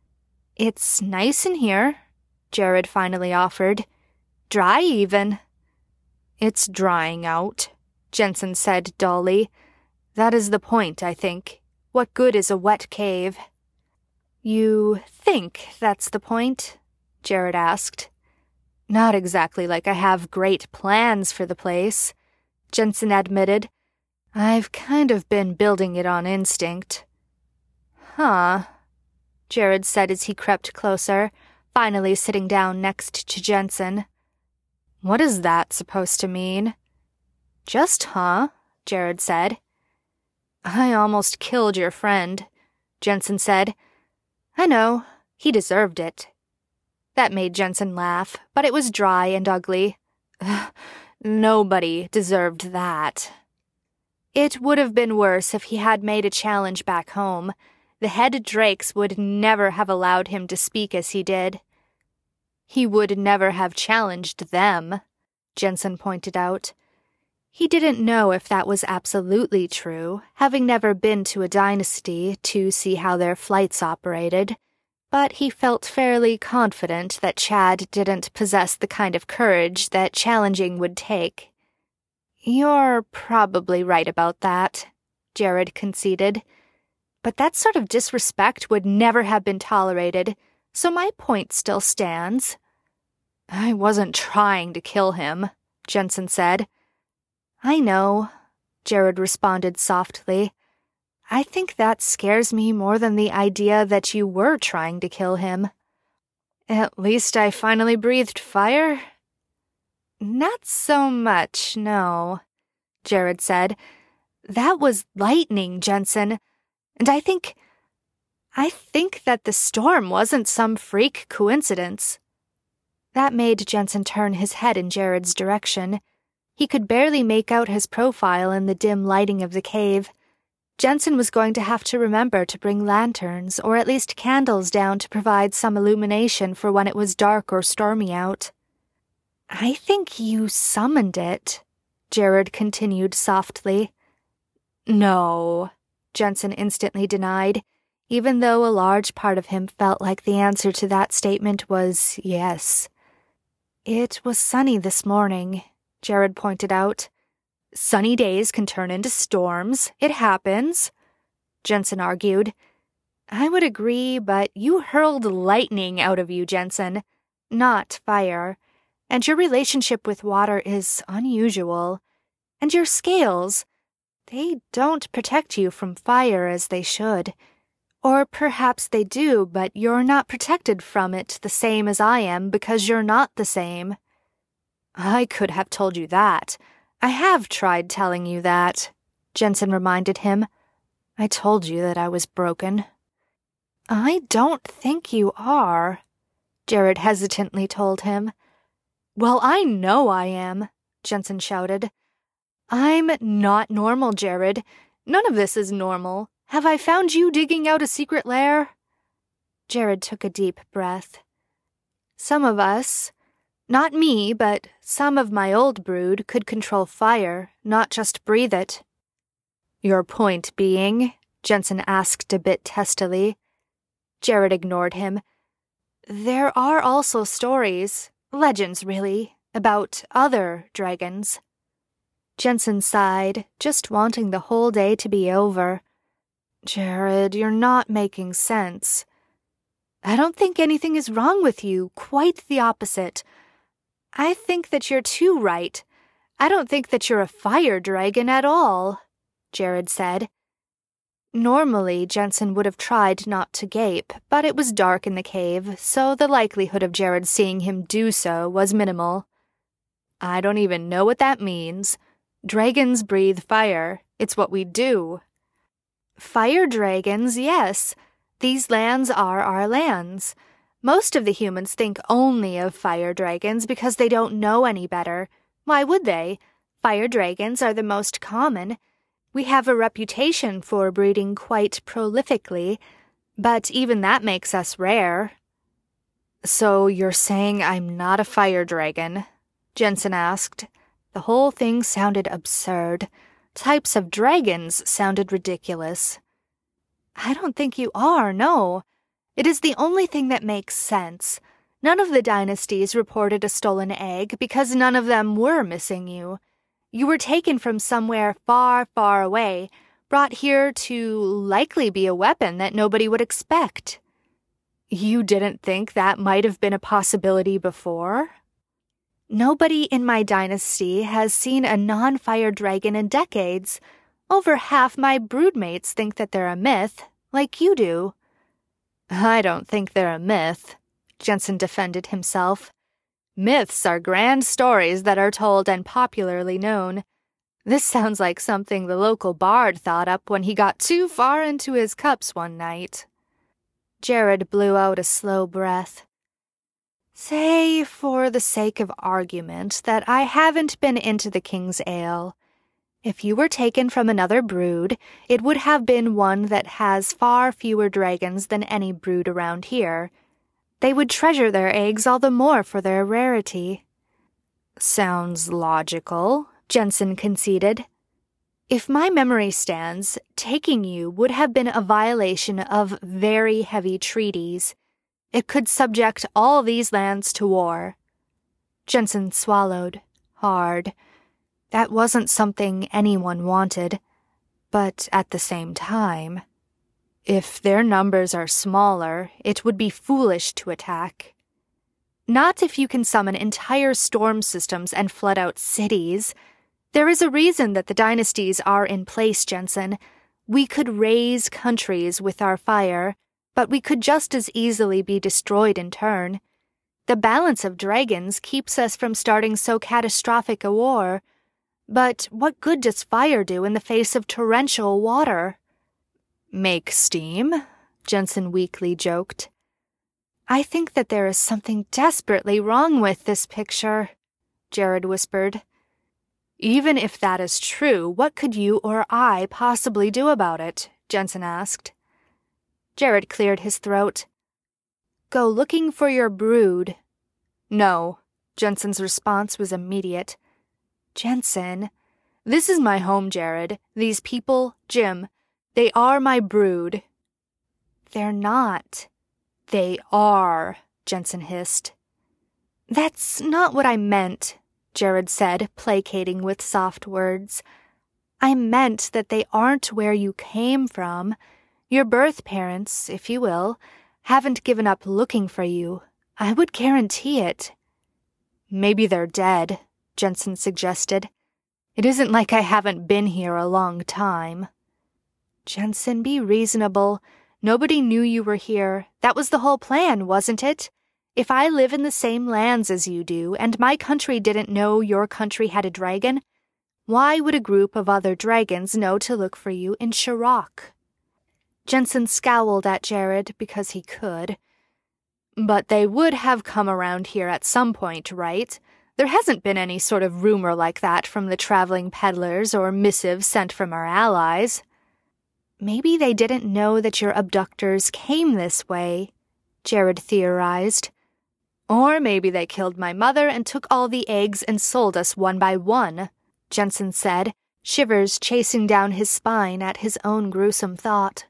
"It's nice in here," Jared finally offered. "Dry, even." "It's drying out," Jensen said dully. "That is the point, I think. What good is a wet cave?" "You think that's the point?" Jared asked. "Not exactly like I have great plans for the place," Jensen admitted. "I've kind of been building it on instinct." "Huh," Jared said as he crept closer, finally sitting down next to Jensen. "What is that supposed to mean?" "Just huh," Jared said. "I almost killed your friend," Jensen said. "I know. He deserved it." That made Jensen laugh, but it was dry and ugly. Nobody deserved that. It would have been worse if he had made a challenge back home. The head Drakes would never have allowed him to speak as he did. He would never have challenged them, Jensen pointed out. He didn't know if that was absolutely true, having never been to a dynasty to see how their flights operated, but he felt fairly confident that Chad didn't possess the kind of courage that challenging would take. "You're probably right about that," Jared conceded. "But that sort of disrespect would never have been tolerated, so my point still stands." "I wasn't trying to kill him," Jensen said. "I know," Jared responded softly. "I think that scares me more than the idea that you were trying to kill him." At least I finally breathed fire. Not so much, no, Jared said. That was lightning, Jensen. And I think that the storm wasn't some freak coincidence. That made Jensen turn his head in Jared's direction. He could barely make out his profile in the dim lighting of the cave. Jensen was going to have to remember to bring lanterns, or at least candles down to provide some illumination for when it was dark or stormy out. I think you summoned it, Jared continued softly. No, Jensen instantly denied, even though a large part of him felt like the answer to that statement was yes. It was sunny this morning, Jared pointed out. Sunny days can turn into storms. It happens, Jensen argued. I would agree, but you hurled lightning out of you, Jensen, not fire. And your relationship with water is unusual. And your scales, they don't protect you from fire as they should. Or perhaps they do, but you're not protected from it the same as I am because you're not the same. I could have told you that. I have tried telling you that, Jensen reminded him. I told you that I was broken. I don't think you are, Jared hesitantly told him. Well, I know I am, Jensen shouted. I'm not normal, Jared. None of this is normal. Have I found you digging out a secret lair? Jared took a deep breath. Some of us, not me, but some of my old brood could control fire, not just breathe it. Your point being? Jensen asked a bit testily. Jared ignored him. There are also stories, legends really, about other dragons. Jensen sighed, just wanting the whole day to be over. Jared, you're not making sense. I don't think anything is wrong with you, quite the opposite. I think that you're too right. I don't think that you're a fire dragon at all, Jared said. Normally, Jensen would have tried not to gape, but it was dark in the cave, so the likelihood of Jared seeing him do so was minimal. I don't even know what that means. Dragons breathe fire. It's what we do. Fire dragons, yes. These lands are our lands. Most of the humans think only of fire dragons because they don't know any better. Why would they? Fire dragons are the most common. We have a reputation for breeding quite prolifically, but even that makes us rare. So you're saying I'm not a fire dragon? Jensen asked. The whole thing sounded absurd. Types of dragons sounded ridiculous. I don't think you are, no. It is the only thing that makes sense. None of the dynasties reported a stolen egg because none of them were missing you. You were taken from somewhere far, far away, brought here to likely be a weapon that nobody would expect. You didn't think that might have been a possibility before? Nobody in my dynasty has seen a non-fire dragon in decades. Over half my broodmates think that they're a myth, like you do. I don't think they're a myth, Jensen defended himself. Myths are grand stories that are told and popularly known. This sounds like something the local bard thought up when he got too far into his cups one night. Jared blew out a slow breath. Say, for the sake of argument, that I haven't been into the King's Ale. If you were taken from another brood, it would have been one that has far fewer dragons than any brood around here. They would treasure their eggs all the more for their rarity. Sounds logical, Jensen conceded. If my memory stands, taking you would have been a violation of very heavy treaties. It could subject all these lands to war. Jensen swallowed, hard. That wasn't something anyone wanted. But at the same time, if their numbers are smaller, it would be foolish to attack. Not if you can summon entire storm systems and flood out cities. There is a reason that the dynasties are in place, Jensen. We could raise countries with our fire, but we could just as easily be destroyed in turn. The balance of dragons keeps us from starting so catastrophic a war. But what good does fire do in the face of torrential water? Make steam, Jensen weakly joked. I think that there is something desperately wrong with this picture, Jared whispered. Even if that is true, what could you or I possibly do about it? Jensen asked. Jared cleared his throat. Go looking for your brood. No, Jensen's response was immediate. Jensen, this is my home, Jared. These people, Jim, they are my brood. They're not. They are, Jensen hissed. That's not what I meant, Jared said, placating with soft words. I meant that they aren't where you came from. Your birth parents, if you will, haven't given up looking for you. I would guarantee it. Maybe they're dead, Jensen suggested. It isn't like I haven't been here a long time. Jensen, be reasonable. Nobody knew you were here. That was the whole plan, wasn't it? If I live in the same lands as you do, and my country didn't know your country had a dragon, why would a group of other dragons know to look for you in Shirok? Jensen scowled at Jared because he could. But they would have come around here at some point, right? There hasn't been any sort of rumor like that from the traveling peddlers or missives sent from our allies. Maybe they didn't know that your abductors came this way, Jared theorized. Or maybe they killed my mother and took all the eggs and sold us one by one, Jensen said, shivers chasing down his spine at his own gruesome thought.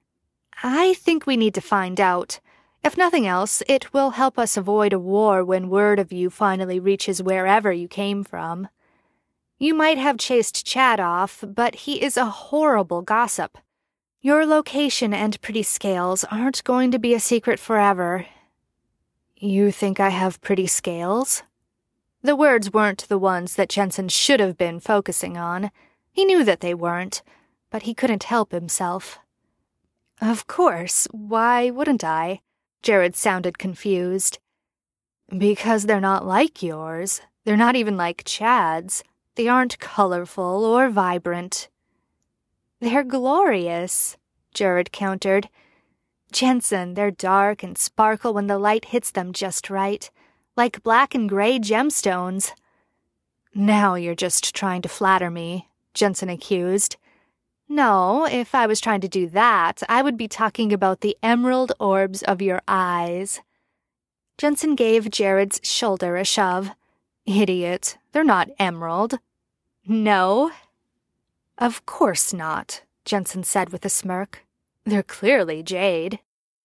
I think we need to find out. If nothing else, it will help us avoid a war when word of you finally reaches wherever you came from. You might have chased Chad off, but he is a horrible gossip. Your location and pretty scales aren't going to be a secret forever. You think I have pretty scales? The words weren't the ones that Jensen should have been focusing on. He knew that they weren't, but he couldn't help himself. Of course, why wouldn't I? Jared sounded confused. Because they're not like yours. They're not even like Chad's. They aren't colorful or vibrant. They're glorious, Jared countered. Jensen, they're dark and sparkle when the light hits them just right, like black and gray gemstones. Now you're just trying to flatter me, Jensen accused. No, if I was trying to do that, I would be talking about the emerald orbs of your eyes. Jensen gave Jared's shoulder a shove. Idiot, they're not emerald. No? Of course not, Jensen said with a smirk. They're clearly jade.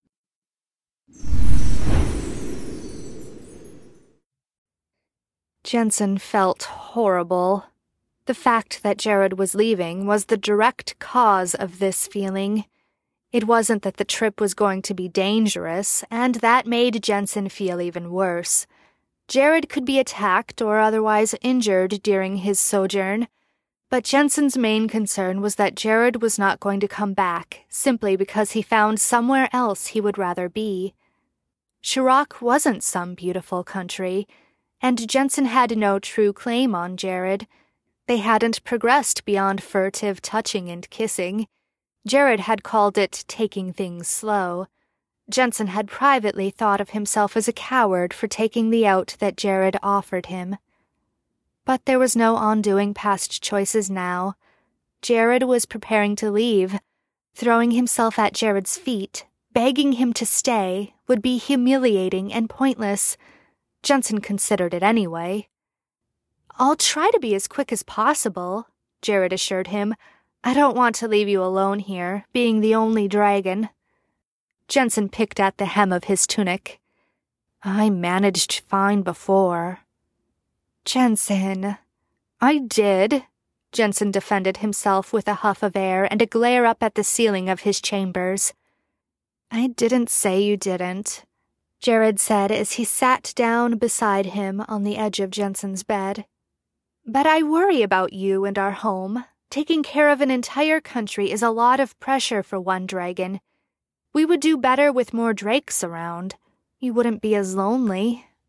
Jensen felt horrible. The fact that Jared was leaving was the direct cause of this feeling. It wasn't that the trip was going to be dangerous, and that made Jensen feel even worse. Jared could be attacked or otherwise injured during his sojourn, but Jensen's main concern was that Jared was not going to come back simply because he found somewhere else he would rather be. Shirok wasn't some beautiful country, and Jensen had no true claim on Jared. They hadn't progressed beyond furtive touching and kissing. Jared had called it taking things slow. Jensen had privately thought of himself as a coward for taking the out that Jared offered him. But there was no undoing past choices now. Jared was preparing to leave. Throwing himself at Jared's feet, begging him to stay, would be humiliating and pointless. Jensen considered it anyway. I'll try to be as quick as possible, Jared assured him. I don't want to leave you alone here, being the only dragon. Jensen picked at the hem of his tunic. I managed fine before. Jensen. I did, Jensen defended himself with a huff of air and a glare up at the ceiling of his chambers. I didn't say you didn't, Jared said as he sat down beside him on the edge of Jensen's bed. But I worry about you and our home. Taking care of an entire country is a lot of pressure for one dragon. We would do better with more drakes around. You wouldn't be as lonely.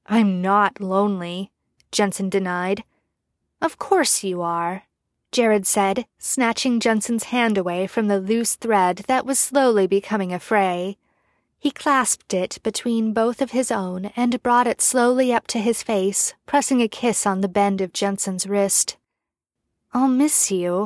I'm not lonely, Jensen denied. Of course you are, Jared said, snatching Jensen's hand away from the loose thread that was slowly becoming a fray. He clasped it between both of his own and brought it slowly up to his face, pressing a kiss on the bend of Jensen's wrist. I'll miss you.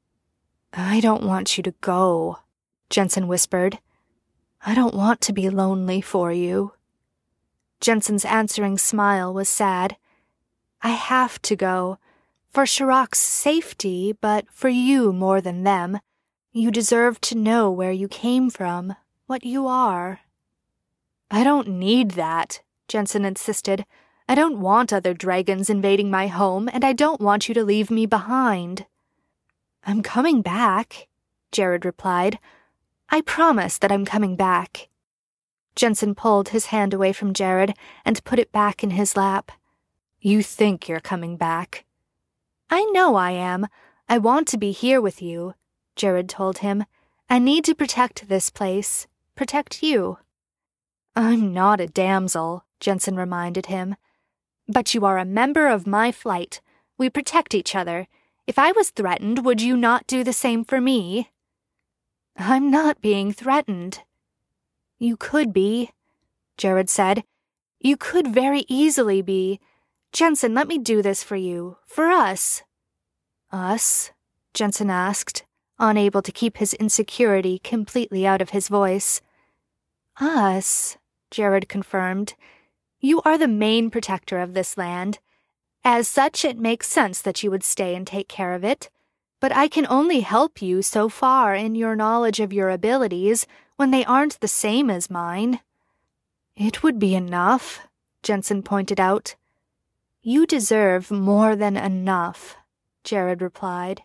I don't want you to go, Jensen whispered. I don't want to be lonely for you. Jensen's answering smile was sad. I have to go. For Shirok's safety, but for you more than them. You deserve to know where you came from, what you are. I don't need that, Jensen insisted. I don't want other dragons invading my home, and I don't want you to leave me behind. I'm coming back, Jared replied. I promise that I'm coming back. Jensen pulled his hand away from Jared and put it back in his lap. You think you're coming back. I know I am. I want to be here with you, Jared told him. I need to protect this place, protect you. I'm not a damsel, Jensen reminded him. But you are a member of my flight. We protect each other. If I was threatened, would you not do the same for me? I'm not being threatened. You could be, Jared said. You could very easily be. Jensen, let me do this for you, for us. Us? Jensen asked, unable to keep his insecurity completely out of his voice. Us, Jared confirmed. You are the main protector of this land. As such, it makes sense that you would stay and take care of it. But I can only help you so far in your knowledge of your abilities when they aren't the same as mine. It would be enough, Jensen pointed out. You deserve more than enough, Jared replied.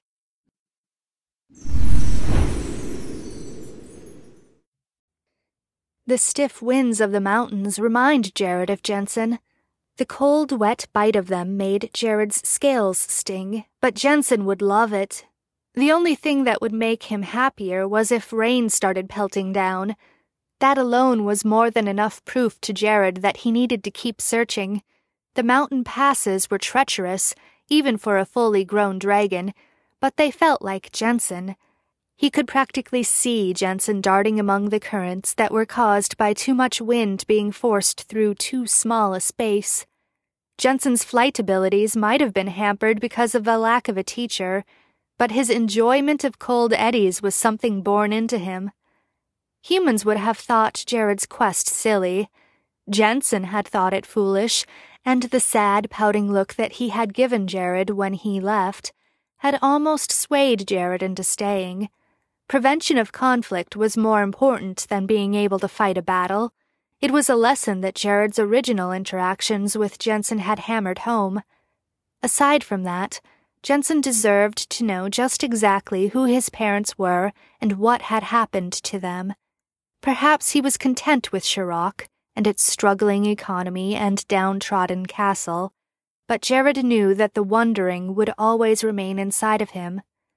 The stiff winds of the mountains remind Jared of Jensen. The cold, wet bite of them made Jared's scales sting, but Jensen would love it. The only thing that would make him happier was if rain started pelting down. That alone was more than enough proof to Jared that he needed to keep searching. The mountain passes were treacherous, even for a fully grown dragon, but they felt like Jensen. He could practically see Jensen darting among the currents that were caused by too much wind being forced through too small a space. Jensen's flight abilities might have been hampered because of the lack of a teacher, but his enjoyment of cold eddies was something born into him. Humans would have thought Jared's quest silly. Jensen had thought it foolish, and the sad, pouting look that he had given Jared when he left had almost swayed Jared into staying. Prevention of conflict was more important than being able to fight a battle. It was a lesson that Jared's original interactions with Jensen had hammered home. Aside from that, Jensen deserved to know just exactly who his parents were and what had happened to them. Perhaps he was content with Shirok and its struggling economy and downtrodden castle, but Jared knew that the wondering would always remain inside of him.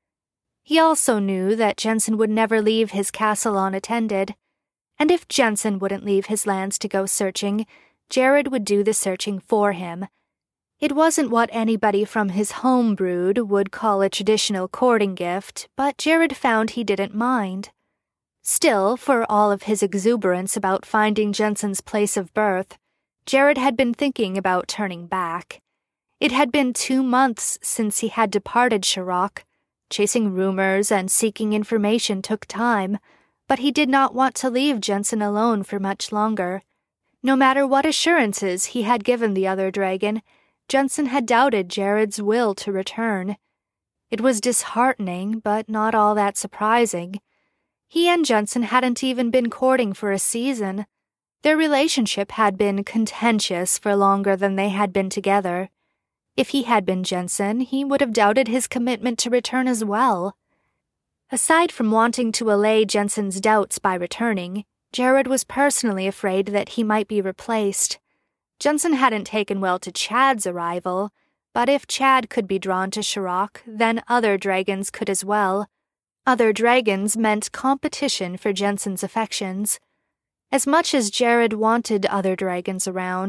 He also knew that Jensen would never leave his castle unattended, and if Jensen wouldn't leave his lands to go searching, Jared would do the searching for him. It wasn't what anybody from his home brood would call a traditional courting gift, but Jared found he didn't mind. Still, for all of his exuberance about finding Jensen's place of birth, Jared had been thinking about turning back. It had been 2 months since he had departed Shirok. Chasing rumors and seeking information took time, but he did not want to leave Jensen alone for much longer. No matter what assurances he had given the other dragon, Jensen had doubted Jared's will to return. It was disheartening, but not all that surprising. He and Jensen hadn't even been courting for a season. Their relationship had been contentious for longer than they had been together. If he had been Jensen, he would have doubted his commitment to return as well. Aside from wanting to allay Jensen's doubts by returning, Jared was personally afraid that he might be replaced. Jensen hadn't taken well to Chad's arrival, but if Chad could be drawn to Shirok, then other dragons could as well. Other dragons meant competition for Jensen's affections. As much as Jared wanted other dragons around,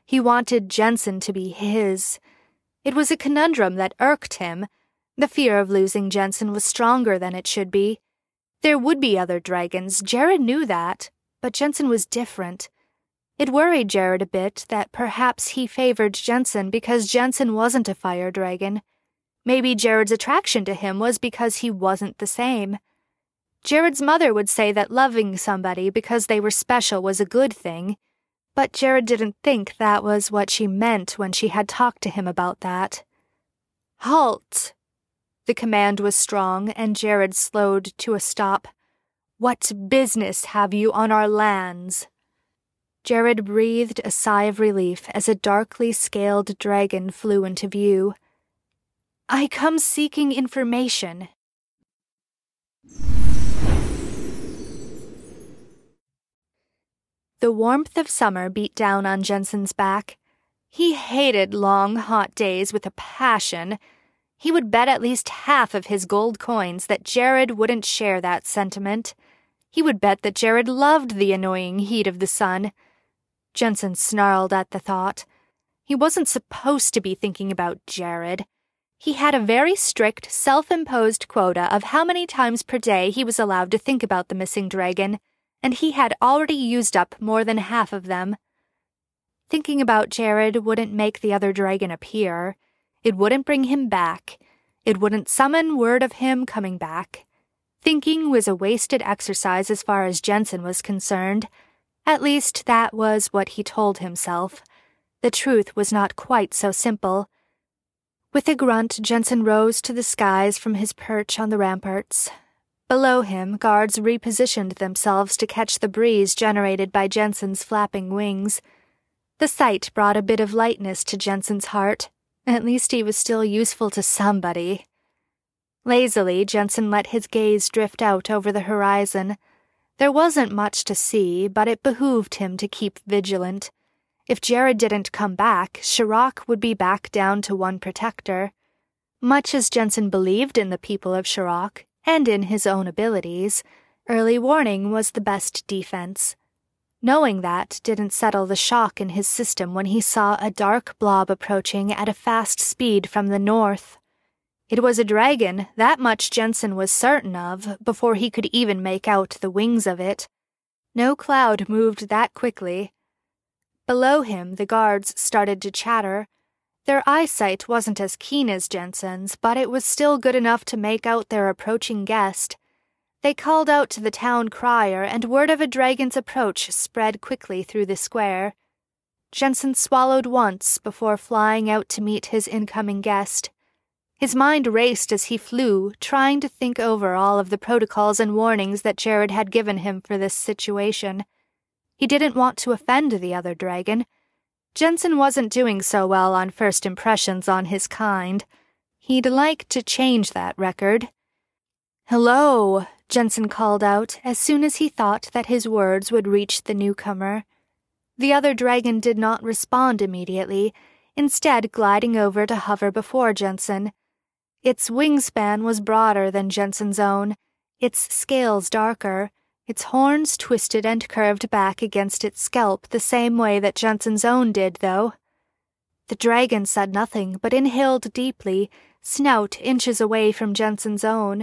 He wanted Jensen to be his. It was a conundrum that irked him. The fear of losing Jensen was stronger than it should be. There would be other dragons, Jared knew that, but Jensen was different. It worried Jared a bit that perhaps he favored Jensen because Jensen wasn't a fire dragon. Maybe Jared's attraction to him was because he wasn't the same. Jared's mother would say that loving somebody because they were special was a good thing, but Jared didn't think that was what she meant when she had talked to him about that. "Halt!" The command was strong, and Jared slowed to a stop. "What business have you on our lands?" Jared breathed a sigh of relief as a darkly scaled dragon flew into view. "I come seeking information." The warmth of summer beat down on Jensen's back. He hated long, hot days with a passion. He would bet at least half of his gold coins that Jared wouldn't share that sentiment. He would bet that Jared loved the annoying heat of the sun. Jensen snarled at the thought. He wasn't supposed to be thinking about Jared. He had a very strict, self-imposed quota of how many times per day he was allowed to think about the missing dragon, and he had already used up more than half of them. Thinking about Jared wouldn't make the other dragon appear. It wouldn't bring him back. It wouldn't summon word of him coming back. Thinking was a wasted exercise as far as Jensen was concerned. At least that was what he told himself. The truth was not quite so simple. With a grunt, Jensen rose to the skies from his perch on the ramparts. Below him, guards repositioned themselves to catch the breeze generated by Jensen's flapping wings. The sight brought a bit of lightness to Jensen's heart. At least he was still useful to somebody. Lazily, Jensen let his gaze drift out over the horizon. There wasn't much to see, but it behooved him to keep vigilant. If Jared didn't come back, Shirok would be back down to one protector. Much as Jensen believed in the people of Shirok, and in his own abilities, early warning was the best defense. Knowing that didn't settle the shock in his system when he saw a dark blob approaching at a fast speed from the north. It was a dragon, that much Jensen was certain of, before he could even make out the wings of it. No cloud moved that quickly. Below him, the guards started to chatter. Their eyesight wasn't as keen as Jensen's, but it was still good enough to make out their approaching guest. They called out to the town crier, and word of a dragon's approach spread quickly through the square. Jensen swallowed once before flying out to meet his incoming guest. His mind raced as he flew, trying to think over all of the protocols and warnings that Jared had given him for this situation. He didn't want to offend the other dragon. Jensen wasn't doing so well on first impressions on his kind. He'd like to change that record. "Hello," Jensen called out as soon as he thought that his words would reach the newcomer. The other dragon did not respond immediately, instead gliding over to hover before Jensen. Its wingspan was broader than Jensen's own, its scales darker, its horns twisted and curved back against its scalp the same way that Jensen's own did, though. The dragon said nothing but inhaled deeply, snout inches away from Jensen's own.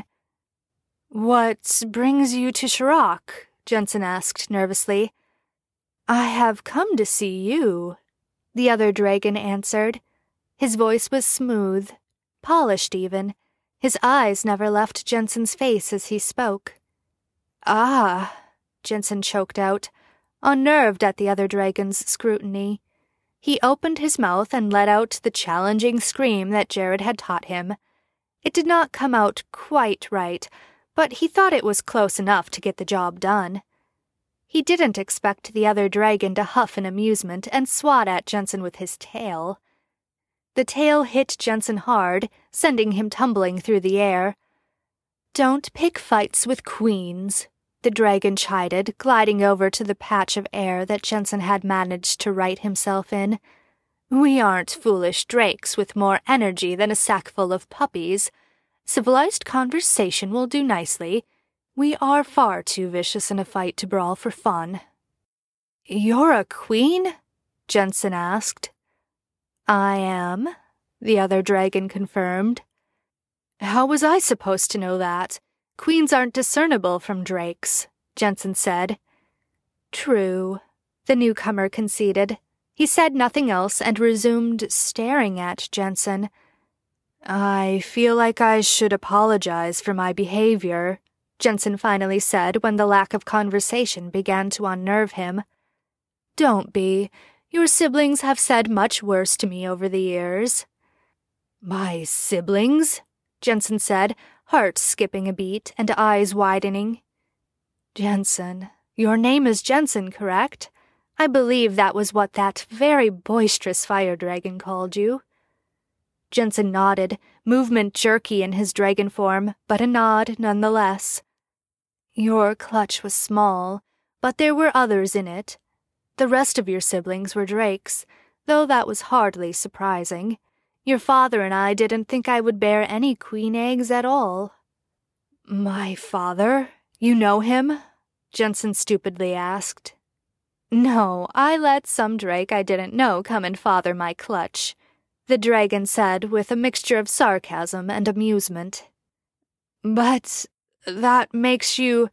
"What brings you to Shirok?" Jensen asked nervously. "I have come to see you," the other dragon answered. His voice was smooth, polished even. His eyes never left Jensen's face as he spoke. "Ah," Jensen choked out, unnerved at the other dragon's scrutiny. He opened his mouth and let out the challenging scream that Jared had taught him. It did not come out quite right, but he thought it was close enough to get the job done. He didn't expect the other dragon to huff in amusement and swat at Jensen with his tail. The tail hit Jensen hard, sending him tumbling through the air. "Don't pick fights with queens," the dragon chided, gliding over to the patch of air that Jensen had managed to right himself in. "We aren't foolish drakes with more energy than a sackful of puppies. Civilized conversation will do nicely. We are far too vicious in a fight to brawl for fun." "You're a queen?" Jensen asked. I am, the other dragon confirmed. How was I supposed to know that? Queens aren't discernible from drakes, Jensen said. True, the newcomer conceded. He said nothing else and resumed staring at Jensen. I feel like I should apologize for my behavior, Jensen finally said when the lack of conversation began to unnerve him. Don't be. Your siblings have said much worse to me over the years. My siblings? Jensen said, heart skipping a beat and eyes widening. Jensen, your name is Jensen, correct? I believe that was what that very boisterous fire dragon called you. Jensen nodded, movement jerky in his dragon form, but a nod nonetheless. Your clutch was small, but there were others in it. The rest of your siblings were drakes, though that was hardly surprising. Your father and I didn't think I would bear any queen eggs at all. My father? You know him? Jensen stupidly asked. No, I let some drake I didn't know come and father my clutch, the dragon said with a mixture of sarcasm and amusement. But that makes you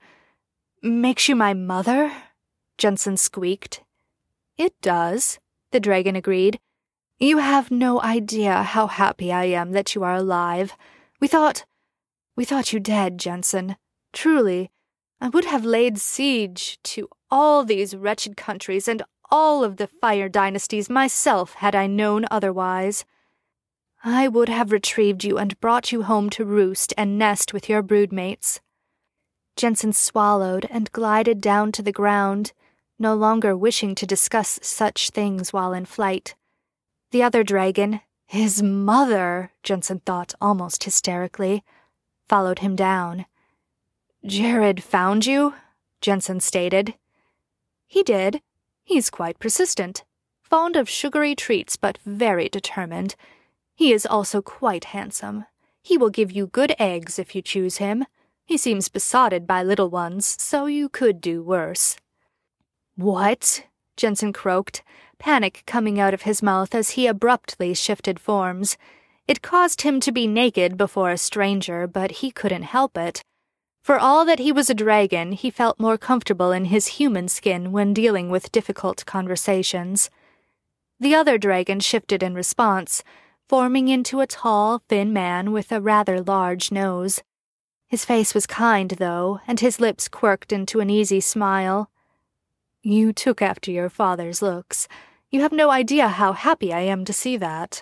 my mother? Jensen squeaked. It does, the dragon agreed. You have no idea how happy I am that you are alive. We thought you dead, Jensen. Truly, I would have laid siege to all these wretched countries and all of the fire dynasties myself had I known otherwise. I would have retrieved you and brought you home to roost and nest with your broodmates. Jensen swallowed and glided down to the ground, no longer wishing to discuss such things while in flight. The other dragon, his mother, Jensen thought almost hysterically, followed him down. Jared found you? Jensen stated. He did. He's quite persistent, fond of sugary treats but very determined. He is also quite handsome. He will give you good eggs if you choose him. He seems besotted by little ones, so you could do worse. What? Jensen croaked, panic coming out of his mouth as he abruptly shifted forms. It caused him to be naked before a stranger, but he couldn't help it. For all that he was a dragon, he felt more comfortable in his human skin when dealing with difficult conversations. The other dragon shifted in response, forming into a tall, thin man with a rather large nose. His face was kind, though, and his lips quirked into an easy smile. You took after your father's looks. You have no idea how happy I am to see that.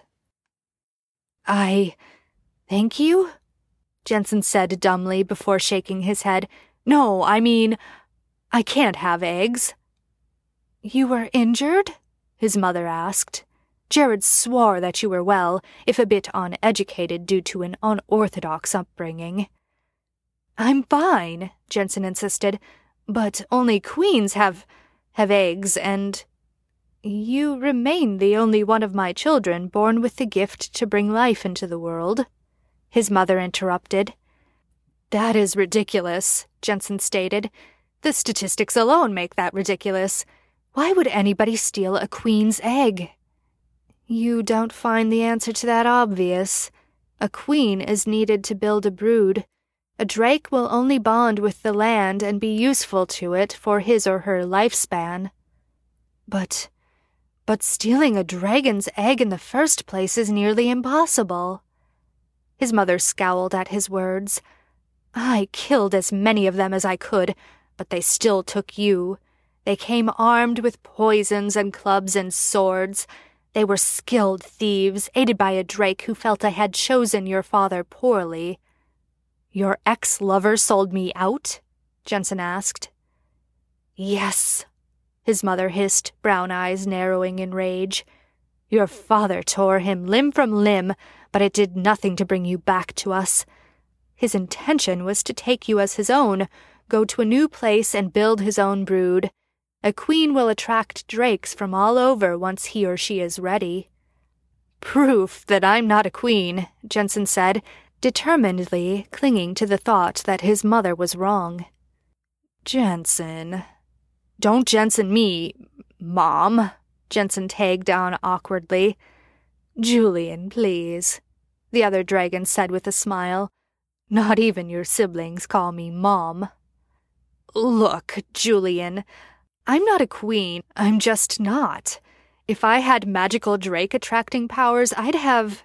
Thank you? Jensen said dumbly before shaking his head. No, I mean, I can't have eggs. You were injured? His mother asked. Jared swore that you were well, if a bit uneducated due to an unorthodox upbringing. I'm fine, Jensen insisted, but only queens have eggs, and you remain the only one of my children born with the gift to bring life into the world, his mother interrupted. That is ridiculous, Jensen stated. The statistics alone make that ridiculous. Why would anybody steal a queen's egg? You don't find the answer to that obvious. A queen is needed to build a brood. A drake will only bond with the land and be useful to it for his or her lifespan. But stealing a dragon's egg in the first place is nearly impossible. His mother scowled at his words. I killed as many of them as I could, but they still took you. They came armed with poisons and clubs and swords. They were skilled thieves, aided by a drake who felt I had chosen your father poorly. Your ex-lover sold me out? Jensen asked. Yes, his mother hissed, brown eyes narrowing in rage. Your father tore him limb from limb, but it did nothing to bring you back to us. His intention was to take you as his own, go to a new place and build his own brood. A queen will attract drakes from all over once he or she is ready. Proof that I'm not a queen, Jensen said, determinedly clinging to the thought that his mother was wrong. Jensen. Don't Jensen me, Mom, Jensen tagged on awkwardly. "Julian, please," the other dragon said with a smile. "Not even your siblings call me Mom." "Look, Julian, I'm not a queen. I'm just not. If I had magical drake attracting powers, I'd have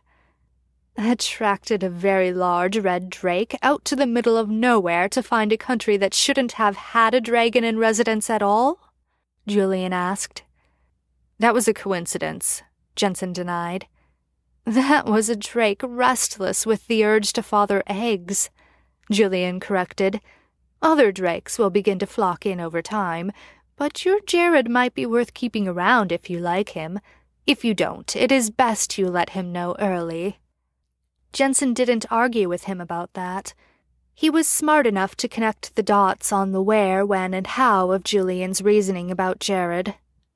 attracted a very large red drake out to the middle of nowhere to find a country that shouldn't have had a dragon in residence at all?" Julian asked. "That was a coincidence," Jensen denied. "That was a drake restless with the urge to father eggs," Julian corrected. "Other drakes will begin to flock in over time, but your Jared might be worth keeping around if you like him. If you don't, it is best you let him know early." Jensen didn't argue with him about that. He was smart enough to connect the dots on the where, when, and how of Julian's reasoning about Jared.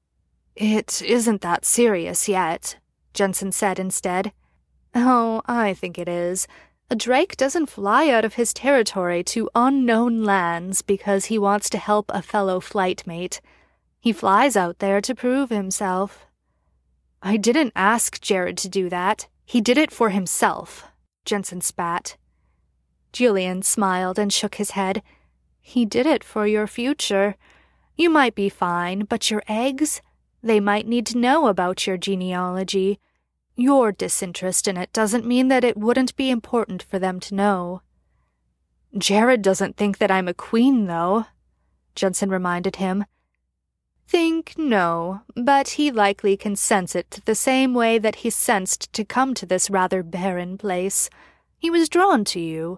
"It isn't that serious yet," Jensen said instead. "Oh, I think it is. A drake doesn't fly out of his territory to unknown lands because he wants to help a fellow flightmate. He flies out there to prove himself." "I didn't ask Jared to do that. He did it for himself," Jensen spat. Julian smiled and shook his head. "He did it for your future. You might be fine, but your eggs? They might need to know about your genealogy. Your disinterest in it doesn't mean that it wouldn't be important for them to know." "Jared doesn't think that I'm a queen, though," Jensen reminded him. "Think, no, but he likely can sense it the same way that he sensed to come to this rather barren place. He was drawn to you."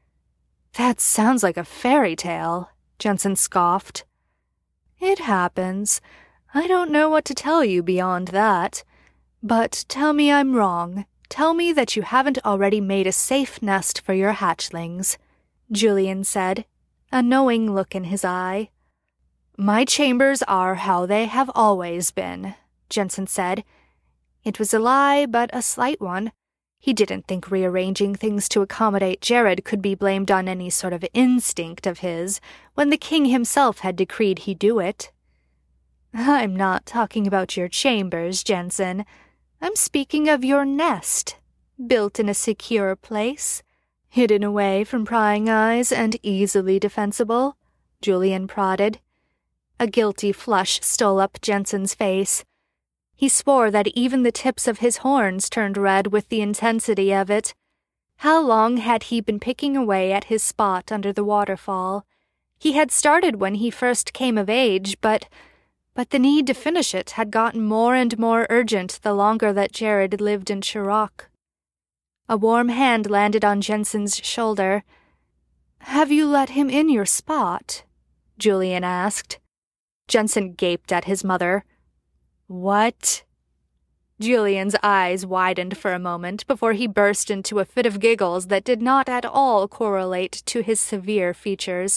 "That sounds like a fairy tale," Jensen scoffed. "It happens. I don't know what to tell you beyond that. But tell me I'm wrong. Tell me that you haven't already made a safe nest for your hatchlings," Julian said, a knowing look in his eye. "My chambers are how they have always been," Jensen said. It was a lie, but a slight one. He didn't think rearranging things to accommodate Jared could be blamed on any sort of instinct of his, when the king himself had decreed he do it. "I'm not talking about your chambers, Jensen. I'm speaking of your nest, built in a secure place, hidden away from prying eyes and easily defensible," Julian prodded. A guilty flush stole up Jensen's face. He swore that even the tips of his horns turned red with the intensity of it. How long had he been picking away at his spot under the waterfall? He had started when he first came of age, but the need to finish it had gotten more and more urgent the longer that Jared lived in Chirok. A warm hand landed on Jensen's shoulder. "Have you let him in your spot?" Julian asked. Jensen gaped at his mother. "What?" Julian's eyes widened for a moment before he burst into a fit of giggles that did not at all correlate to his severe features.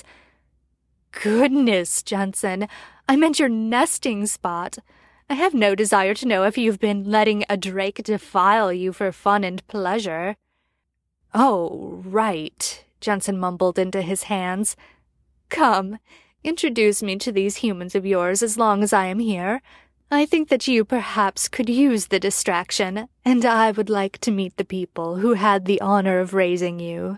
"Goodness, Jensen, I meant your nesting spot. I have no desire to know if you've been letting a drake defile you for fun and pleasure." "Oh, right," Jensen mumbled into his hands. "Come, introduce me to these humans of yours as long as I am here. I think that you perhaps could use the distraction, and I would like to meet the people who had the honor of raising you."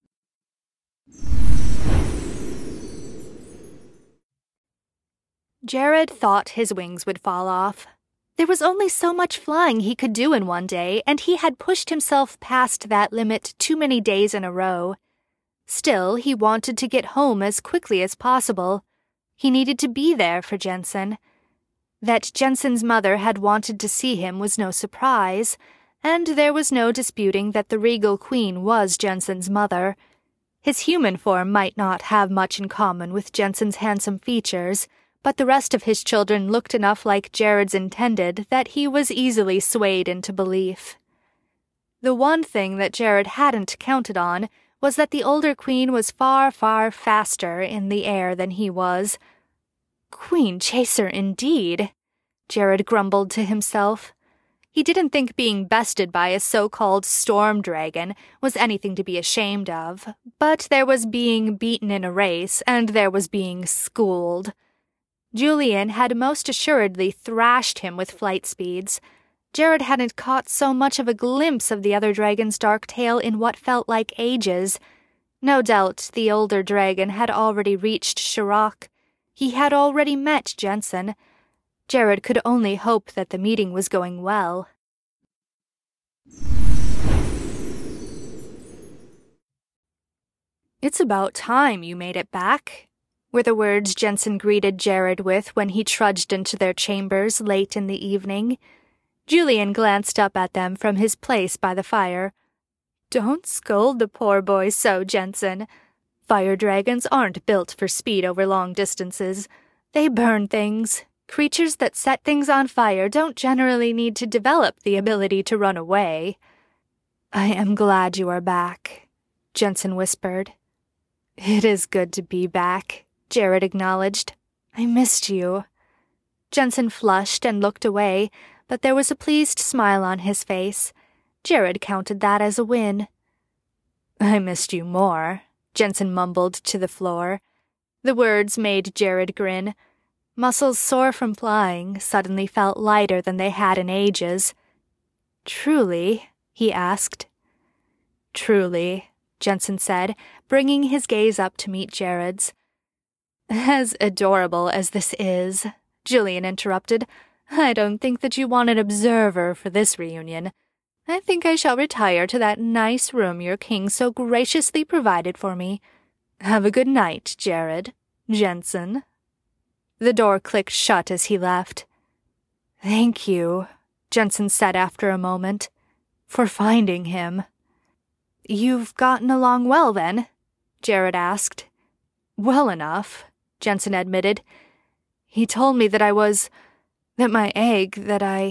Jared thought his wings would fall off. There was only so much flying he could do in one day, and he had pushed himself past that limit too many days in a row. Still, he wanted to get home as quickly as possible. He needed to be there for Jensen. That Jensen's mother had wanted to see him was no surprise, and there was no disputing that the regal queen was Jensen's mother. His human form might not have much in common with Jensen's handsome features, but the rest of his children looked enough like Jared's intended that he was easily swayed into belief. The one thing that Jared hadn't counted on was that the older queen was far, far faster in the air than he was. Queen Chaser, indeed, Jared grumbled to himself. He didn't think being bested by a so-called storm dragon was anything to be ashamed of, but there was being beaten in a race, and there was being schooled. Julian had most assuredly thrashed him with flight speeds. Jared hadn't caught so much of a glimpse of the other dragon's dark tail in what felt like ages. No doubt the older dragon had already reached Shirok. He had already met Jensen. Jared could only hope that the meeting was going well. "It's about time you made it back," were the words Jensen greeted Jared with when he trudged into their chambers late in the evening. Julian glanced up at them from his place by the fire. "Don't scold the poor boy so, Jensen. Fire dragons aren't built for speed over long distances. They burn things. Creatures that set things on fire don't generally need to develop the ability to run away." "I am glad you are back," Jensen whispered. "It is good to be back," Jared acknowledged. "I missed you." Jensen flushed and looked away, but there was a pleased smile on his face. Jared counted that as a win. "I missed you more," Jensen mumbled to the floor. The words made Jared grin. Muscles sore from flying suddenly felt lighter than they had in ages. "Truly?" he asked. "Truly," Jensen said, bringing his gaze up to meet Jared's. "As adorable as this is," Julian interrupted, "I don't think that you want an observer for this reunion. I think I shall retire to that nice room your king so graciously provided for me. Have a good night, Jared. Jensen." The door clicked shut as he left. "Thank you," Jensen said after a moment, "for finding him." "You've gotten along well, then?" Jared asked. "Well enough," Jensen admitted. "He told me that my egg,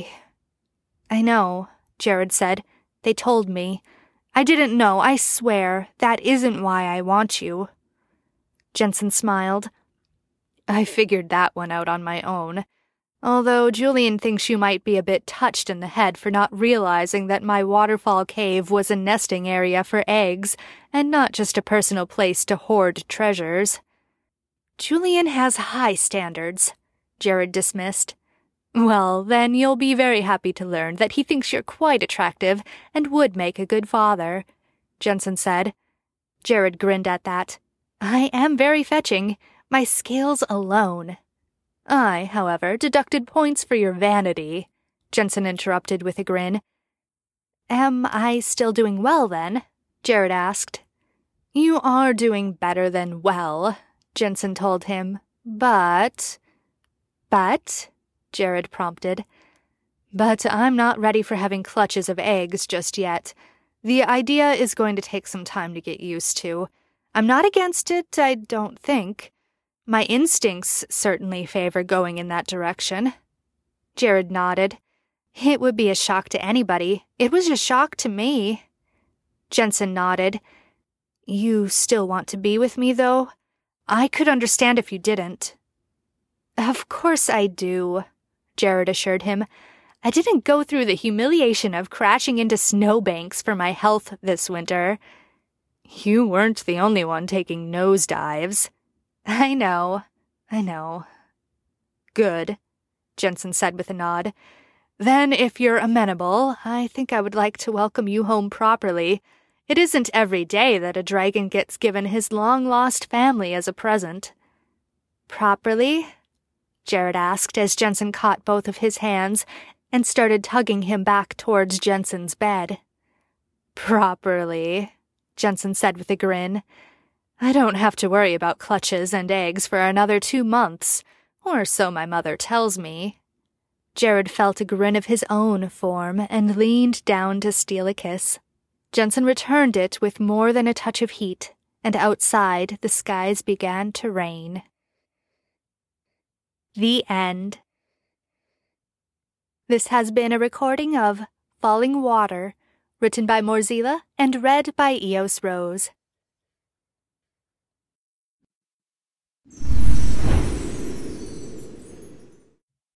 I know," Jared said. "They told me. I didn't know, I swear. That isn't why I want you." Jensen smiled. "I figured that one out on my own. Although Julian thinks you might be a bit touched in the head for not realizing that my waterfall cave was a nesting area for eggs, and not just a personal place to hoard treasures." "Julian has high standards," Jared dismissed. "Well, then you'll be very happy to learn that he thinks you're quite attractive and would make a good father," Jensen said. Jared grinned at that. "I am very fetching. My scales alone." "I, however, deducted points for your vanity," Jensen interrupted with a grin. "Am I still doing well, then?" Jared asked. "You are doing better than well," Jensen told him. But, Jared prompted. "But I'm not ready for having clutches of eggs just yet. The idea is going to take some time to get used to. I'm not against it, I don't think. My instincts certainly favor going in that direction." Jared nodded. "It would be a shock to anybody. It was a shock to me." Jensen nodded. "You still want to be with me, though? I could understand if you didn't." "Of course I do," Jared assured him. "I didn't go through the humiliation of crashing into snowbanks for my health this winter." "You weren't the only one taking nosedives." I know. "Good," Jensen said with a nod. "Then if you're amenable, I think I would like to welcome you home properly. It isn't every day that a dragon gets given his long-lost family as a present." "Properly?" Jared asked as Jensen caught both of his hands and started tugging him back towards Jensen's bed. "Properly," Jensen said with a grin. "I don't have to worry about clutches and eggs for another 2 months, or so my mother tells me." Jared felt a grin of his own form and leaned down to steal a kiss. Jensen returned it with more than a touch of heat, and outside the skies began to rain. The end. This has been a recording of Falling Water, written by Morzilla and read by Eos Rose.